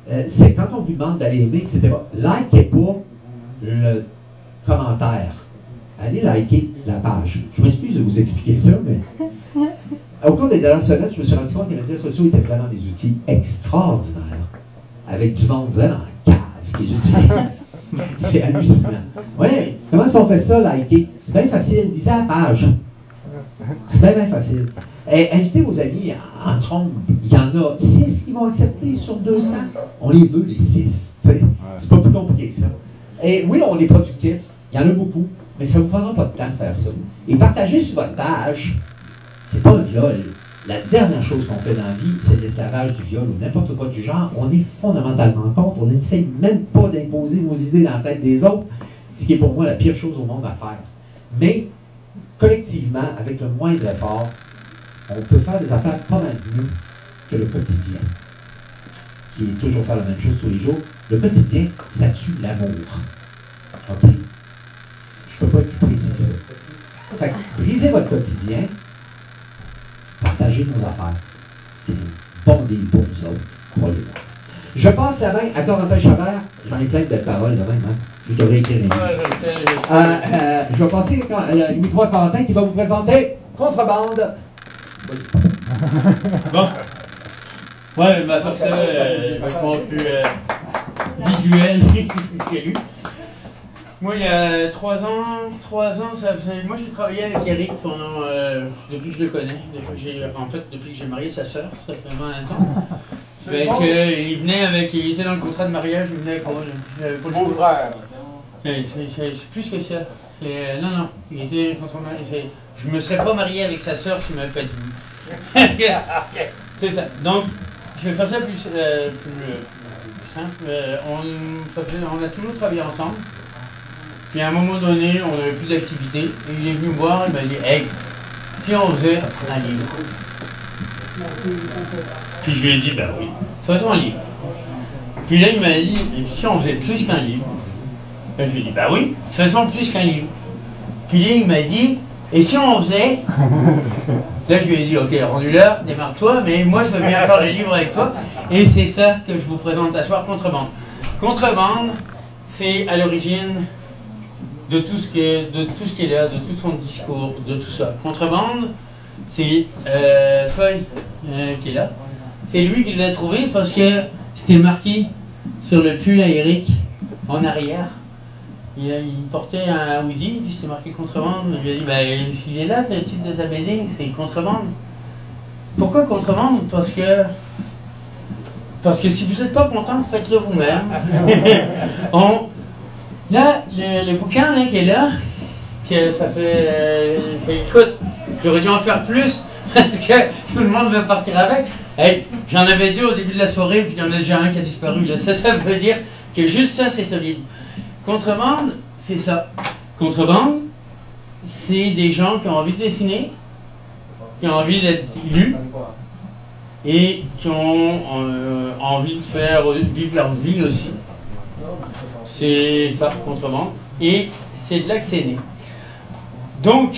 euh, c'est quand on vous demande d'aller aimer, et cetera, likez pas le commentaire. Allez liker la page. Je m'excuse de vous expliquer ça, mais au cours des dernières semaines, je me suis rendu compte que les médias sociaux étaient vraiment des outils extraordinaires, avec du monde vraiment cave qui les utilise. C'est hallucinant. Oui, comment est-ce qu'on fait ça, liker? C'est bien facile, lisez la page. C'est bien, bien facile. Et invitez vos amis en, en trompe. Il y en a six qui vont accepter sur deux cents. On les veut, les six. T'sais. C'est pas plus compliqué que ça. Et oui, on est productif. Il y en a beaucoup. Mais ça ne vous prendra pas de temps de faire ça. Et partager sur votre page, c'est pas un viol. La dernière chose qu'on fait dans la vie, c'est l'esclavage du viol ou n'importe quoi du genre. On est fondamentalement contre. On n'essaye même pas d'imposer nos idées dans la tête des autres, ce qui est pour moi la pire chose au monde à faire. Mais, collectivement, avec le moindre effort, on peut faire des affaires pas mal mieux que le quotidien, qui est toujours faire la même chose tous les jours. Le quotidien, ça tue l'amour. OK? Je ne peux pas être plus précis que ça. Fait que, brisez votre quotidien, partagez nos affaires. C'est une bonne idée pour vous autres, croyez-moi. Je passe la main à Corentin Chabert. J'en ai plein de belles paroles de même, hein? Je devrais écrire les livres. Euh, euh, je vais passer le micro à Corentin qui va vous présenter Contrebande. Bon. Ouais, mais faire ça, euh, vachement plus euh, visuel que lu. Moi, il y a trois ans, trois ans, ça faisait... Moi, j'ai travaillé avec Eric pendant... Euh, depuis que je le connais. Depuis que j'ai, en fait, depuis que j'ai marié sa sœur, ça fait vingt ans. Fait que, euh, il venait avec... Il était dans le contrat de mariage, il venait avec moi. J'avais pas le choix. Mon frère. C'est, c'est, c'est, c'est plus que ça. C'est, non, non. Il était contre moi. C'est, je me serais pas marié avec sa sœur s'il m'avait pas dit. C'est ça. Donc, je vais faire ça plus, euh, plus, plus simple. Euh, on, ça faisait, on a toujours travaillé ensemble. Puis à un moment donné, on n'avait plus d'activité. Et il est venu me voir, il m'a dit « Hey, si on faisait un livre ?» Puis je lui ai dit « Ben oui, faisons un livre. » Puis là, il m'a dit « Si on faisait plus qu'un livre ?» Ben, je lui ai dit « Ben oui, faisons plus qu'un livre. » Puis là, il m'a dit « Et si on faisait ?» Là, je lui ai dit « Ok, rendu là, démarre-toi, mais moi, je veux bien faire le livre avec toi. » Et c'est ça que je vous présente ce soir, Contrebande. Contrebande, c'est à l'origine de tout ce que, de tout ce qui est là, de tout son discours, de tout ça. Contrebande, c'est euh, Paul euh, qui est là. C'est lui qui l'a trouvé parce que c'était marqué sur le pull à Eric en arrière. Il, il portait un hoodie, puis c'était marqué Contrebande. Il lui a dit, ben, s'il est là, le titre de ta B D, c'est Contrebande. Pourquoi Contrebande? Parce que parce que si vous n'êtes pas content, faites-le vous-même. On Là, le, le bouquin là, qui est là, que ça fait, euh, fait écoute, j'aurais dû en faire plus, parce que tout le monde veut partir avec. Hey, j'en avais deux au début de la soirée, puis il y en a déjà un qui a disparu. Là. Ça, ça veut dire que juste ça, c'est solide. Contrebande, c'est ça. Contrebande, c'est des gens qui ont envie de dessiner, qui ont envie d'être lus, et qui ont euh, envie de faire vivre leur vie aussi. C'est ça, Contrebande. Et c'est de là que c'est né. Donc,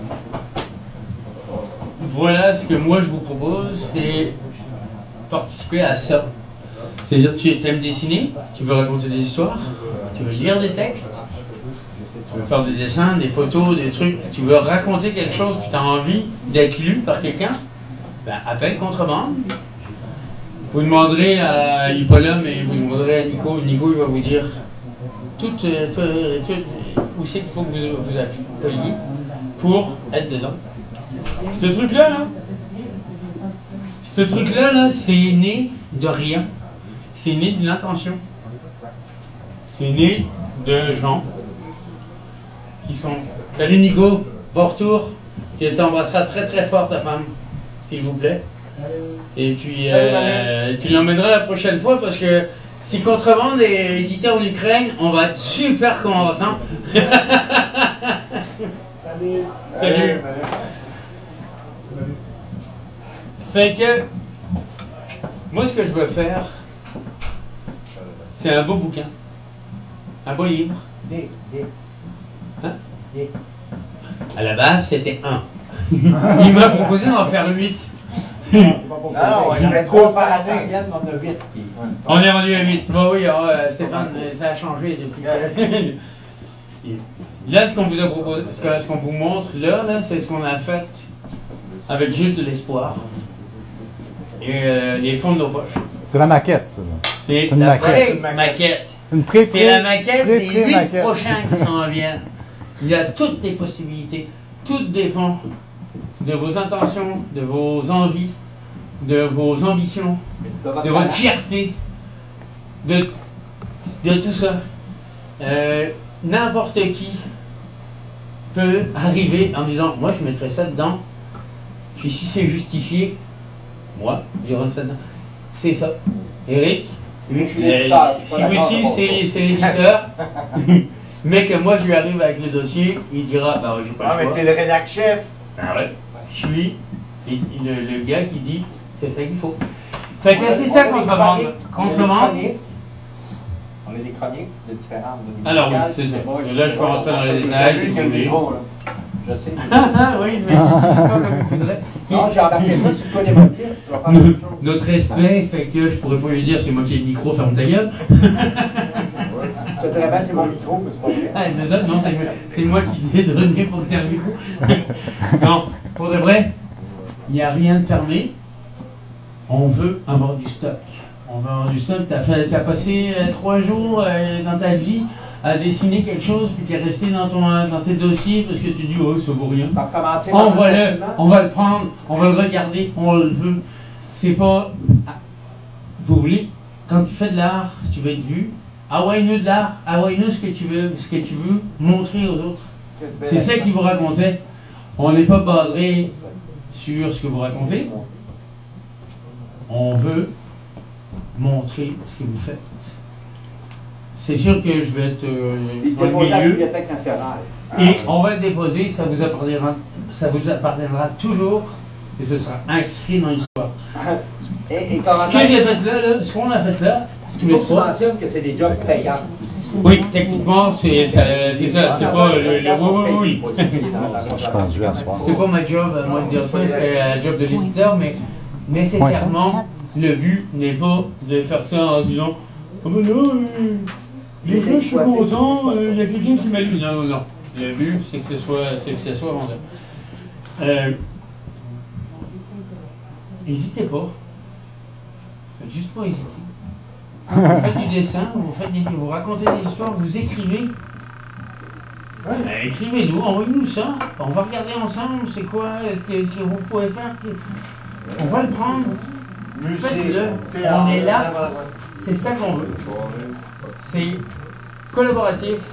voilà ce que moi je vous propose, c'est participer à ça. C'est-à-dire que tu aimes dessiner, tu veux raconter des histoires, tu veux lire des textes, tu veux faire des dessins, des photos, des trucs, tu veux raconter quelque chose, puis tu as envie d'être lu par quelqu'un, ben appelle Contrebande. Vous demanderez à Hippolum et vous demanderez à Nico, Nico il va vous dire tout, euh, tout, tout, où c'est qu'il faut que vous vous appuyez pour être dedans. Ce truc-là, là, ce truc-là, là, c'est né de rien. C'est né d'une intention. C'est né de gens qui sont... Salut Nico, bon retour. Tu t'embrasseras très très fort ta femme, s'il vous plaît. Et puis, euh, tu l'emmèneras la prochaine fois parce que si Contrebande est édité en Ukraine, on va être super content. Salut. Salut. Salut. Fait que, moi ce que je veux faire, c'est un beau bouquin, un beau livre. Hein? À la base, c'était un. Il m'a proposé d'en faire huit. Non, c'était trois par année. On a huit. On est rendu à huit. Bah oui, euh, Stéphane, ça a changé depuis que... Là, ce qu'on vous a proposé, ce que- ce qu'on vous montre là, là c'est ce qu'on a fait avec juste de l'espoir et euh, les fonds de nos poches. C'est la maquette, ça. là. C'est une la maquette. pré-maquette. Une pré C'est la maquette pré- des pré- huit maquette. prochains qui s'en viennent. Il y a toutes les possibilités. Tout dépend de vos intentions, de vos envies, de vos ambitions, de votre fierté, de, de tout ça. Euh, N'importe qui peut arriver en disant moi je mettrais ça dedans, puis si c'est justifié, moi je rentre ça dedans. C'est ça. Eric, lui, Je suis l'éditeur, je suis si pas vous d'accord aussi avec c'est vous. c'est l'éditeur, mais que moi je lui arrive avec le dossier, il dira bah ouais, j'ai pas Ah, le mais choix. t'es le rédac chef. Ah ouais. Je suis et- le, le gars qui dit c'est ça qu'il faut. Fait que c'est ça qu'on se demande. Qu'on se demande. On a des chroniques de différentes. de Alors oui, musicales, c'est ça. pas- Là, je commence pas dans les Vous détails, savez si que vous le voulez. micro, là. Je sais. Ah oui, mais c'est pas comme il faudrait. Non, j'ai embarqué ça sur le côté motif. Tu vas faire autre chose. Notre respect fait que je pourrais pas lui dire c'est moi qui ai le micro, ferme ta gueule. Ça te bien, c'est mon micro, mais c'est pas vrai. Ah, c'est ça, non, c'est, c'est moi qui l'ai donné pour que tu aies le micro. Non, pour de vrai, il n'y a rien de fermé. On veut avoir du stock. On veut avoir du stock. Tu as passé euh, trois jours euh, dans ta vie à dessiner quelque chose, puis tu es resté dans, ton, dans tes dossiers parce que tu dis oh, ça vaut rien. Commencer On par va, le le, confinement. on va le prendre, on va le regarder, on le veut. C'est pas. Vous voulez, quand tu fais de l'art, tu veux être vu. Ah ouais, nous de l'art, ah ouais, nous ce que tu veux, ce que tu veux montrer aux autres. C'est ça qu'il vous racontait. On n'est pas basé sur ce que vous racontez. On veut montrer ce que vous faites. C'est sûr que je vais être euh, Puis dans le déposer à la milieu. Bibliothèque nationale. Et on va le déposer, ça vous appartiendra, ça vous appartiendra toujours et ce sera inscrit dans l'histoire. Et, et comment Ce que j'ai fait là, là, ce qu'on a fait là, tous il faut les que tu trois. mentionnes que c'est des jobs payants. Oui, techniquement, c'est ça, c'est ça, c'est pas le, le, le oui, oui, oui. Je conduis à soir. C'est pas ma job, à moi de dire ça, c'est la job de l'éditeur, mais nécessairement, le but n'est pas de faire ça en disant oh ben là, euh, les gars, je suis content, il y a quelqu'un qui m'a lu. Non, non, non. Le but, c'est que ce soit, c'est que ce soit vendeur. Euh, N'hésitez pas. Faites juste pas hésiter. Vous faites du dessin, vous, faites des, vous racontez des histoires, vous écrivez. Ben, écrivez-nous, envoyez-nous ça. On va regarder ensemble c'est quoi ce que, ce que vous pouvez faire. On va le prendre. Faites-le. On est là. C'est ça qu'on veut. C'est collaboratif.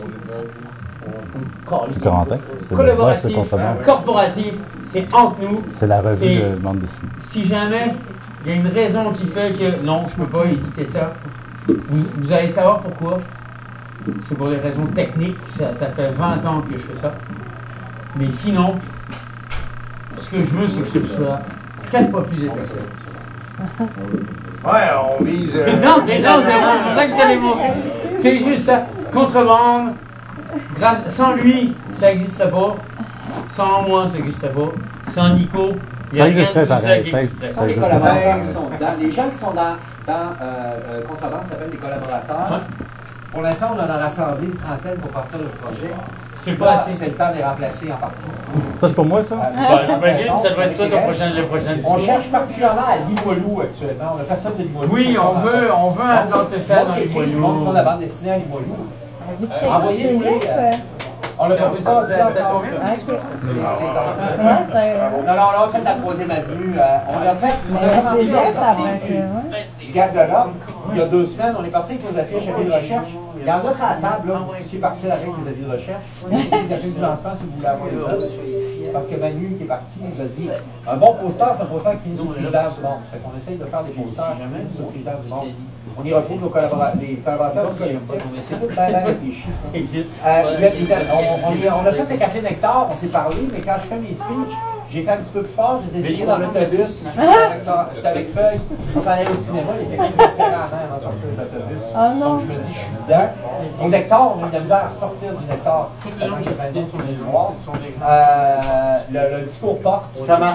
C'est Corentin. C'est le- ouais, c'est Collaboratif, Contrebande. corporatif, c'est entre nous. C'est la revue C'est- de bande dessinée. Si jamais il y a une raison qui fait que non, je ne peux pas éditer ça, vous, vous allez savoir pourquoi. C'est pour des raisons techniques. Ça, ça fait vingt ans que je fais ça. Mais sinon, ce que je veux, c'est que ce soit quatre fois plus épais. Ouais, on vise. euh, Non, mais non, c'est vrai, c'est ça que j'allais montrer. C'est juste ça. Contrebande, grâce, sans lui, ça n'existerait pas. Sans moi, ça n'existerait pas. Sans Nico, il n'y a Ça rien de existerait tout ça pareil, qui ça existerait. Sans les collaborateurs qui sont dedans. Les gens qui sont dans, dans euh, euh, Contrebande s'appellent des collaborateurs. Ouais. Pour l'instant, on en a rassemblé une trentaine pour partir le projet. C'est pas Là, assez. c'est le temps de les remplacer en partie. Ça, c'est pour moi, ça? Bah, j'imagine, ça doit être toi ton prochain, le prochain On discours. cherche particulièrement à Limoilou actuellement. On a personne de Limoilou. Oui, on veut, on veut implanter ça dans les Tout le voyous. monde font la bande dessinée à Limoilou. Euh, Envoyez-nous les. euh, On l'a fait Ça- pas, ça- ça, ça encore. convient? Et c'est dans- Ouais, c'est- Non, non, on a fait la troisième avenue. euh, On a fait. On a commencé déjà, à ça sortir va du- être, ouais. du Gap de l'Ordre. Il y a deux semaines, on est parti avec nos affiches à de recherche. Il y en a sur la table, là. Je suis parti avec les avis de recherche. Il y a des affiches du lancement si vous voulez avoir les autres. Parce que Manu, qui est parti, nous a dit un bon poster, c'est un poster qui finit sur Frigidaire du Monde. Fait qu'on essaye de faire des posters qui finissent sur Frigidaire du Monde. On y retrouve nos collaborateurs, les collaborateurs du collectif. C'est tout bien bien réfléchi, ça. Euh, il y a- il y a- on, on y a- on a fait le Café Nectar, on s'est parlé, mais quand je fais mes speeches, j'ai fait un petit peu plus fort, je les ai essayés dans l'autobus. J'étais avec- J'étais avec Feuille, on s'en allait au cinéma, il y a quelqu'un qui s'est serré la main avant de sortir de l'autobus. Oh non. Donc je me dis, je suis dedans. Au Nectar, on a eu de la misère à sortir du Nectar. Tellement que j'ai pas dit sur les joueurs. Euh, le, le discours porte. Ça marche.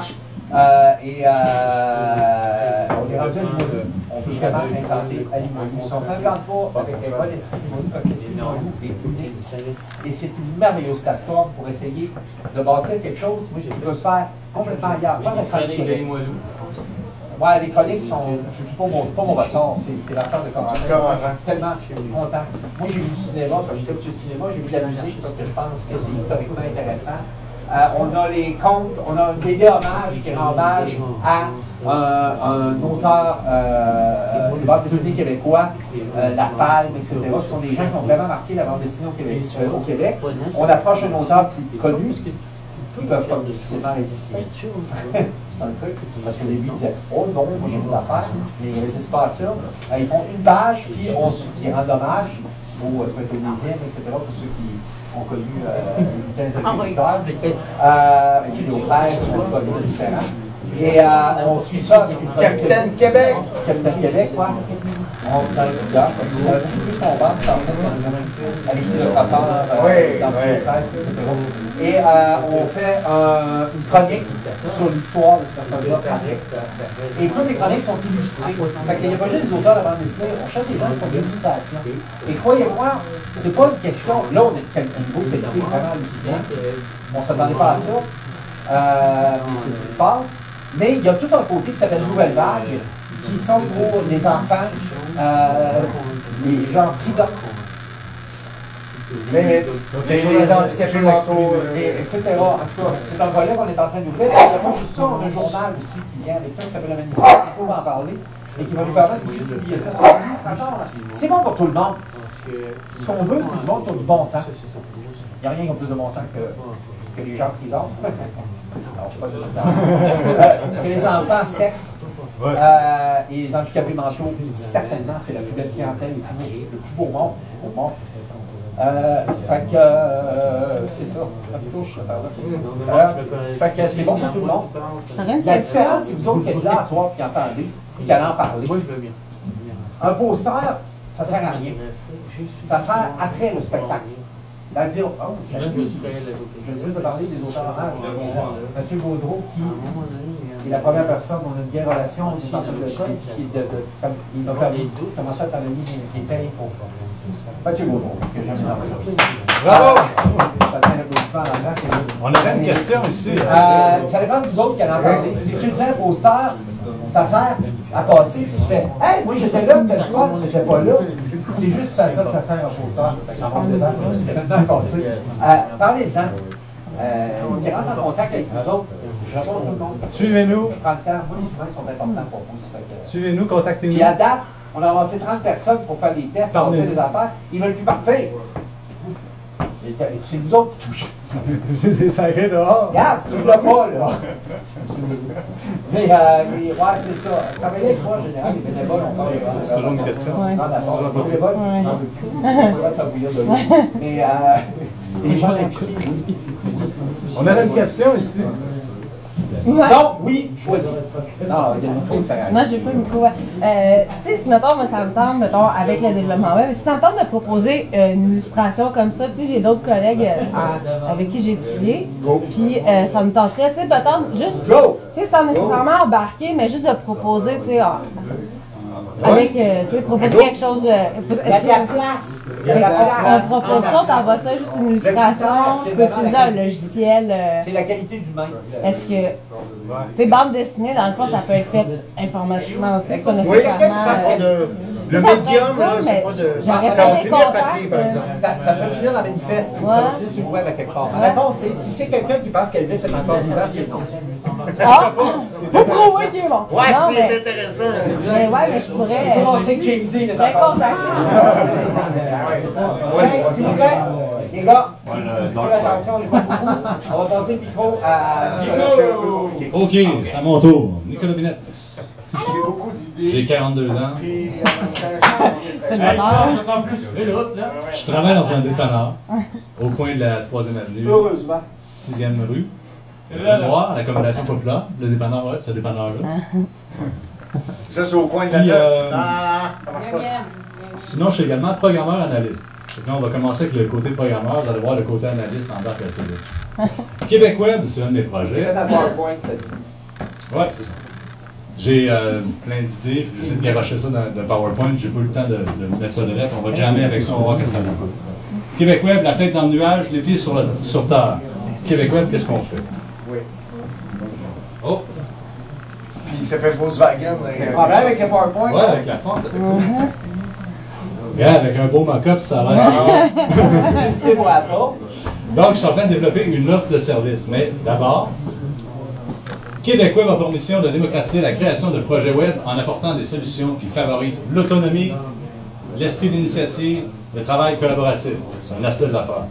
Euh, et euh, on est rendu à Limoilou. On peut vraiment implanter à Limoilou. Si on ne s'implante pas avec un bon esprit Limoilou, parce que l'esprit Limoilou est unique. Et c'est une merveilleuse plateforme pour essayer de bâtir quelque chose qui peut se faire complètement ailleurs. Pas restaurant du Québec. Ouais, les chroniques sont. Je ne suis pas mon, pas mon ressort, c'est l'affaire de Coran. Je suis tellement content. Moi, j'ai vu du cinéma, quand j'étais au cinéma, j'ai vu de la musique parce que je pense que c'est historiquement intéressant. Euh, on a les contes, on a des hommages qui rend hommage à euh, un auteur euh, de bande dessinée québécois, euh, La Palme, et cetera, qui sont des gens qui ont vraiment marqué la bande dessinée au Québec. Euh, au Québec. On approche un auteur plus connu, ils peuvent comme difficilement résister. C'est un truc, parce qu'au début, ils disaient « Oh non, moi j'ai des affaires », mais ils ne résistent pas à ça. Euh, ils font une page, puis on qui rend hommage aux spectacles, et cetera, pour ceux qui ont connu euh, les agriculteurs, euh, et puis nos presses, festivals différents. Et euh, on suit ça avec une Capitaine Québec. Capitaine Québec, quoi. On dans les plusieurs, comme ça. Plus qu'on vend, ça en fait Alexis Le Frappeur, euh, dans les presses, et cetera. Et euh, on fait euh, une chronique sur l'histoire de ce personnage-là après. Et toutes les chroniques sont illustrées. Fait qu'il n'y a pas juste des auteurs de bande dessinée, on cherche des gens qui font de l'illustration. Et croyez-moi, c'est pas une question. Là, on est un niveau de qualité vraiment hallucinant. On ne s'attendait pas à ça. Euh, mais c'est ce qui se passe. Mais il y a tout un côté qui s'appelle Nouvelle Vague, qui sont pour les enfants, euh, les gens en prison. Les, les, les, les handicapés mentaux, et cetera. En tout cas, c'est un volet qu'on est en train d'ouvrir. Il y a pas juste ça, on a un journal aussi qui vient avec ça, qui s'appelle Le Manifeste, qui peut en parler, et qui va nous permettre aussi de publier ça sur le site. C'est bon pour tout le monde. Ce qu'on veut, c'est du monde qui a du bon sens. Il n'y a rien qui a plus de bon sens que, que les gens en prison. Alors, je ne sais pas si ça. Euh, que les enfants secs. Euh, et les handicapés mentaux, certainement, c'est la plus belle clientèle, le plus, le plus beau monde au monde. Euh, fait que euh, c'est ça, ça me touche cette affaire-là. Euh, fait que c'est bon pour tout le monde. La différence, c'est vous autres qui êtes là à soir et qui entendez, et qui allez en parler. Un poster, ça sert à rien. Ça sert après le spectacle. C'est-à-dire, oh, je viens juste de parler des auteurs hommages. M. Gaudreau, qui est la première personne dont on a une bien relation, on est en train de ça, qui est de, de, comme, il m'a permis de commencer à travailler des pays pour Mathieu Gaudreau, que j'aime bien ça. Bravo! On avait une question ici. Euh, ça dépend de vous autres qui allez en parler. Si tu dis un poster, ça sert à passer, puis tu fais « Hey, moi j'étais là, c'était le fun, mais j'étais pas là. » C'est juste à ça que ça sert un poster. Fait que j'en pense dedans, c'est maintenant passé. Euh, Parlez-en. Euh, qui rentrent en contact avec nous autres. Je réponds à tout le monde. Suivez-nous. Je prends le temps. Moi, les humains sont importants pour vous. Suivez-nous, contactez-nous. Puis à date, on a avancé trente personnes pour faire des tests, pour faire des affaires. Ils veulent plus partir. C'est nous autres qui touchent. C'est sacré dehors. Regarde, tu ne l'as pas, là. Mais, euh, mais ouais, c'est ça. Travailler avec moi, en général, les bénévoles, on parle. C'est toujours une question. Ouais. Non, d'accord. Les bénévoles, j'en veux plus. On va faire bouillir de l'eau. Mais, euh, les gens impliqués, oui. On a une question ici. Ouais. Non, oui, choisis. Non, il y a le micro, c'est Moi, j'ai pas le micro. Euh, tu sais, si mettons, moi, ça me tente, mettons, avec le développement web, si ça me tente de proposer euh, une illustration comme ça, tu sais, j'ai d'autres collègues euh, à, avec qui j'ai étudié, puis euh, ça me tenterait, tu sais, peut-être juste, tu sais, sans nécessairement embarquer, mais juste de proposer, tu sais, avec, euh, tu sais, proposer quelque chose de... Il y a de la place. Il y a de la place. On propose ça, t'envoies ça, juste une illustration, tu peux utiliser un logiciel... Euh, c'est la qualité du même. Est-ce que... Tu sais, bande dessinée, dans le fond, ça peut être fait informatiquement aussi, c'est pas nécessairement... Oui, le médium, là, c'est pas de... Ça va finir papier, par exemple. Ça, ça peut finir dans le manifeste, ou ça va finir sur le web à quelque part. La réponse, c'est si c'est quelqu'un qui pense qu'Elvis est encore vivant, c'est non. Ah! Faut prouver qu'il est bon. Ouais, c'est intéressant. Mais ouais, mais je pourrais... Tout le monde sait que James Dean est encore vivant. S'il vous plaît, les gars, attention, on n'est pas beaucoup. On va passer le micro à... Ok, c'est à mon tour. Nicolas Binette. J'ai beaucoup d'idées. J'ai quarante-deux ans. C'est le bonheur. Je travaille dans un dépanneur au coin de la troisième avenue. Heureusement. sixième rue. Moi, à l'accommodation populaire, le dépanneur, ouais, ce dépanneur-là. Ça, c'est au coin de la Puis, table. euh, Ah, Sinon, je suis également programmeur analyste. Donc, on va commencer avec le côté programmeur, vous allez voir le côté analyste en bas assez vite. Québec Web, c'est un de mes projets. C'est un PowerPoint, ça dit. Ouais, c'est ça. J'ai euh, plein d'idées, j'essaie de garocher ça dans le PowerPoint, j'ai pas eu le temps de, de mettre ça de lettres, on va jamais avec ça, on va voir que ça va. Québec Web, la tête dans le nuage, les pieds sur, la, sur terre. Québec Web, qu'est-ce qu'on fait? Oui. Oh! Puis ça fait Volkswagen. C'est un problème avec le PowerPoint? Ouais, avec la force, ça fait quoi? Regarde, avec un beau mock-up, ça a l'air. C'est moi, attends. Donc, je suis en train de développer une offre de service. Mais d'abord, Québec Web a pour mission de démocratiser la création de projets web en apportant des solutions qui favorisent l'autonomie, l'esprit d'initiative, le travail collaboratif. C'est un aspect de l'affaire.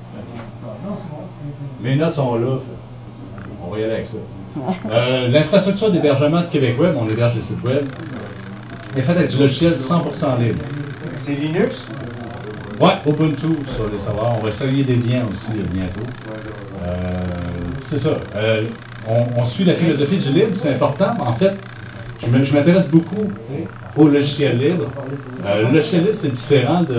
Mes notes sont là. On va y aller avec ça. Euh, L'infrastructure d'hébergement de Québec Web, on héberge les sites web, est faite avec du logiciel cent pour cent libre. C'est Linux? Ouais, Ubuntu sur les serveurs. On va essayer des biens aussi bientôt. Euh, c'est ça. Euh, on, on suit la philosophie du libre, c'est important. En fait, je m'intéresse beaucoup au logiciel libre. Euh, le logiciel libre, c'est différent de...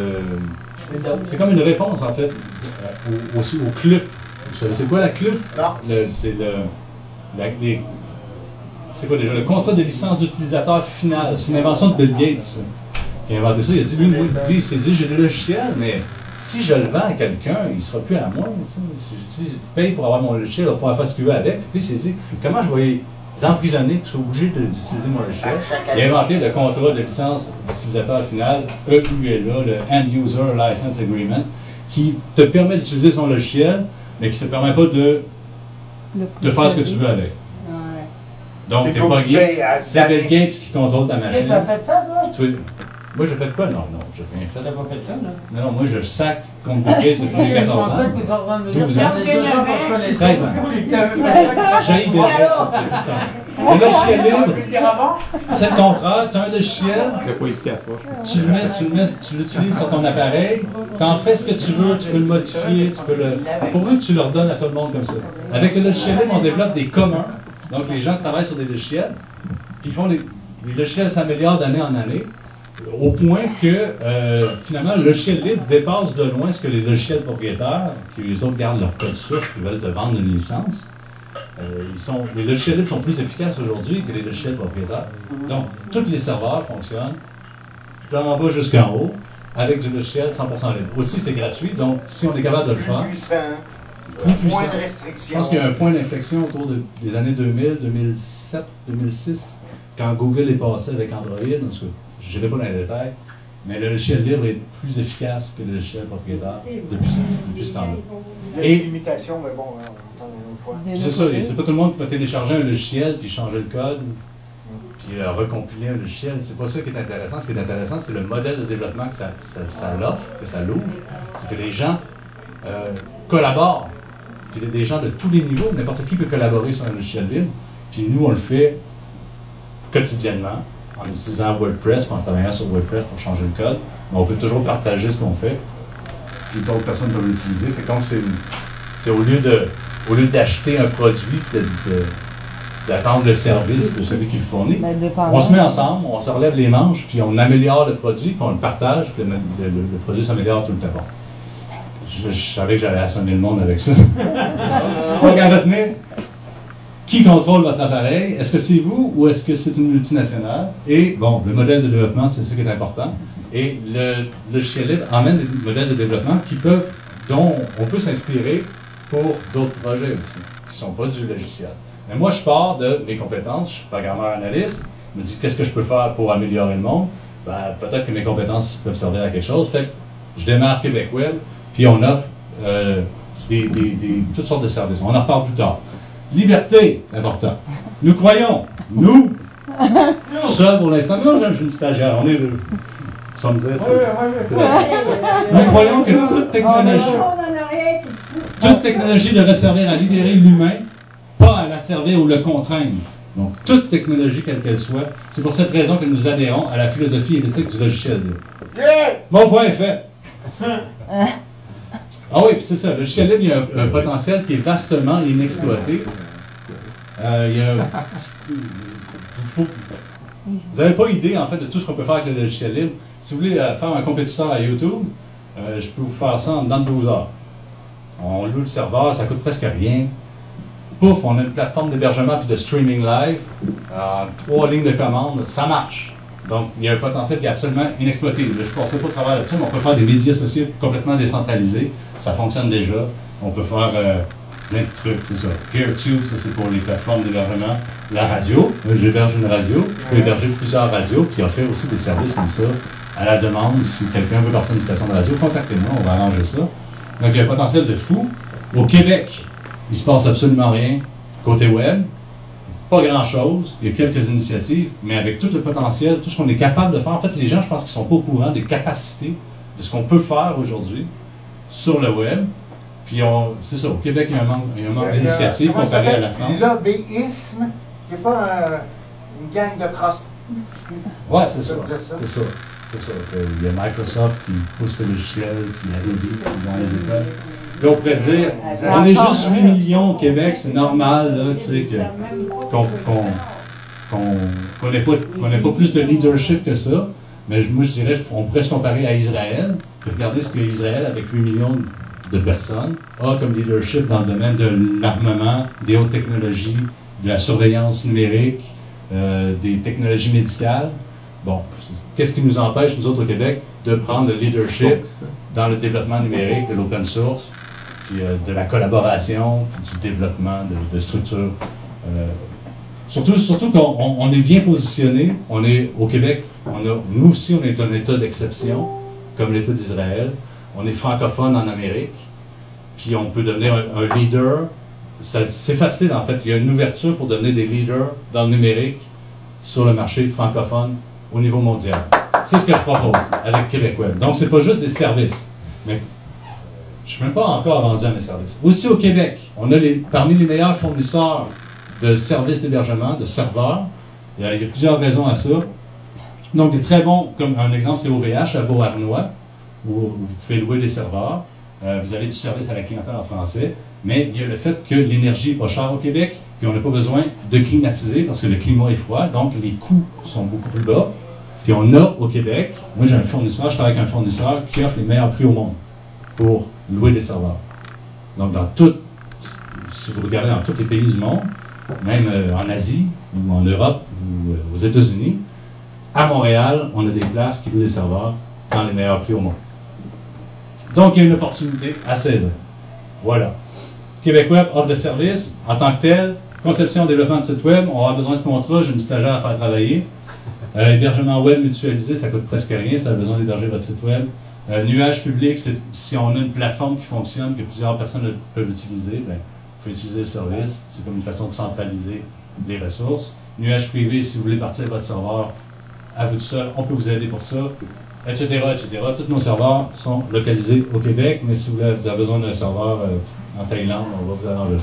de c'est comme une réponse, en fait, au, au, au C L U F. Vous savez, c'est quoi la C L U F? Non. C'est le... La, les, c'est quoi déjà? Le contrat de licence d'utilisateur final. C'est une invention de Bill Gates, ça, qui a inventé ça. Il a dit, lui, lui, lui il s'est dit, j'ai le logiciel, mais si je le vends à quelqu'un, il ne sera plus à moi. Ça. Si je dis, je paye pour avoir mon logiciel, il va pouvoir faire ce qu'il veut avec. Puis il s'est dit, comment je vais les emprisonner, que je sois obligé d'utiliser mon logiciel? Il a inventé le contrat de licence d'utilisateur final, E U L A, le End User License Agreement, qui te permet d'utiliser son logiciel, mais qui ne te permet pas de, de faire ce que tu veux avec. Donc, t'es pas gay. C'est Bill Gates qui contrôle ta machine. Tu as fait ça, toi? Toi, moi, j'ai fait quoi? Non, non, j'ai rien fait. T'as pas fait ça, là? Non, non, moi, je sac contre Bill Gates depuis les quatorze ans. douze ans. treize ans. J'ai idée depuis ce temps. Le logiciel libre, c'est le contrat. Tu as un logiciel. pas ici à soir. Tu le mets, tu le mets, tu l'utilises sur ton appareil. Tu en fais ce que tu veux. Tu peux le modifier. Tu peux le. Pourvu que tu le redonnes à tout le monde comme ça. Avec le logiciel libre, on développe des communs. Donc, les gens travaillent sur des logiciels, puis ils font les, les logiciels s'améliorent d'année en année, au point que, euh, finalement, le logiciel libre dépasse de loin ce que les logiciels propriétaires, qui les autres gardent leur code source, qui veulent te vendre une licence. Euh, ils sont, les logiciels libres sont plus efficaces aujourd'hui que les logiciels propriétaires. Donc, tous les serveurs fonctionnent d'en bas jusqu'en haut, avec du logiciel cent pour cent libre. Aussi, c'est gratuit, donc si on est capable de le faire... Plus puissant. Point de restriction. Je pense qu'il y a un point d'inflexion autour de, des années deux mille, deux mille sept, deux mille six, quand Google est passé avec Android. En tout cas, je n'irai pas dans les détails, mais le logiciel libre est plus efficace que le logiciel propriétaire depuis, depuis ce temps-là. Il y a des limitations, mais bon, on en une fois. C'est ça, c'est pas tout le monde qui va télécharger un logiciel puis changer le code, puis euh, recompiler un logiciel. C'est pas ça qui est intéressant. Ce qui est intéressant, c'est le modèle de développement que ça, ça, ça l'offre, que ça l'ouvre. C'est que les gens euh, collaborent. Puis il y a des gens de tous les niveaux, n'importe qui peut collaborer sur un logiciel libre. Puis nous, on le fait quotidiennement, en utilisant WordPress, en travaillant sur WordPress pour changer le code. Mais on peut toujours partager ce qu'on fait. Puis d'autres personnes peuvent l'utiliser. Fait que donc, c'est, c'est au lieu de, au lieu d'acheter un produit, de, de, d'attendre le service de celui qui le fournit, on se met ensemble, on se relève les manches, puis on améliore le produit, puis on le partage, puis le, le, le, le produit s'améliore tout le temps. Je, je savais que j'allais assommer le monde avec ça. Pas qu'à retenir. Qui contrôle votre appareil? Est-ce que c'est vous ou est-ce que c'est une multinationale? Et bon, le modèle de développement, c'est ça qui est important. Et le logiciel libre amène des modèles de développement qui peuvent, dont on peut s'inspirer pour d'autres projets aussi, qui ne sont pas du logiciel. Mais moi, je pars de mes compétences, je suis programmeur analyste, je me dis qu'est-ce que je peux faire pour améliorer le monde? Ben, peut-être que mes compétences peuvent servir à quelque chose. Fait que je démarre Québec Web, puis on offre euh, des, des, des, toutes sortes de services. On en reparle plus tard. Liberté, important. Nous croyons, nous, seuls pour l'instant. Non, j'ai une stagiaire, on est le. Ça me disait, c'est, nous croyons que toute technologie, toute technologie devrait servir à libérer l'humain, pas à la servir ou le contraindre. Donc, toute technologie, quelle qu'elle soit, c'est pour cette raison que nous adhérons à la philosophie et l'éthique du logiciel libre. Yeah! Mon point est fait. Ah oui, puis c'est ça. Le logiciel libre, il y a un, un potentiel qui est vastement inexploité. Euh, il y a un... Vous n'avez pas idée, en fait, de tout ce qu'on peut faire avec le logiciel libre. Si vous voulez euh, faire un compétiteur à YouTube, euh, je peux vous faire ça en dans douze heures. On loue le serveur, ça coûte presque rien. pouf, on a une plateforme d'hébergement puis de streaming live, euh, trois lignes de commande, ça marche. Donc, il y a un potentiel qui est absolument inexploité. Je ne pensais pas au travers de ça, mais on peut faire des médias sociaux complètement décentralisés. Ça fonctionne déjà. On peut faire euh, plein de trucs, c'est ça. PeerTube, ça c'est pour les plateformes d'hébergement. La radio, moi j'héberge une radio. Je peux héberger plusieurs radios, puis offrir aussi des services comme ça à la demande. Si quelqu'un veut partir d'une station de radio, contactez-moi, on va arranger ça. Donc, il y a un potentiel de fou. Au Québec, il ne se passe absolument rien. Côté web, pas grand-chose. Il y a quelques initiatives, mais avec tout le potentiel, tout ce qu'on est capable de faire. En fait, les gens, je pense qu'ils ne sont pas au courant des capacités de ce qu'on peut faire aujourd'hui sur le web. Puis, on, c'est ça, au Québec, il y a un manque, il y a un manque d'initiatives comparé à la France. Lobbyisme, il n'y a pas euh, une gang de cross. Ouais, c'est ça. C'est ça. C'est ça. Il y a Microsoft qui pousse ses logiciels, puis Adobe qui dans les écoles. Là, on pourrait dire, on est juste huit millions au Québec, c'est normal, là, tu sais, que, qu'on, qu'on, qu'on, qu'on n'ait pas, qu'on n'ait pas plus de leadership que ça. Mais moi, je dirais, on pourrait se comparer à Israël. Puis regardez ce que Israël, avec huit millions de personnes, a comme leadership dans le domaine de l'armement, des hautes technologies, de la surveillance numérique, euh, des technologies médicales. Bon, qu'est-ce qui nous empêche, nous autres au Québec, de prendre le leadership dans le développement numérique, de l'open source, puis euh, de la collaboration, puis du développement de, de structures. Euh, surtout surtout qu'on on, on est bien positionné. On est au Québec, on a, nous aussi, on est un État d'exception, comme l'État d'Israël. On est francophone en Amérique, puis on peut devenir un, un leader. Ça, c'est facile, en fait. Il y a une ouverture pour devenir des leaders dans le numérique sur le marché francophone au niveau mondial. C'est ce que je propose avec Québec Web. Donc, c'est pas juste des services. Mais je ne suis même pas encore vendu à mes services. Aussi au Québec, on a les, parmi les meilleurs fournisseurs de services d'hébergement, de serveurs. Il y a, il y a plusieurs raisons à ça. Donc, des très bons, comme un exemple, c'est O V H à Beauharnois, où vous pouvez louer des serveurs. Euh, vous avez du service à la clientèle en français. Mais il y a le fait que l'énergie n'est pas chère au Québec, puis on n'a pas besoin de climatiser parce que le climat est froid, donc les coûts sont beaucoup plus bas. Puis on a au Québec, moi j'ai un fournisseur, je travaille avec un fournisseur qui offre les meilleurs prix au monde pour louer des serveurs. Donc dans tout, si vous regardez dans tous les pays du monde, même euh, en Asie, ou en Europe, ou euh, aux États-Unis, à Montréal, on a des places qui louent des serveurs dans les meilleurs prix au monde. Donc il y a une opportunité à saisir. Voilà. Québec Web offre des services en tant que tel, conception et développement de site web, on aura besoin de contrats, j'ai une stagiaire à faire travailler. Euh, hébergement web mutualisé, ça coûte presque rien, ça a besoin d'héberger votre site web. Euh, nuage public, c'est, si on a une plateforme qui fonctionne, que plusieurs personnes peuvent utiliser, ben, il faut utiliser le service, c'est comme une façon de centraliser les ressources. Nuage privé, si vous voulez partir de votre serveur à vous tout seul, on peut vous aider pour ça, et cetera, et cetera. Tous nos serveurs sont localisés au Québec, mais si vous avez, vous avez besoin d'un serveur euh, en Thaïlande, on va vous arranger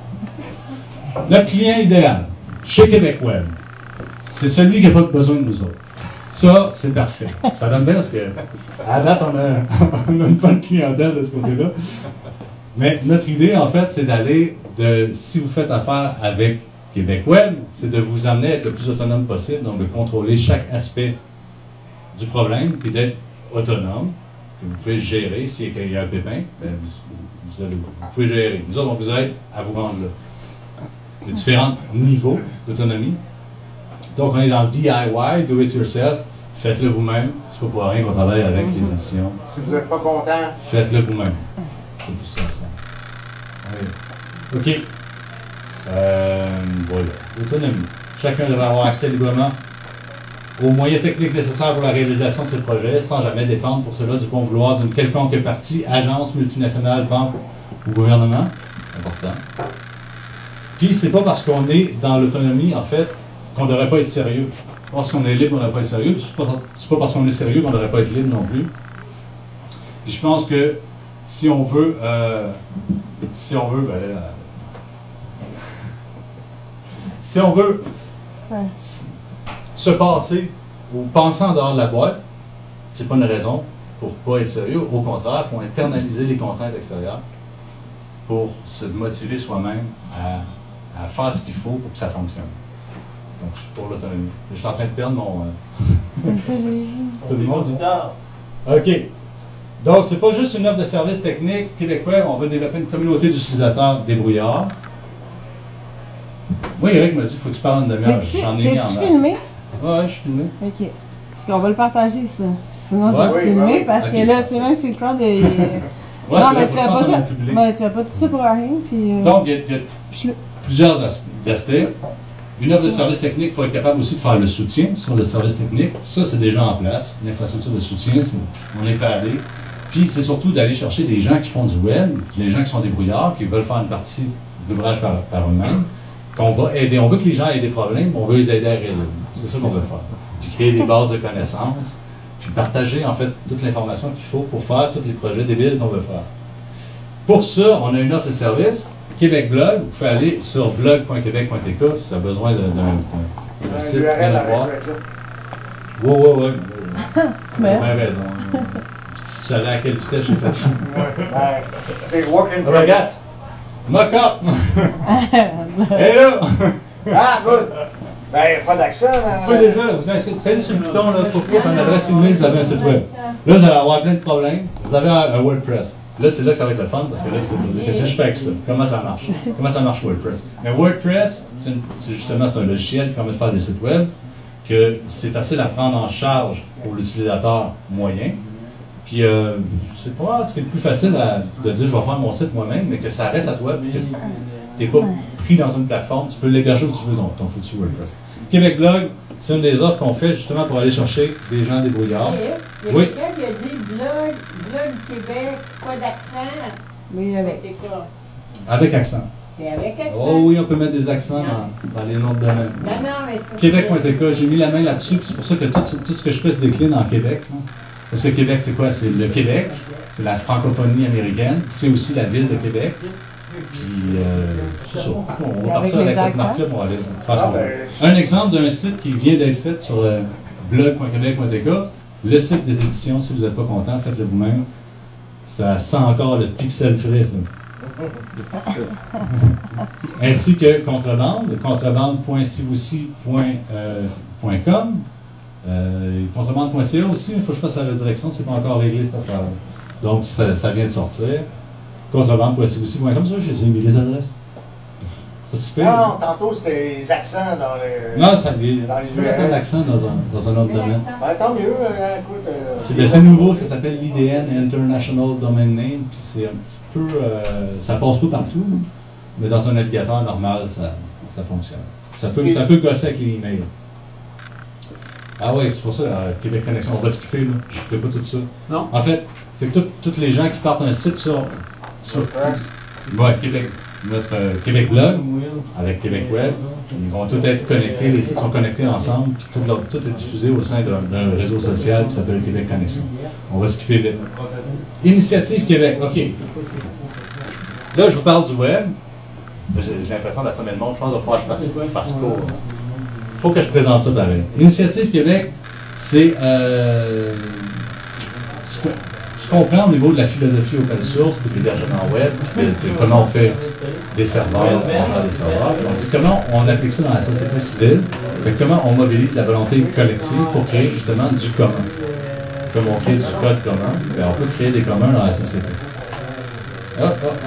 ça. Notre client idéal, chez Québec Web, c'est celui qui n'a pas besoin de nous autres. Ça, c'est parfait. Ça donne bien parce que, à date, on a, on a une bonne clientèle de ce côté-là. Mais notre idée, en fait, c'est d'aller, de, si vous faites affaire avec Québec Web, c'est de vous amener à être le plus autonome possible, donc de contrôler chaque aspect du problème, puis d'être autonome, que vous pouvez gérer. S'il y a un pépin, ben vous, vous, allez, vous pouvez gérer. Nous autres, on vous aide à vous rendre là. Il y a différents niveaux d'autonomie. Donc, on est dans le D I Y, do it yourself. Faites-le vous-même. C'est pas pour rien qu'on travaille avec les éditions. Si vous n'êtes pas content, faites-le vous-même. C'est plus ça, ça. Oui. OK. Euh, voilà. L'autonomie. Chacun devrait avoir accès librement aux moyens techniques nécessaires pour la réalisation de ce projet, sans jamais dépendre pour cela du bon vouloir d'une quelconque partie, agence, multinationale, banque ou gouvernement. Important. Puis, c'est pas parce qu'on est dans l'autonomie, en fait, qu'on ne devrait pas être sérieux. Parce qu'on est libre, on ne devrait pas être sérieux. C'est pas, c'est pas parce qu'on est sérieux qu'on ne devrait pas être libre non plus. Puis je pense que si on veut, euh, si on veut, ben, euh, si on veut ouais. se passer ou penser en dehors de la boîte, c'est pas une raison pour ne pas être sérieux. Au contraire, il faut internaliser les contraintes extérieures pour se motiver soi-même à, à faire ce qu'il faut pour que ça fonctionne. Donc, je suis pour l'autonomie. Je suis en train de perdre mon... Euh... C'est ça, j'ai vu. Tout le monde. OK. Donc, c'est pas juste une offre de service technique. Québec Web, on veut développer une communauté d'utilisateurs débrouillards. Moi, Eric m'a dit, faut que tu parles une demi-heure. T'es-tu J'en ai mis en t'es-tu masse. filmé? Ouais, je suis filmé. Ok. Parce qu'on va le partager, ça. Sinon, je Ouais, vais te oui, filmer, ouais, oui. parce Ok. que là, tu sais, même si le crowd est. Ouais, non, c'est mais vrai, tu faut fais que je pas pense à ça. mon public. Ben, tu fais pas tout ça pour rien, puis. euh, Donc, il y a, il y a plusieurs as- aspects. Une offre de service technique, il faut être capable aussi de faire le soutien sur le service technique. Ça, c'est déjà en place. L'infrastructure de soutien, c'est- on est pas allé. Puis, c'est surtout d'aller chercher des gens qui font du web, des gens qui sont débrouillards, qui veulent faire une partie de l'ouvrage par, par eux-mêmes, qu'on va aider. On veut que les gens aient des problèmes, on veut les aider à résoudre. C'est ça qu'on veut faire. Puis, créer des bases de connaissances, puis partager, en fait, toute l'information qu'il faut pour faire tous les projets débiles qu'on veut faire. Pour ça, on a une offre de service. Québec Blog, vous pouvez aller sur blog point québec point t k si vous avez besoin d'un d'un- d'un site bien à voir. Oui, oui, oui. Tu as bien raison. Tu savais à quelle vitesse j'ai fait ça. C'était work in Regarde! Mock-up! Et là! Ah, good! Ben, pas d'accent, là. Vous pouvez déjà vous inscrire, pèsez sur le bouton là, pour que ton adresse email, vous avez un site web. Là, vous allez avoir plein de problèmes. Vous avez un, un WordPress. Là, c'est là que ça va être le fun parce que là, vous allez vous dire, qu'est-ce que je fais avec ça? Comment ça marche? Comment ça marche WordPress? Mais WordPress, c'est une- c'est justement c'est un logiciel qui permet de faire des sites web, que c'est facile à prendre en charge pour l'utilisateur moyen. Puis, euh, c'est pas ce qui est le plus facile à, de dire, je vais faire mon site moi-même, mais que ça reste à toi, que tu n'es pas pris dans une plateforme, tu peux l'héberger où tu veux, donc ton foutu WordPress. Québec Blog, c'est une des offres qu'on fait justement pour aller chercher des gens débrouillards. Il y a Oui. quelqu'un qui a dit blog, blog Québec, pas d'accent. Oui, avec. C'est quoi? Avec accent. C'est avec accent. Oh oui, on peut mettre des accents dans, dans les noms de domaine. Non, non, mais c'est pas Québec point t k, j'ai mis la main là-dessus, puis c'est pour ça que tout, tout ce que je fais se décline en Québec. Hein. Parce que Québec, c'est quoi? C'est le Québec, c'est la francophonie américaine, c'est aussi la ville de Québec. Puis, euh, c'est ça. On va partir avec cette marque-là pour aller faire ce qu'on veut. Un exemple d'un site qui vient d'être fait sur euh, blog point québec point t k, le site des éditions, si vous n'êtes pas content, faites-le vous-même. Ça sent encore le pixel frais, ça. Ainsi que contrebande, contrebande point sivoussi point com, euh, contrebande point c a aussi, il faut que je fasse la redirection, c'est pas encore réglé cette affaire. Donc ça, ça vient de sortir. contrebande point sivoussi point com, ça, j'ai mis les adresses. C'est super. Non, non, tantôt c'était les accents dans les. Non, ça vient. Dans les Tu peux mettre un accent dans un, dans un autre domaine. Ben, tant mieux, euh, écoute. euh, C'est ben, c'est nouveau, ça s'appelle l'I D N, International Domain Name, puis c'est un petit peu, euh, ça passe pas partout, mais dans un navigateur normal, ça, ça fonctionne. Ça peut, ça peut gosser avec les emails. Ah ouais, c'est pour ça, euh, Québec Connexion, on va se kiffer, là. Je fais pas tout ça. Non. En fait, c'est que tous les gens qui partent un site sur, sur ouais, Québec, notre euh, Québec Blog, avec Québec Web, ils vont tous être connectés, les sites sont connectés ensemble, puis tout, leur- tout est diffusé au sein d'un d'un réseau social qui s'appelle Québec Connexion. On va s'occuper vite. Initiative Québec, OK. Là, je vous parle du web. J'ai j'ai l'impression d'assommer le monde, je pense qu'il va falloir que je fasse parce qu'il faut que je présente ça pareil. Initiative Québec, c'est euh, ce que- ce qu'on prend au niveau de la philosophie open source, puis de l'hébergement web, puis de, de comment on fait des serveurs, on gère des serveurs. On dit comment on applique ça dans la société civile, fait que comment on mobilise la volonté collective pour créer justement du commun. Comme on crée du code commun, ben on peut créer des communs dans la société. Ah, ah, ah.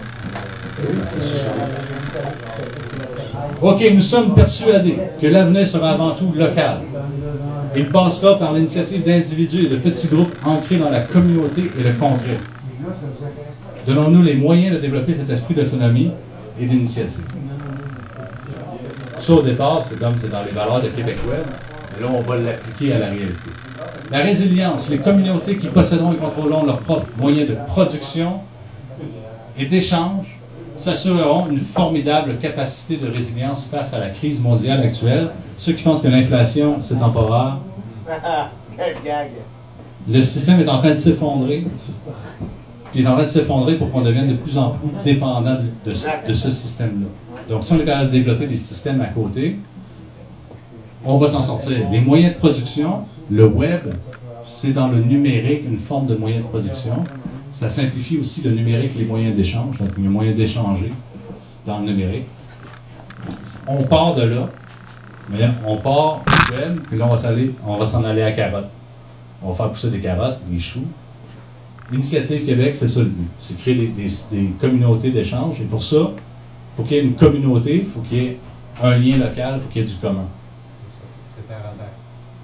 OK, nous sommes persuadés que l'avenir sera avant tout local. Il passera par l'initiative d'individus et de petits groupes ancrés dans la communauté et le concret. Donnons-nous les moyens de développer cet esprit d'autonomie et d'initiative. Ça, au départ, c'est comme c'est dans les valeurs de Québec Web. Et là, on va l'appliquer à la réalité. La résilience, les communautés qui posséderont et contrôleront leurs propres moyens de production et d'échange s'assureront une formidable capacité de résilience face à la crise mondiale actuelle. Ceux qui pensent que l'inflation, c'est temporaire, Quel gag! le système est en train de s'effondrer. Puis il est en train de s'effondrer pour qu'on devienne de plus en plus dépendant de, de ce, de ce système-là. Donc, si on est capable de développer des systèmes à côté, on va s'en sortir. Les moyens de production, le web, c'est dans le numérique une forme de moyen de production. Ça simplifie aussi le numérique, les moyens d'échange, donc les moyens d'échanger dans le numérique. On part de là, mais on part du web, puis là on va s'aller, on va s'en aller à carottes. On va faire pousser des carottes, des choux. Initiative Québec, c'est ça le but. C'est créer des, des, des communautés d'échange. Et pour ça, pour qu'il y ait une communauté, il faut qu'il y ait un lien local, il faut qu'il y ait du commun. C'est inventaire.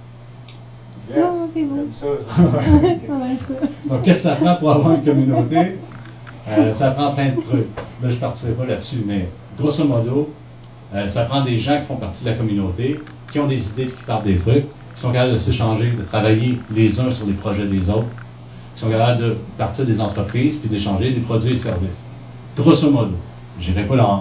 Non, c'est beau. Ça, On aime ça. Donc, qu'est-ce que ça prend pour avoir une communauté? Euh, ça prend plein de trucs. Là, je ne partirai pas là-dessus, mais grosso modo, euh, ça prend des gens qui font partie de la communauté, qui ont des idées et qui partent des trucs, qui sont capables de s'échanger, de travailler les uns sur les projets des autres, qui sont capables de partir des entreprises puis d'échanger des produits et services. Grosso modo. Je n'irai pas là.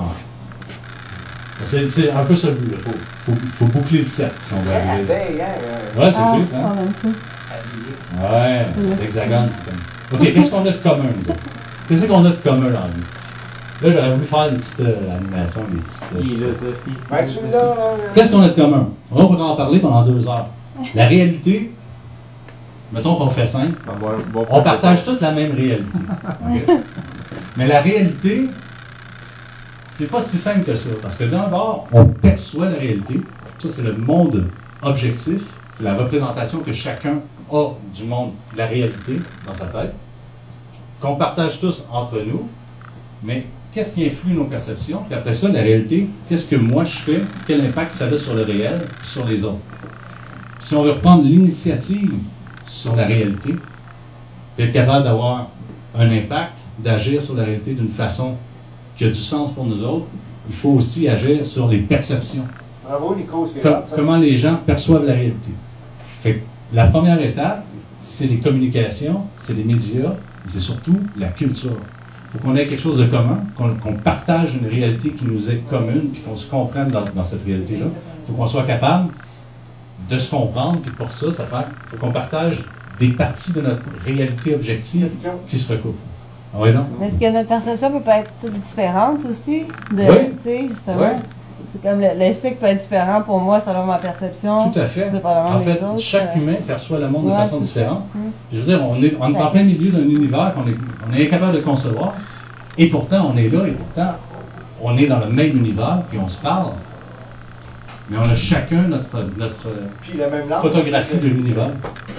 C'est, c'est un peu ça le but. Il faut, faut, faut boucler le cercle si on veut arriver. Ouais, c'est Ah, le but. Hein? on aime ça. Ouais, l'hexagone, c'est comme. OK, qu'est-ce qu'on a de commun, nous autres? Qu'est-ce qu'on a de commun dans la vie? Là, j'aurais voulu faire une petite euh, animation, des petites. Philosophie. Ben, tu l'as, là. Qu'est-ce qu'on a de commun? On pourrait en parler pendant deux heures. La réalité, mettons qu'on fait simple, on partage toute la même réalité. Okay? Mais la réalité, c'est pas si simple que ça. Parce que d'un bord, on perçoit la réalité. Ça, c'est le monde objectif. C'est la représentation que chacun a du monde, de la réalité dans sa tête. Qu'on partage tous entre nous. Mais qu'est-ce qui influe nos perceptions? Puis après ça, la réalité, qu'est-ce que moi je fais? Quel impact ça a sur le réel et sur les autres? Si on veut reprendre l'initiative sur la réalité, puis être capable d'avoir un impact, d'agir sur la réalité d'une façon qui a du sens pour nous autres, il faut aussi agir sur les perceptions. Bravo, Nico, c'est Com- comment les gens perçoivent la réalité. Fait que la première étape, c'est les communications, c'est les médias, et c'est surtout la culture. Il faut qu'on ait quelque chose de commun, qu'on, qu'on partage une réalité qui nous est commune, puis qu'on se comprenne dans, dans cette réalité-là. Il faut qu'on soit capable de se comprendre, puis pour ça, ça fait il faut qu'on partage des parties de notre réalité objective qui se recoupent. Ah oui, non? Mais est-ce que notre perception peut pas être toute différente aussi? De, Oui. Tu sais, justement. Oui. C'est comme le, le cycle peut être différent pour moi selon ma perception. Tout à fait. dépendamment En des fait, autres, chaque euh, humain perçoit le monde de ouais, façon c'est différente. ça. Hum. Je veux dire, on est, on est en plein milieu d'un univers qu'on est, on est incapable de concevoir, et pourtant on est là, et pourtant on est dans le même univers, puis on se parle. Mais on a chacun notre, notre Puis la même langue, photographie de l'univers.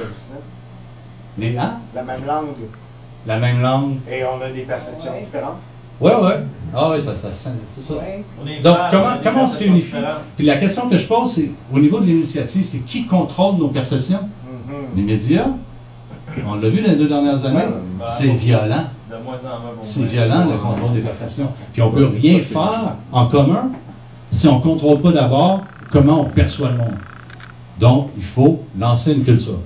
Les, hein? La même langue. La même langue. Et on a des perceptions différentes. Ouais, ouais. Ah oui, ça, ça, ça, c'est ça. Ouais. On est Donc, frères, comment, on a des comment on se perceptions réunifie? différentes. Puis la question que je pose, c'est, au niveau de l'initiative, c'est qui contrôle nos perceptions? Mm-hmm. Les médias? On l'a vu dans les deux dernières années. Ben, C'est violent. De moins en moins. C'est violent, le contrôle des perceptions. Puis on peut rien faire en commun si on ne contrôle pas d'abord comment on perçoit le monde. Donc, il faut lancer une culture.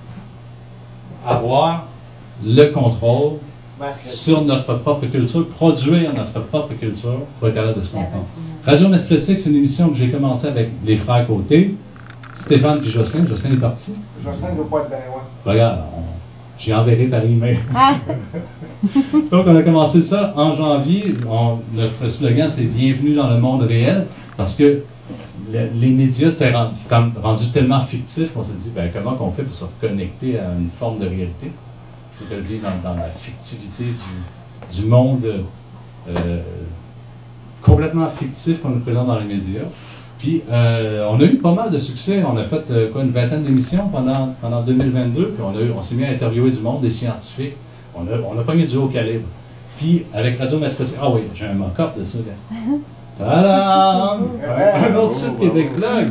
Avoir le contrôle sur notre propre culture, produire notre propre culture pour être capable de se comprendre. Radio Messe Critique, c'est une émission que j'ai commencée avec les frères Côté, Stéphane puis Jocelyn. Jocelyn est parti. Jocelyn ne veut pas être bien loin. Regarde, on- j'ai enverré par email. Ah. Donc, on a commencé ça en janvier. On- notre slogan, c'est « Bienvenue dans le monde réel » parce que le- les médias, c'était rendu, rendu tellement fictif qu'on s'est dit, ben, comment on fait pour se reconnecter à une forme de réalité? Plutôt que de vivre dans, dans la fictivité du, du monde euh, complètement fictif qu'on nous présente dans les médias. Puis, euh, on a eu pas mal de succès. On a fait euh, quoi, une vingtaine d'émissions pendant, pendant deux mille vingt-deux. Puis, on, a eu, on s'est mis à interviewer du monde, des scientifiques. On a, on a pogné du haut calibre. Puis, avec Radio Messe Critique, ah oui, j'ai un mock-up de ça, là. Tadam! Un autre site Québec Blog.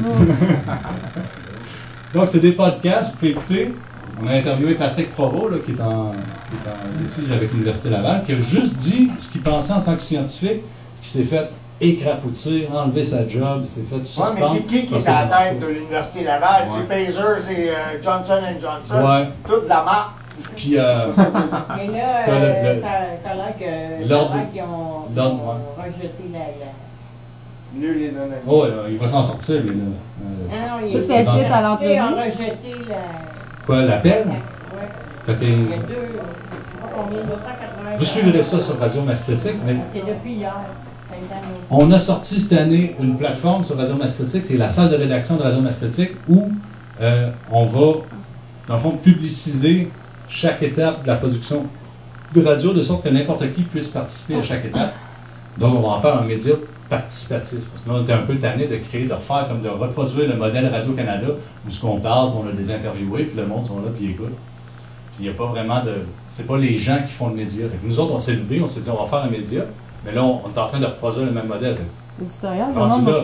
Donc, c'est des podcasts, vous pouvez écouter. On a interviewé Patrick Provost, là, qui est en, qui est en litige avec l'Université Laval, qui a juste dit ce qu'il pensait en tant que scientifique, qui s'est fait écrapoutir, enlever sa job, s'est fait Oui, suspendre. mais c'est qui qui parce est que à ça la marche tête pas. de l'Université Laval? Ouais. C'est Pfizer, c'est euh, Johnson and Johnson. Ouais. Toute la marque. Puis, euh, Mais là, T'as le- euh, le- ça, ça a l'air que l'ordre- ça a l'air qu'ils ont, ils l'ordre, ont rejeté la... la... Nul les données. oh, là, il va s'en sortir, lui. Là. Euh, Ah non, Ça, ils- c'est dans- suite à Ils l'entrevue. ont rejeté la... Quoi, l'appel? Ouais. Fait que, Il y a deux, je sais pas combien, deux cent quatre-vingts. vous suivrez ça sur Radio Messe Critique, mais C'est depuis hier. Ça a été annoncé. on a sorti cette année une plateforme sur Radio Messe Critique, c'est la salle de rédaction de Radio Messe Critique, où euh, on va, dans le fond, publiciser chaque étape de la production de radio, de sorte que n'importe qui puisse participer à chaque étape. Donc, on va en faire un média participatif. Parce que là, on était un peu tanné de créer, de refaire, comme de reproduire le modèle Radio-Canada, où ce qu'on parle, on a des interviewés, puis le monde sont là, puis ils écoutent. Puis il n'y a pas vraiment de... C'est pas les gens qui font le média. Fait que nous autres, on s'est levés, on s'est dit, on va faire un média, mais là, on, on est en train de reproduire le même modèle. Fait que L'éditorial, rendu vraiment là, pas.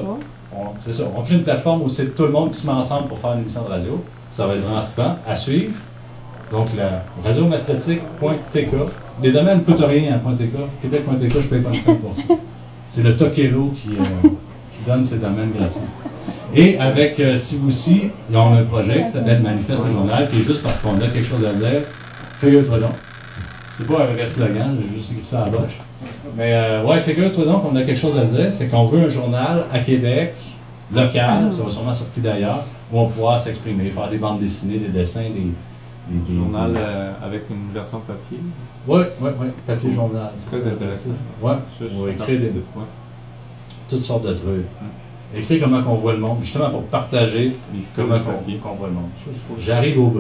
on- c'est ça, on crée une plateforme où c'est tout le monde qui se met ensemble pour faire une émission de radio. Ça va être vraiment fun à suivre. Donc, la radio mascotique point t k. Les domaines ne coûtent rien à .tk. Québec point t k, je ne paye pas une cent pour ça. C'est le Tokero qui, euh, qui donne ces domaines gratuits. Et avec euh, Si vous aussi, ils ont un projet qui s'appelle Manifeste le journal, qui est juste parce qu'on a quelque chose à dire. Figure-toi donc. C'est pas un vrai slogan, j'ai juste écrit ça à la bouche. Mais euh, ouais, figure-toi donc qu'on a quelque chose à dire. Fait qu'on veut un journal à Québec, local, ça va sûrement sortir d'ailleurs, où on pourra s'exprimer, faire des bandes dessinées, des dessins, des. des, des journal des... Euh, avec une version papier. Oui, oui, oui, papier journal. C'est très intéressant. Ouais, je, je on va écrire des, ouais. toutes sortes de trucs. Mm. Écrire comment on voit le monde, justement pour partager comment on, on voit le monde. J'arrive au bout.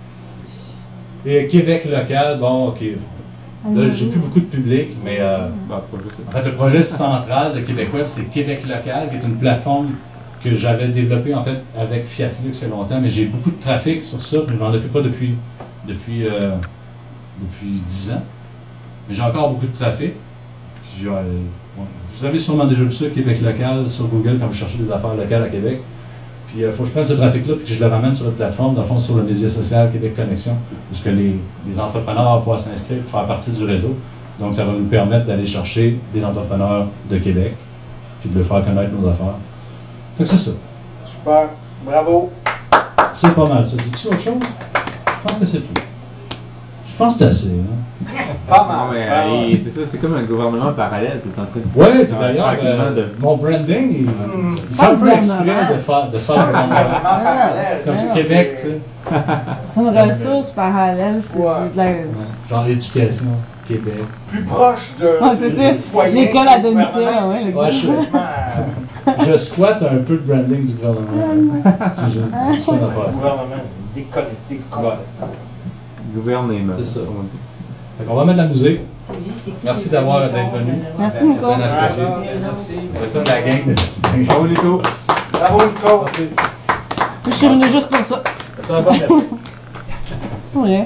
Et Québec local, bon, ok. Là, j'ai plus beaucoup de public, mais euh, en fait, le projet central de Québec Web, c'est Québec local, qui est une plateforme que j'avais développée en fait avec Fiatlux il y a longtemps, mais j'ai beaucoup de trafic sur ça, je ne m'en occupe pas depuis depuis euh, depuis dix ans. Mais j'ai encore beaucoup de trafic. Puis, euh, ouais, vous avez sûrement déjà vu ça, Québec local, sur Google, quand vous cherchez des affaires locales à Québec. Puis il euh, faut que je prenne ce trafic-là et que je le ramène sur la plateforme, dans le fond sur le média social Québec Connexion, parce que les, les entrepreneurs vont pouvoir s'inscrire pour faire partie du réseau. Donc ça va nous permettre d'aller chercher des entrepreneurs de Québec, puis de leur faire connaître nos affaires. Fait que c'est ça. Super. Bravo. C'est pas mal ça. Dis-tu autre chose? Je pense que c'est tout. Je pense que c'est assez. Hein? Pas mal. Non, mais euh, c'est ça, c'est comme un gouvernement parallèle tout en train de. Oui, puis d'ailleurs, euh, de... mon branding, il, mmh. il fait un peu exprès de faire de faire du parallèle. Comme du Québec, tu sais. C'est une ressource parallèle, c'est ouais. de la. Genre l'éducation, Québec. Plus proche de. Ouais, c'est ça. L'école à domicile, oui. Ouais, je, je squatte un peu le branding du gouvernement. Je, je, je fais une affaire. Gouvernement déconnecté. Gouvernement. C'est ça. Fait qu'on va mettre de la musique. Merci d'avoir d'être venu. Merci Nico. Merci. Merci. C'est ça la gang. Bravo Nico. Bravo Nico. Merci. Je suis venu juste pour ça. C'est un bon merci. Oui.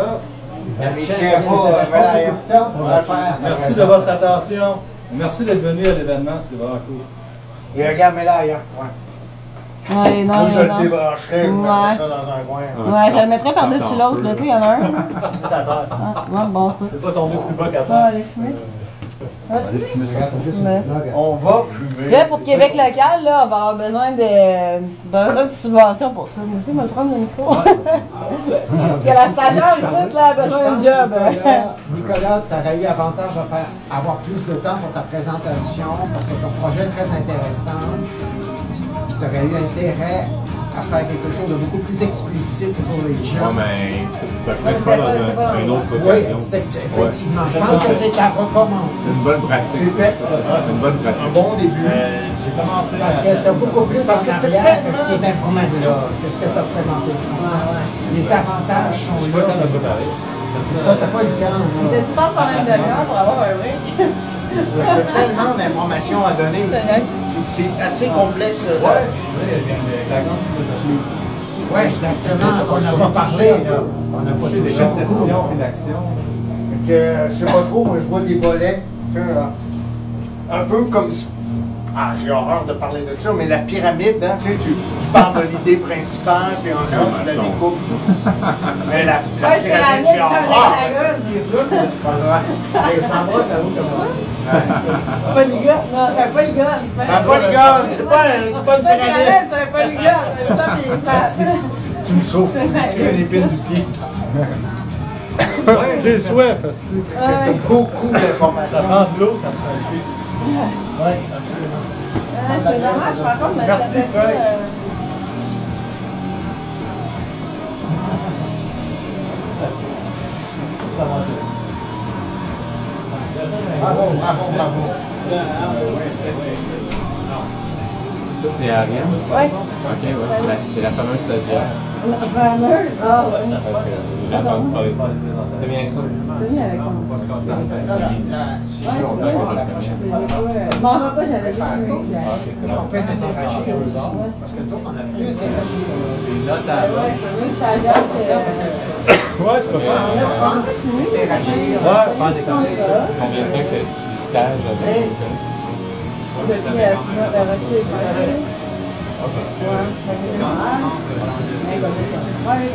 Merci de votre attention. Merci d'être venu à l'événement, c'est vraiment cool. Et regarde, mais là, ouais. Ouais, non, Moi, je non. le débrancherais, je ouais. mettrais ça dans un coin. Ouais, je le mettrais par-dessus l'autre, là, tu sais, il y en a un. Ah, ouais, bon, je ne vais pas tomber plus bas qu'à toi. Ah, allez fumer. Allez fumer. On va fumer. Là, pour Québec local, là, on va avoir besoin de, besoin de subventions pour ça. Moi aussi, je vais le prendre le micro. Parce que la stagiaire ici, là, a besoin d'un job. Nicolas, tu aurais eu avantage à faire, avoir plus de temps pour ta présentation parce que ton projet est très intéressant. Tu aurais eu intérêt à faire quelque chose de beaucoup plus explicite pour les gens. Non, mais ça ferait ça dans un, une autre Oui, occasion. effectivement. Ouais. Je pense que c'est à recommencer. C'est une bonne pratique. C'est une bonne pratique. Un bon début. Euh, J'ai commencé parce que tu as beaucoup plus parce que tu as que ce qui est information que ce que tu as présenté. Les avantages sont là. Je ne sais pas quand on a préparé. C'est ça, t'as pas eu le temps. T'as-tu pas pendant une demi-heure pour avoir un break? Il y a tellement d'informations à donner aussi. C'est assez complexe. Oui, oui, exactement. On n'a pas parlé, là. On n'a pas touché des conceptions et d'actions. Je ne sais pas trop, moi je vois des volets. Un peu comme si. Ah, j'ai horreur de parler de ça, mais la pyramide, hein, tu sais, tu, tu parles de l'idée principale, puis ensuite tu la découpes. Mais la, la ouais, pyramide, j'ai horreur. Alexandra, t'as où comme ça? Polygone, non, c'est un polygone. C'est un polygone, c'est pas, c'est pas une pyramide. C'est un polygone, tu me sauves, tu me tires l'épine du pied. J'ai soif. T'as beaucoup d'informations. Ça prend de l'eau quand tu fais un speech. Oui, absolument. Ah, c'est dommage, par contre, merci, Frank. Bravo, bravo, bravo. Ça, c'est Ariane? Oui. Ok, ouais. C'est la fameuse stagiaire. La fameuse? Ah, oui. Parce que j'ai entendu parler de ça. C'est bien ça. C'est bien avec moi. C'est ça, la prochaine fois. Je m'en vais pas, j'avais dit. On peut s'interagir aussi. Parce que toi, on a pu interagir. Les notes à ouais, c'est une stagiaire. C'est ça, parce que. Ouais, c'est pas mal. Interagir. Ouais, faire des conseils. Combien de temps que tu stages avec? Depuis la finale de recul. Ouais, c'est normal. Ouais, comme ça. Ouais,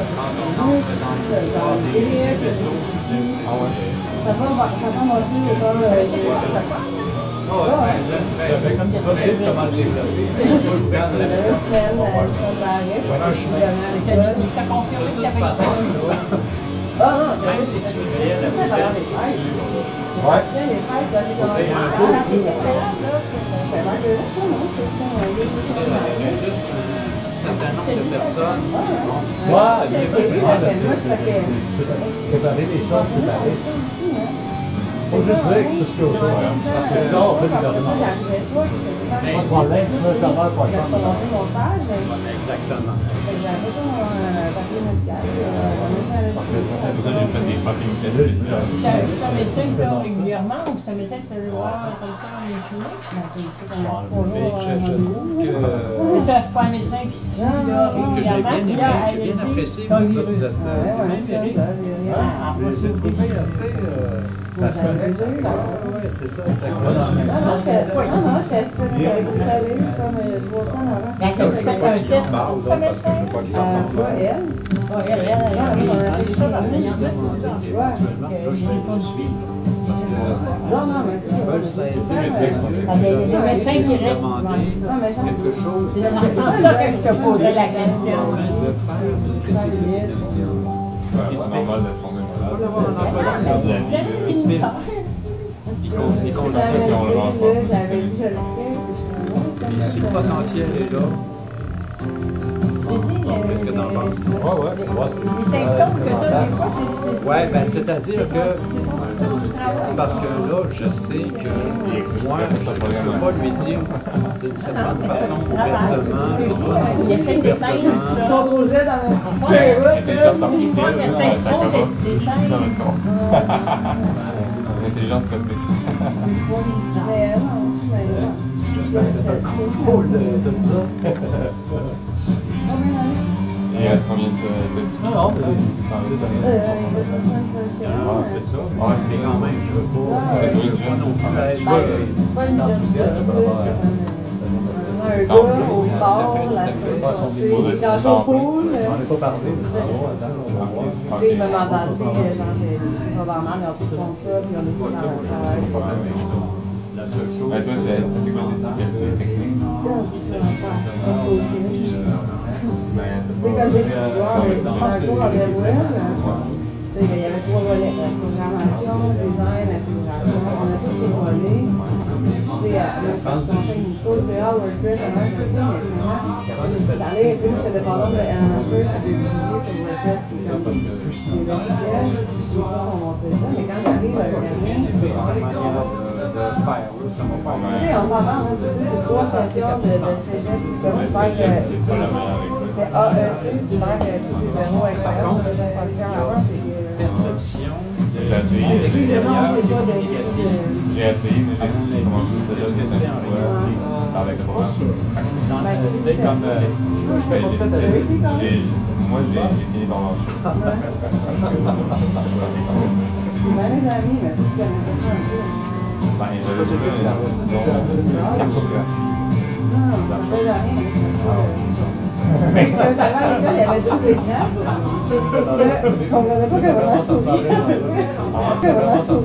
ça va, ça va aussi au bord. J'avais comme pas vu comment le développer. Je veux bien le Ah non, c'est tu crées la vitesse. Ouais. Les fraises, là, c'est comme juste un certain nombre de personnes. Ouais, c'est vrai. Préparer des choses séparées. Faut juste dire tout ce qu'il y a autour. Parce que là, on fait des arguments. Pas de problème, tu veux savoir quoi faire. Exactement. Parce que ça fait besoin d'une fait des fucking tests. C'est un médecin qui va régulièrement ou c'est un médecin qui peut le voir comme ça en clinique? Je trouve que. C'est ça, c'est pas un médecin qui dit là que j'ai bien aimé, régulièrement. j'ai bien apprécié vous autres, vous êtes bien mérité. Vous êtes coupé assez, ça se connaît. Oui, c'est ça, exactement. Non, non, je fais pas. Non, non, je fais ça. J'avais eu comme trois semaines avant. Quand tu fais un test pour ça, médecin? Pas elle. Pas elle, elle, elle. Non, on a fait ça par Il y en a ouais. Là, je vais pas suivre. Parce que Non, non, mais c'est je veux le saisir. Le médecin qui reste. Quelque chose. C'est dans ce sens-là que je te poserais la question. De faire une critique de cinéma. C'est normal de tomber malade. Faut avoir un emploi de la vie. Les conditions. J'avais dit, je le fais. Si le potentiel est là, qu'est-ce que t'en penses? Ouais, ouais. Les symptômes que tu as des fois, c'est. Ouais, ben c'est-à-dire que c'est parce que là, je sais que moi, je ne peux pas lui dire d'une certaine façon ouvertement. Il essaie de déteindre ça. Son projet dans le Ouais, ouais, il essaie trop de se déteindre. L'intelligence cosmique. J'espère que c'est un contrôle de tout ça. Il reste combien de petits? Non, non, c'est ça. Ah, c'est ça. Ouais, Mais quand même, je veux pas. Je veux pas non plus. Tu vois, l'enthousiasme par rapport à un gars au sport, la semaine passée, dans son pool. On n'est pas parlé, mais ça va, attends. Il m'a mandaté, genre, ils sont dans le mal, ils ont tout comme ça, puis on est dans le travail. La seule chose. Ben, toi, c'est c'est quoi tes spécialités techniques? Tu sais, comme j'ai pu voir, j'ai fait un cours en web, tu sais, il y avait trois volets, la programmation, design, intégration, on a tous les volets. Tu sais, quand je pensais une chose, tu sais, ah, WordPress, avant, je sais, mais maintenant, ça allait un peu, j'étais dépendant de un peu de désigner sur WordPress, qui est comme des logiciels, je sais pas comment on fait ça, mais quand j'arrive à programmer, C'est la manière de faire, oui, ça va faire. tu sais, on s'entend, hein, c'est trois sessions de cégep, c'est comme super que c'est A E C, super que tous ces zéros incroyables, de la fonction à voir, c'est que... Perception. J'ai essayé. Extérieur et négatif. J'ai essayé, mais j'ai commencé déjà des cinq fois par le programme. Tu sais, comme. Moi, j'ai fini dans l'enjeu. Ben, les amis, mais tout ce qu'il y avait fait un peu. Ben, j'avais fait une cartographie. Non, ça ne rien, mais quand j'arrivais à l'école, il y avait deux écrans. Je comprenais pas comment sourire. Comment sourire.